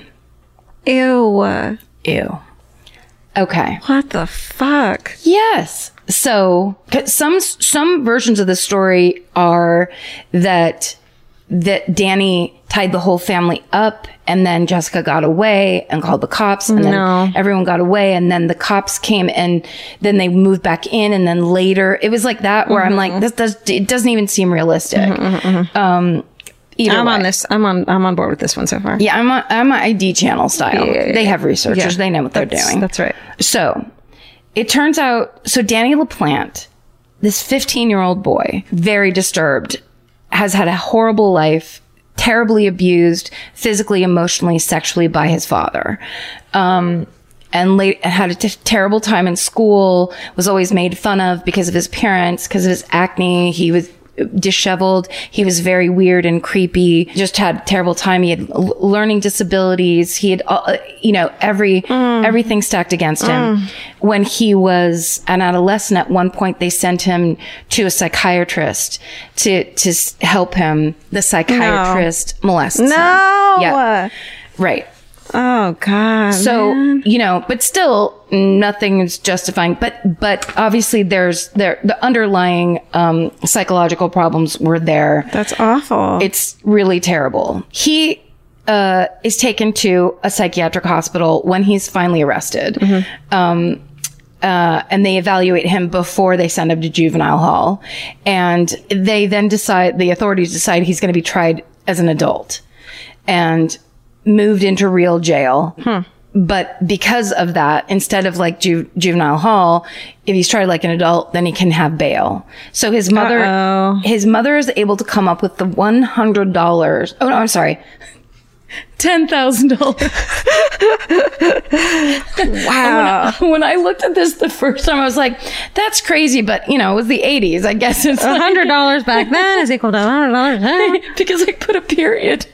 [SPEAKER 3] Ew.
[SPEAKER 4] Ew. Okay.
[SPEAKER 3] What the fuck?
[SPEAKER 4] Yes. So 'cause some some versions of the story are that that Danny tied the whole family up, and then Jessica got away and called the cops, and then
[SPEAKER 3] No.
[SPEAKER 4] everyone got away, and then the cops came, and then they moved back in, and then later it was like that where I'm like, this does it doesn't even seem realistic. Um, either
[SPEAKER 3] I'm
[SPEAKER 4] way.
[SPEAKER 3] on this. I'm on. I'm on board with this one so far.
[SPEAKER 4] Yeah, I'm on, I'm on I D channel style.
[SPEAKER 3] Yeah, yeah, yeah.
[SPEAKER 4] They have researchers.
[SPEAKER 3] Yeah.
[SPEAKER 4] They know what they're
[SPEAKER 3] That's-
[SPEAKER 4] doing.
[SPEAKER 3] That's right.
[SPEAKER 4] So it turns out, so Danny LaPlante, this fifteen year old boy, very disturbed, has had a horrible life, terribly abused physically, emotionally, sexually by his father. Um, and late, had a t- terrible time in school, was always made fun of because of his parents, because of his acne. He was disheveled. He was very weird and creepy, just had a terrible time. He had l- learning disabilities. He had, uh, you know, every, mm. everything stacked against him. Mm. When he was an adolescent, at one point, they sent him to a psychiatrist to, to s- help him. The psychiatrist no. molests him.
[SPEAKER 3] No!
[SPEAKER 4] Yeah. Right.
[SPEAKER 3] Oh God.
[SPEAKER 4] So,
[SPEAKER 3] man.
[SPEAKER 4] you know, but still nothing is justifying, but, but obviously there's there, the underlying, um, psychological problems were there.
[SPEAKER 3] That's awful.
[SPEAKER 4] It's really terrible. He, uh, is taken to a psychiatric hospital when he's finally arrested. Mm-hmm. Um, Uh, and they evaluate him before they send him to juvenile hall. And they then decide, the authorities decide he's going to be tried as an adult and moved into real jail. Hmm. But because of that, instead of like ju- juvenile hall, if he's tried like an adult, then he can have bail. So his mother,
[SPEAKER 3] Uh-oh.
[SPEAKER 4] his mother is able to come up with the one hundred dollars. Oh no, I'm sorry. ten thousand dollars.
[SPEAKER 3] Wow.
[SPEAKER 4] When I, when I looked at this the first time, I was like, that's crazy. But, you know, it was the eighties. I guess it's
[SPEAKER 3] one hundred dollars back then is equal to one hundred dollars now.
[SPEAKER 4] Because I put a period.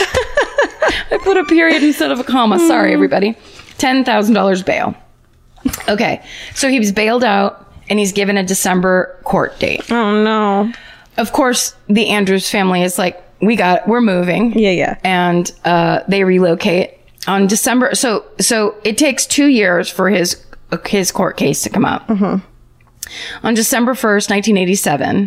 [SPEAKER 4] I put a period instead of a comma. Sorry, everybody. ten thousand dollars bail. Okay. So he was bailed out and he's given a December court date.
[SPEAKER 3] Oh, no.
[SPEAKER 4] Of course, the Andrews family is like, we got, we're moving.
[SPEAKER 3] Yeah, yeah.
[SPEAKER 4] And, uh, they relocate on December. So, so it takes two years for his, his court case to come up. Mm-hmm. On December first, nineteen eighty-seven,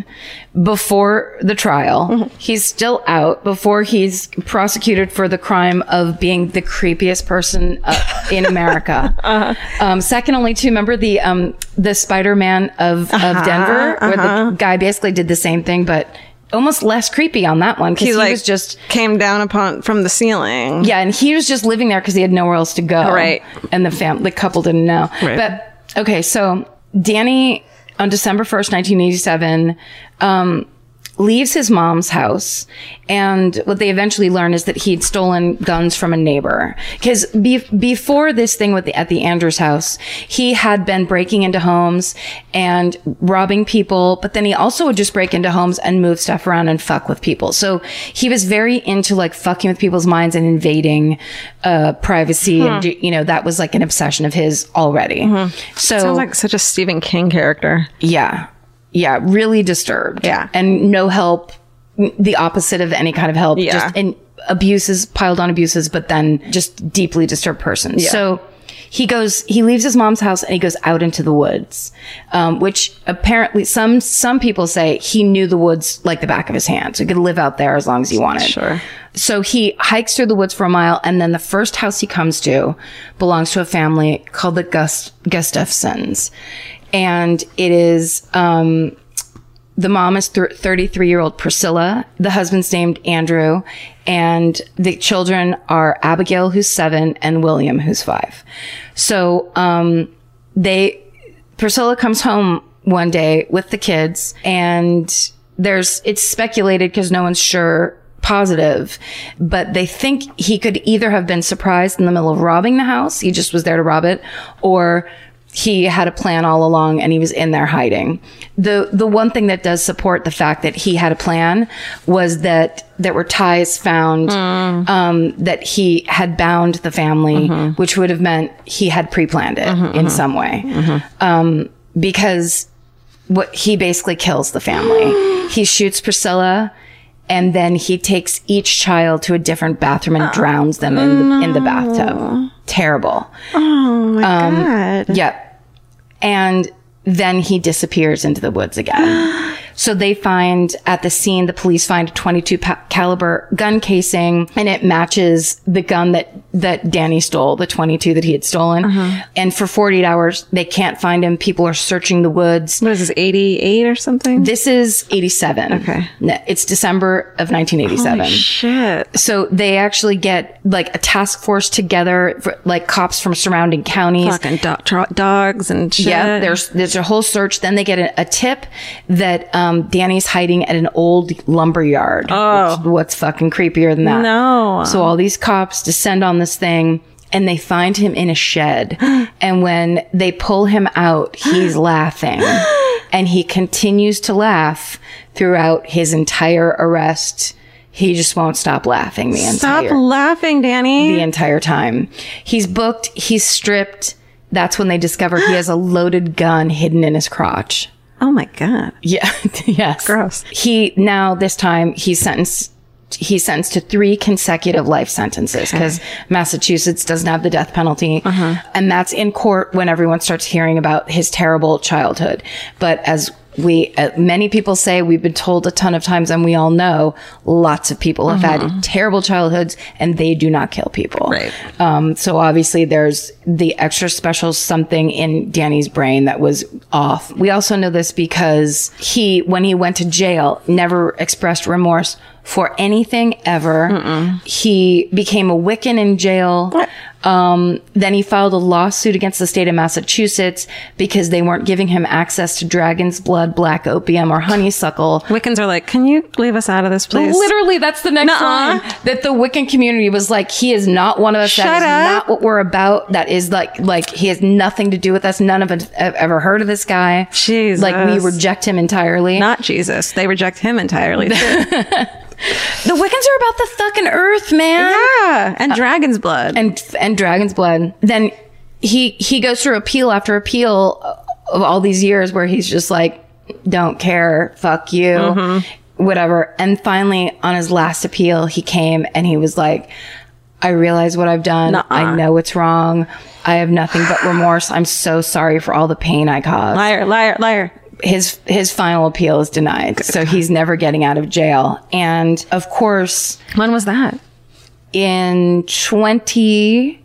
[SPEAKER 4] before the trial, mm-hmm. he's still out, before he's prosecuted for the crime of being the creepiest person uh, in America. uh-huh. um, second only to, remember the, um, the Spider-Man of, uh-huh, of Denver, uh-huh. where the guy basically did the same thing, but almost less creepy on that one. Cause he, he
[SPEAKER 3] like,
[SPEAKER 4] was just
[SPEAKER 3] came down upon from the ceiling.
[SPEAKER 4] Yeah. And he was just living there cause he had nowhere else to go.
[SPEAKER 3] Right.
[SPEAKER 4] And the fam, the couple didn't know.
[SPEAKER 3] Right.
[SPEAKER 4] But okay. So Danny, on December first, nineteen eighty-seven, um, leaves his mom's house. And what they eventually learn is that he'd stolen guns from a neighbor. Because be- before this thing with the, at the Andrews house, he had been breaking into homes and robbing people, but then he also would just break into homes and move stuff around and fuck with people. So he was very into like fucking with people's minds and invading, uh, privacy. Hmm. And, you know, that was like an obsession of his already. Mm-hmm. So
[SPEAKER 3] sounds like such a Stephen King character.
[SPEAKER 4] Yeah. Yeah, really disturbed.
[SPEAKER 3] Yeah.
[SPEAKER 4] And no help, the opposite of any kind of help.
[SPEAKER 3] Yeah.
[SPEAKER 4] Just and abuses, piled on abuses, but then just deeply disturbed person. Yeah. So he goes, he leaves his mom's house and he goes out into the woods, um, which apparently some, some people say he knew the woods like the back of his hand. So he could live out there as long as he wanted.
[SPEAKER 3] Sure.
[SPEAKER 4] So he hikes through the woods for a mile, and then the first house he comes to belongs to a family called the Gust- Gustafsons. And it is, um, the mom is th- thirty-three year old Priscilla. The husband's named Andrew, and the children are Abigail, who's seven, and William, who's five. So, um, they, Priscilla comes home one day with the kids, and there's, it's speculated because no one's sure positive, but they think he could either have been surprised in the middle of robbing the house. He just was there to rob it, or he had a plan all along and he was in there hiding. The the one thing that does support the fact that he had a plan was that there were ties found mm. um, that he had bound the family, mm-hmm. which would have meant he had pre-planned it mm-hmm, in mm-hmm. some way. Mm-hmm. Um, because what he basically kills the family. He shoots Priscilla, and then he takes each child to a different bathroom and oh, drowns them in the, no. in the bathtub. Terrible.
[SPEAKER 3] Oh my
[SPEAKER 4] um,
[SPEAKER 3] God.
[SPEAKER 4] Yep. And then he disappears into the woods again. So they find at the scene, the police find a twenty-two pa- caliber gun casing, and it matches the gun that, that Danny stole, the twenty-two that he had stolen. Uh-huh. And for forty-eight hours, they can't find him. People are searching the woods.
[SPEAKER 3] What is this, eighty-eight or something?
[SPEAKER 4] This is eighty-seven.
[SPEAKER 3] Okay.
[SPEAKER 4] It's December of nineteen eighty-seven.
[SPEAKER 3] Holy shit.
[SPEAKER 4] So they actually get like a task force together, for, like cops from surrounding counties.
[SPEAKER 3] Fucking do- tro- dogs and shit.
[SPEAKER 4] Yeah, there's, there's a whole search. Then they get a, a tip that, um, Um, Danny's hiding at an old lumber yard.
[SPEAKER 3] Oh.
[SPEAKER 4] Which, what's fucking creepier than that?
[SPEAKER 3] No.
[SPEAKER 4] So all these cops descend on this thing and they find him in a shed. And when they pull him out, he's laughing. And he continues to laugh throughout his entire arrest. He just won't stop laughing the
[SPEAKER 3] Stop
[SPEAKER 4] entire
[SPEAKER 3] laughing, Danny.
[SPEAKER 4] the entire time. He's booked, he's stripped. That's when they discover he has a loaded gun hidden in his crotch.
[SPEAKER 3] Oh my God.
[SPEAKER 4] Yeah. Yes.
[SPEAKER 3] Gross.
[SPEAKER 4] He now this time he's sentenced he's sentenced to three consecutive life sentences because Massachusetts doesn't have the death penalty. Uh-huh. And that's in court when everyone starts hearing about his terrible childhood. But as we, uh, many people say, we've been told a ton of times, and we all know lots of people have
[SPEAKER 3] Uh-huh.
[SPEAKER 4] had terrible childhoods and they do not kill people.
[SPEAKER 3] Right.
[SPEAKER 4] Um, so obviously there's the extra special something in Danny's brain that was off. We also know this because he, when he went to jail, never expressed remorse for anything ever. Mm-mm. He became a Wiccan in jail. Um, then he filed a lawsuit against the state of Massachusetts because they weren't giving him access to dragon's blood, black opium, or honeysuckle.
[SPEAKER 3] Wiccans are like, can you leave us out of this, please?
[SPEAKER 4] Literally, that's the next
[SPEAKER 3] Nuh-uh.
[SPEAKER 4] line. That the Wiccan community was like, he is not one of us.
[SPEAKER 3] Shut
[SPEAKER 4] that is
[SPEAKER 3] up.
[SPEAKER 4] not what we're about. That is like, like he has nothing to do with us. None of us have ever heard of this guy.
[SPEAKER 3] Jesus.
[SPEAKER 4] Like we reject him entirely.
[SPEAKER 3] Not Jesus. They reject him entirely.
[SPEAKER 4] The Wiccans are about the fucking earth, man.
[SPEAKER 3] Yeah. And dragon's blood.
[SPEAKER 4] and and dragon's blood. Then he he goes through appeal after appeal of all these years where he's just like, don't care, fuck you, mm-hmm. whatever. And finally, on his last appeal, he came and he was like, I realize what I've done.
[SPEAKER 3] Nuh-uh.
[SPEAKER 4] I know it's wrong. I have nothing but remorse. I'm so sorry for all the pain I caused.
[SPEAKER 3] Liar, liar, liar.
[SPEAKER 4] His his final appeal is denied, so he's never getting out of jail. And of course,
[SPEAKER 3] When was that?
[SPEAKER 4] in twenty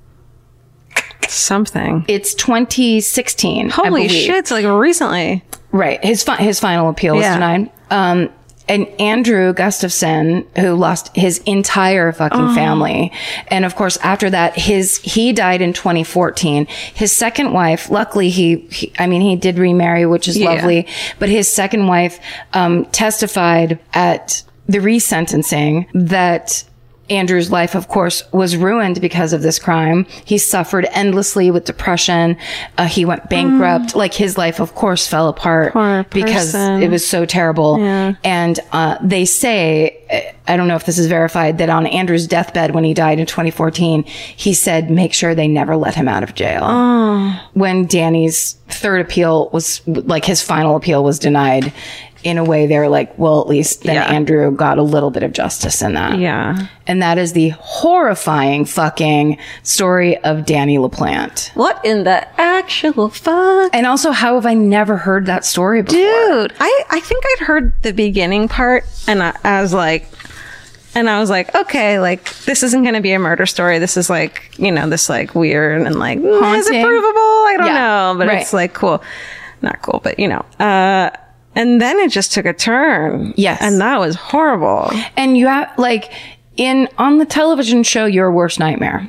[SPEAKER 3] Something.
[SPEAKER 4] it's twenty sixteen. I
[SPEAKER 3] Holy
[SPEAKER 4] believe.
[SPEAKER 3] shit. It's like recently.
[SPEAKER 4] Right. His fi- his final appeal was
[SPEAKER 3] Yeah.
[SPEAKER 4] denied. Um, and Andrew Gustafson, who lost his entire fucking
[SPEAKER 3] Oh.
[SPEAKER 4] family. And of course, after that, his, he died in twenty fourteen. His second wife, luckily he, he I mean, he did remarry, which is
[SPEAKER 3] Yeah.
[SPEAKER 4] lovely, but his second wife, um, testified at the resentencing that Andrew's life, of course, was ruined because of this crime. He suffered endlessly with depression. Uh, he went bankrupt. Mm. Like his life, of course, fell apart
[SPEAKER 3] Poor
[SPEAKER 4] because
[SPEAKER 3] person.
[SPEAKER 4] it was so terrible.
[SPEAKER 3] Yeah.
[SPEAKER 4] And uh, they say, I don't know if this is verified, that on Andrew's deathbed when he died in twenty fourteen, he said, make sure they never let him out of jail.
[SPEAKER 3] Oh.
[SPEAKER 4] When Danny's third appeal was, like his final appeal was denied, in a way, they were like, well, at least then
[SPEAKER 3] Yeah.
[SPEAKER 4] Andrew got a little bit of justice in that.
[SPEAKER 3] Yeah.
[SPEAKER 4] And that is the horrifying fucking story of Danny LaPlante.
[SPEAKER 3] What in the actual fuck?
[SPEAKER 4] And also, how have I never heard that story before?
[SPEAKER 3] Dude, I, I think I'd heard the beginning part and I, I was like, and I was like, okay, like, this isn't going to be a murder story. This is like, you know, this like weird and like, mm, is it
[SPEAKER 4] Haunting.
[SPEAKER 3] provable? I don't
[SPEAKER 4] Yeah,
[SPEAKER 3] know. But
[SPEAKER 4] right.
[SPEAKER 3] it's like cool. Not cool, but you know. Uh, and then it just took a turn.
[SPEAKER 4] Yes.
[SPEAKER 3] And that was horrible.
[SPEAKER 4] And you have, like, in, on the television show, Your Worst Nightmare,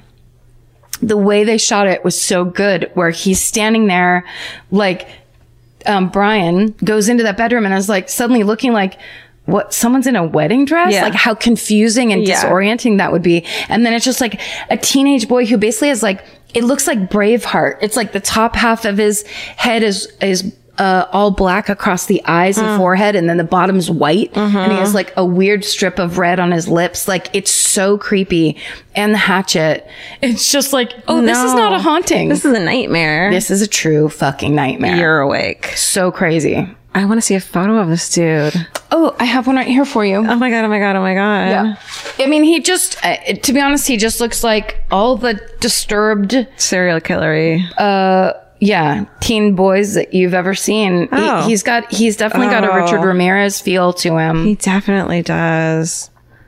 [SPEAKER 4] the way they shot it was so good, where he's standing there, like, um, Brian goes into that bedroom and is like suddenly looking like, what, someone's in a wedding dress?
[SPEAKER 3] Yeah.
[SPEAKER 4] Like how confusing and
[SPEAKER 3] Yeah.
[SPEAKER 4] disorienting that would be. And then it's just like a teenage boy who basically has like, it looks like Braveheart. It's like the top half of his head is, is, uh, all black across the eyes and forehead. And then the bottom's white.
[SPEAKER 3] Mm-hmm.
[SPEAKER 4] And he has like a weird strip of red on his lips. Like it's so creepy. And the hatchet. It's just like, oh, this is
[SPEAKER 3] No.
[SPEAKER 4] not a haunting.
[SPEAKER 3] This is a nightmare.
[SPEAKER 4] This is a true fucking nightmare.
[SPEAKER 3] You're awake.
[SPEAKER 4] So crazy.
[SPEAKER 3] I want to see a photo of this dude.
[SPEAKER 4] Oh, I have one right here for you.
[SPEAKER 3] Oh my God. Oh my God. Oh my God.
[SPEAKER 4] Yeah. I mean, he just, uh, to be honest, he just looks like all the disturbed,
[SPEAKER 3] Serial killery.
[SPEAKER 4] yeah, teen boys that you've ever seen.
[SPEAKER 3] Oh.
[SPEAKER 4] He, he's got, he's definitely got a
[SPEAKER 3] Oh.
[SPEAKER 4] Richard Ramirez feel to him.
[SPEAKER 3] He definitely does.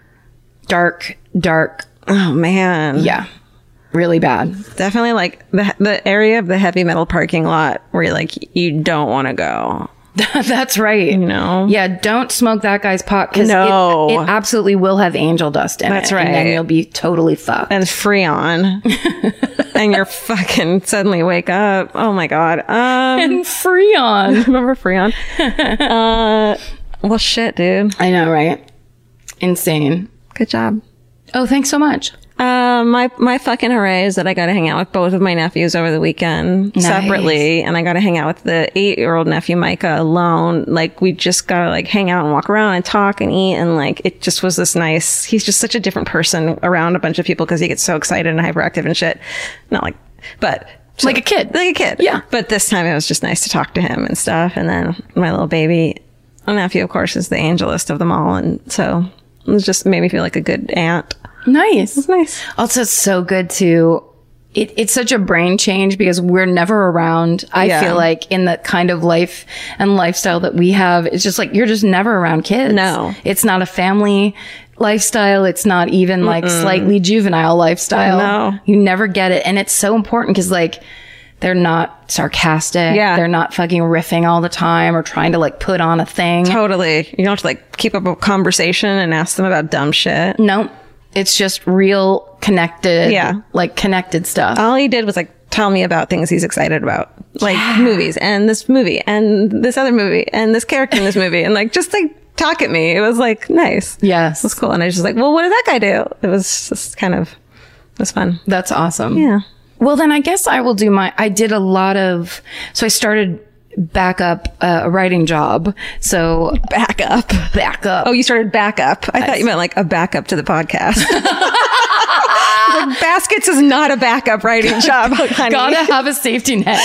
[SPEAKER 4] Dark, dark.
[SPEAKER 3] Oh man.
[SPEAKER 4] Yeah. Really bad.
[SPEAKER 3] Definitely like the the area of the heavy metal parking lot where you're like you don't want to go.
[SPEAKER 4] That's right.
[SPEAKER 3] You know?
[SPEAKER 4] Yeah, don't smoke that guy's pot because
[SPEAKER 3] No.
[SPEAKER 4] it, it absolutely will have angel dust in
[SPEAKER 3] That's
[SPEAKER 4] it. And then
[SPEAKER 3] right.
[SPEAKER 4] you'll be totally fucked.
[SPEAKER 3] And Freon. And you're fucking suddenly wake up. Oh my God. Um
[SPEAKER 4] And Freon.
[SPEAKER 3] remember Freon? uh well shit, dude.
[SPEAKER 4] I know, right? Insane.
[SPEAKER 3] Good job.
[SPEAKER 4] Oh, thanks so much.
[SPEAKER 3] Uh, my my fucking hooray is that I got to hang out with both of my nephews over the weekend
[SPEAKER 4] Nice.
[SPEAKER 3] separately, and I got to hang out with the eight year old nephew Micah alone. Like we just got to like hang out and walk around and talk and eat, and like it just was this nice. He's just such a different person around a bunch of people because he gets so excited and hyperactive and shit. Not like, but. So,
[SPEAKER 4] Like a kid.
[SPEAKER 3] Like a kid.
[SPEAKER 4] Yeah.
[SPEAKER 3] But this time it was just nice to talk to him and stuff. And then my little baby nephew, of course, is the angelest of them all. And so it was just made me feel like a good aunt.
[SPEAKER 4] Nice.
[SPEAKER 3] It's nice.
[SPEAKER 4] Also, it's so good to. It, it's such a brain change because we're never around. I
[SPEAKER 3] Yeah.
[SPEAKER 4] feel like in the kind of life and lifestyle that we have, it's just like you're just never around kids.
[SPEAKER 3] No.
[SPEAKER 4] It's not a family lifestyle. It's not even like slightly juvenile lifestyle.
[SPEAKER 3] No.
[SPEAKER 4] You never get it. And it's so important because like they're not sarcastic.
[SPEAKER 3] Yeah.
[SPEAKER 4] They're not fucking riffing all the time or trying to like put on a thing.
[SPEAKER 3] Totally. You don't have to like keep up a conversation and ask them about dumb shit.
[SPEAKER 4] No, it's just real connected.
[SPEAKER 3] Yeah.
[SPEAKER 4] Like connected stuff.
[SPEAKER 3] All he did was like tell me about things he's excited about, like movies and this movie and this other movie and this character in this movie, and like just like talk at me. It was like nice.
[SPEAKER 4] Yes.
[SPEAKER 3] It was cool. And I was just like, well, what did that guy do? It was just kind of, it was fun.
[SPEAKER 4] That's awesome.
[SPEAKER 3] Yeah.
[SPEAKER 4] Well, then I guess I will do my, I did a lot of, so I started back up uh, a writing job. So
[SPEAKER 3] Back up.
[SPEAKER 4] back up.
[SPEAKER 3] Oh, you started back up. I thought you meant like a backup to the podcast. Like, Baskets is not a backup writing job, honey.
[SPEAKER 4] Gotta have a safety net.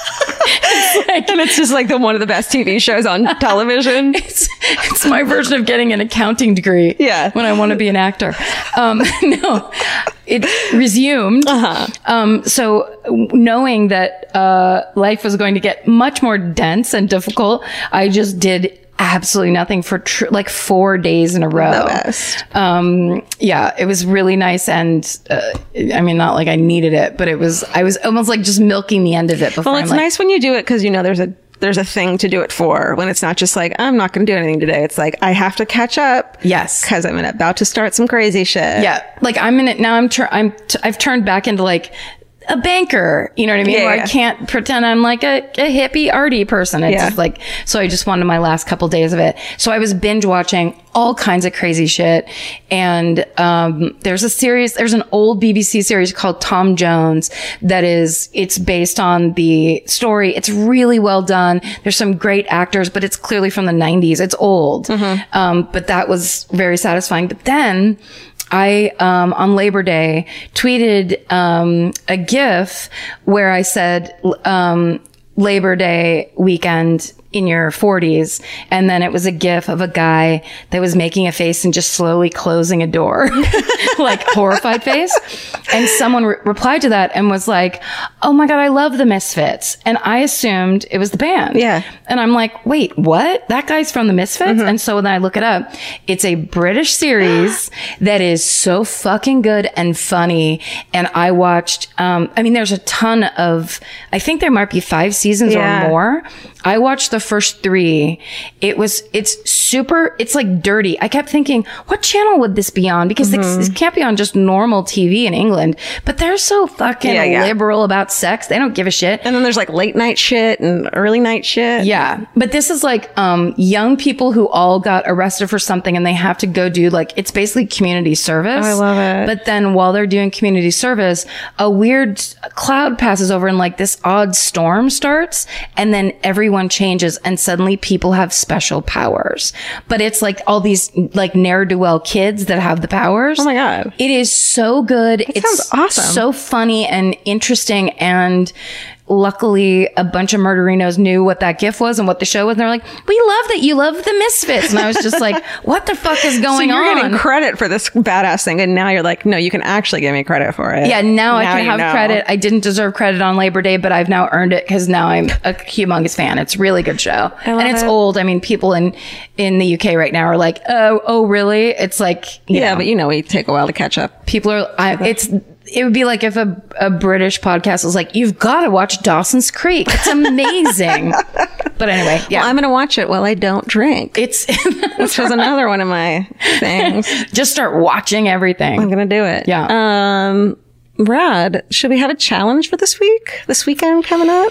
[SPEAKER 3] And it's just like the one of the best T V shows on television.
[SPEAKER 4] It's, it's my version of getting an accounting degree.
[SPEAKER 3] Yeah.
[SPEAKER 4] When I want to be an actor. Um, no, it resumed.
[SPEAKER 3] Uh-huh.
[SPEAKER 4] Um, so knowing that, uh, life was going to get much more dense and difficult, I just did absolutely nothing for tr- like four days in a row.
[SPEAKER 3] The best.
[SPEAKER 4] Um, yeah, it was really nice. And, uh, I mean, not like I needed it, but it was, I was almost like just milking the end of it before
[SPEAKER 3] Well,
[SPEAKER 4] I'm
[SPEAKER 3] it's
[SPEAKER 4] like,
[SPEAKER 3] nice when you do it because you know there's a there's a thing to do it for. When it's not just like I'm not going to do anything today. It's like I have to catch up.
[SPEAKER 4] Yes.
[SPEAKER 3] because I'm about to start some crazy shit.
[SPEAKER 4] yeah, like I'm in it now. I'm, tur- I'm, t- I've turned back into like a banker, you know what I mean?
[SPEAKER 3] Yeah,
[SPEAKER 4] Where
[SPEAKER 3] yeah.
[SPEAKER 4] I can't pretend I'm like a, a hippie arty person. It's
[SPEAKER 3] Yeah.
[SPEAKER 4] just like, so I just wanted my last couple days of it. So I was binge watching all kinds of crazy shit. And, um, there's a series, there's an old B B C series called Tom Jones that is, it's based on the story. It's really well done. There's some great actors, but it's clearly from the nineties. It's old.
[SPEAKER 3] Mm-hmm.
[SPEAKER 4] Um, but that was very satisfying. But then, I, um, on Labor Day, tweeted, um, a GIF where I said, um, Labor Day weekend in your forties. And then it was a GIF of a guy that was making a face and just slowly closing a door, like horrified face. And someone re- replied to that and was like, oh my God, I love the Misfits. And I assumed it was the band.
[SPEAKER 3] Yeah.
[SPEAKER 4] And I'm like, wait, what? That guy's from the Misfits? And so then I look it up. It's a British series that is so fucking good and funny. And I watched, um, I mean, there's a ton of, I think there might be five seasons
[SPEAKER 3] Yeah.
[SPEAKER 4] or more. I watched the first three. It was, it's super, it's like dirty. I kept thinking, what channel would this be on? Because this, this can't be on just normal T V in England. But they're so fucking
[SPEAKER 3] Yeah, yeah.
[SPEAKER 4] liberal about sex. They don't give a shit.
[SPEAKER 3] And then there's like late night shit and early night shit.
[SPEAKER 4] Yeah. But this is like, um, young people who all got arrested for something and they have to go do like, it's basically community service.
[SPEAKER 3] I love it.
[SPEAKER 4] But then while they're doing community service, a weird cloud passes over and like this odd storm starts and then everyone changes and suddenly people have special powers. But it's like all these like ne'er-do-well kids that have the powers.
[SPEAKER 3] Oh my God.
[SPEAKER 4] It is so good. It's
[SPEAKER 3] sounds awesome.
[SPEAKER 4] so funny and interesting. And luckily a bunch of murderinos knew what that GIF was and what the show was. And they're like, we love that you love the Misfits. And I was just like, what the fuck is going
[SPEAKER 3] so you're
[SPEAKER 4] on?
[SPEAKER 3] getting credit for this badass thing, and now you're like, no, you can actually give me credit for it.
[SPEAKER 4] Yeah, now, I can
[SPEAKER 3] you
[SPEAKER 4] have
[SPEAKER 3] know.
[SPEAKER 4] credit. I didn't deserve credit on Labor Day, but I've now earned it because now I'm a humongous fan. It's a really good show.
[SPEAKER 3] love
[SPEAKER 4] And it's
[SPEAKER 3] it.
[SPEAKER 4] old. I mean, people in, in the U K right now are like, oh, oh, really? It's like, you
[SPEAKER 3] Yeah,
[SPEAKER 4] know,
[SPEAKER 3] but you know, we take a while to catch up.
[SPEAKER 4] people are, I, it's, it would be like if a, a British podcast was like, you've got to watch Dawson's Creek. It's amazing. But anyway, yeah.
[SPEAKER 3] Well, I'm going to watch it while I don't drink,
[SPEAKER 4] it's
[SPEAKER 3] which was another one of my things.
[SPEAKER 4] just start watching everything.
[SPEAKER 3] I'm going to do it.
[SPEAKER 4] Yeah.
[SPEAKER 3] Um, Brad, should we have a challenge for this week? This weekend coming up?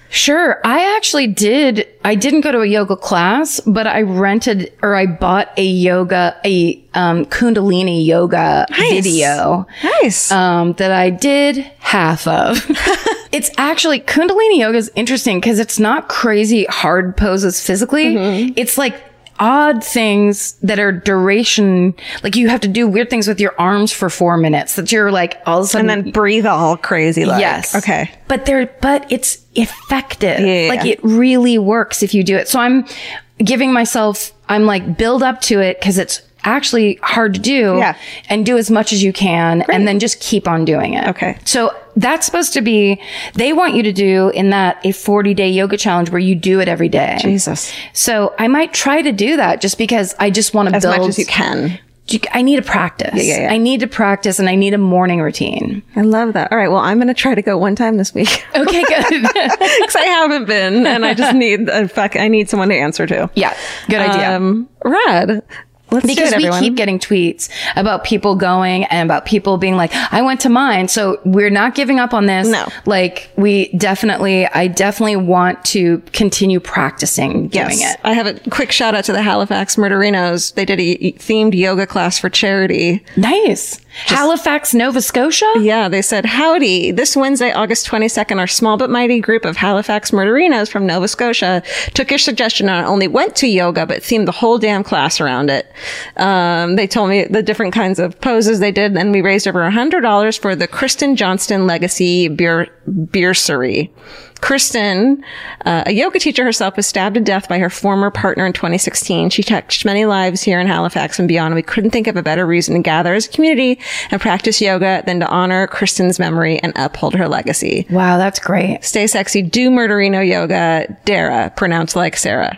[SPEAKER 4] Sure. I actually did. I didn't go to a yoga class, but I rented or I bought a yoga, a um, Kundalini yoga
[SPEAKER 3] Nice.
[SPEAKER 4] video.
[SPEAKER 3] Nice.
[SPEAKER 4] Um, that I did half of. It's actually, Kundalini yoga is interesting because it's not crazy hard poses physically.
[SPEAKER 3] Mm-hmm.
[SPEAKER 4] It's like odd things that are duration, like you have to do weird things with your arms for four minutes that you're like all of a sudden.
[SPEAKER 3] and then breathe all crazy like.
[SPEAKER 4] Yes.
[SPEAKER 3] Okay.
[SPEAKER 4] But they're, but it's effective.
[SPEAKER 3] Yeah, yeah,
[SPEAKER 4] like
[SPEAKER 3] yeah.
[SPEAKER 4] it really works if you do it. So I'm giving myself, I'm like build up to it because it's actually hard to do.
[SPEAKER 3] Yeah.
[SPEAKER 4] And do as much as you can and then just keep on doing it.
[SPEAKER 3] Okay.
[SPEAKER 4] So that's supposed to be, they want you to do in that a forty day yoga challenge where you do it every day.
[SPEAKER 3] Jesus.
[SPEAKER 4] So I might try to do that just because I just want to
[SPEAKER 3] As
[SPEAKER 4] build.
[SPEAKER 3] much as you can.
[SPEAKER 4] I need to practice.
[SPEAKER 3] Yeah, yeah, yeah.
[SPEAKER 4] I need to practice and I need a morning routine.
[SPEAKER 3] I love that. All right. Well, I'm going to try to go one time this week.
[SPEAKER 4] Okay, good.
[SPEAKER 3] Because I haven't been, and I just need a fuck. I need someone to answer to.
[SPEAKER 4] Yeah, good idea.
[SPEAKER 3] Um, rad. Let's
[SPEAKER 4] Because
[SPEAKER 3] do it,
[SPEAKER 4] we
[SPEAKER 3] everyone.
[SPEAKER 4] keep getting tweets about people going and about people being like, I went to mine. So we're not giving up on this.
[SPEAKER 3] No.
[SPEAKER 4] Like we definitely, I definitely want to continue practicing doing
[SPEAKER 3] Yes.
[SPEAKER 4] it.
[SPEAKER 3] I have a quick shout out to the Halifax Murderinos. They did a themed yoga class for charity.
[SPEAKER 4] Nice. Halifax, Nova Scotia?
[SPEAKER 3] Yeah, they said, howdy. This Wednesday, August twenty-second, our small but mighty group of Halifax Murderinos from Nova Scotia took your suggestion and not only went to yoga, but themed the whole damn class around it. Um, they told me the different kinds of poses they did, and we raised over one hundred dollars for the Kristen Johnston Legacy Beer, Beersery. Kristen, uh, a yoga teacher herself, was stabbed to death by her former partner in twenty sixteen. She touched many lives here in Halifax and beyond. We couldn't think of a better reason to gather as a community and practice yoga than to honor Kristen's memory and uphold her legacy.
[SPEAKER 4] Wow, that's great.
[SPEAKER 3] Stay sexy, do Murderino yoga, Dara, pronounced like Sarah.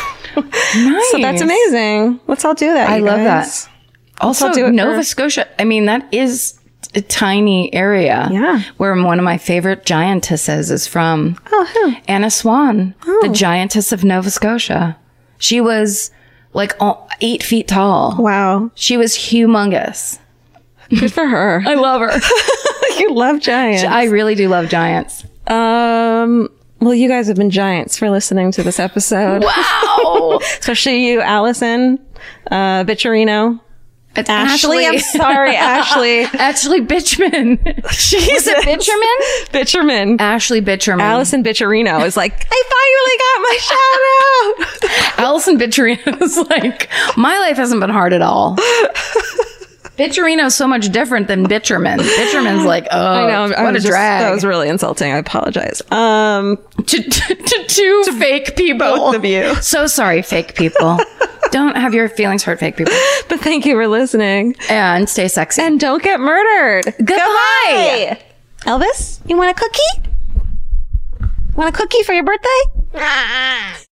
[SPEAKER 4] Nice.
[SPEAKER 3] So that's amazing. Let's all do that.
[SPEAKER 4] I
[SPEAKER 3] you
[SPEAKER 4] love
[SPEAKER 3] guys.
[SPEAKER 4] that. Also,
[SPEAKER 3] do it
[SPEAKER 4] Nova
[SPEAKER 3] for-
[SPEAKER 4] Scotia, I mean, that is a tiny area.
[SPEAKER 3] Yeah.
[SPEAKER 4] Where one of my favorite giantesses is from.
[SPEAKER 3] Oh, who?
[SPEAKER 4] Anna Swan, the giantess of Nova Scotia. She was like all, eight feet tall.
[SPEAKER 3] Wow.
[SPEAKER 4] She was humongous.
[SPEAKER 3] Good for her.
[SPEAKER 4] I love her.
[SPEAKER 3] You love giants.
[SPEAKER 4] I really do love giants.
[SPEAKER 3] Um, well, you guys have been giants for listening to this episode.
[SPEAKER 4] Wow.
[SPEAKER 3] Especially you, Allison, uh, Bitcherino.
[SPEAKER 4] It's
[SPEAKER 3] Ashley, I'm sorry, Ashley.
[SPEAKER 4] Ashley Bitchman. She's a Bitcherman?
[SPEAKER 3] Bitcherman.
[SPEAKER 4] Ashley Bitcherman.
[SPEAKER 3] Allison Bitcherino is like, I finally got my shout out.
[SPEAKER 4] Allison Bitcherino is like, my life hasn't been hard at all. Bitcherino is so much different than Bitcherman. Bitcherman's like, oh,
[SPEAKER 3] I know. I
[SPEAKER 4] what a
[SPEAKER 3] was just-
[SPEAKER 4] drag.
[SPEAKER 3] That was really insulting. I apologize. Um,
[SPEAKER 4] to, to, to two fake people.
[SPEAKER 3] both of you.
[SPEAKER 4] So sorry, fake people. Don't have your feelings hurt, fake people.
[SPEAKER 3] but thank you for listening.
[SPEAKER 4] And stay sexy.
[SPEAKER 3] And don't get murdered.
[SPEAKER 4] Goodbye.
[SPEAKER 3] Elvis, you want a cookie? Want a cookie for your birthday?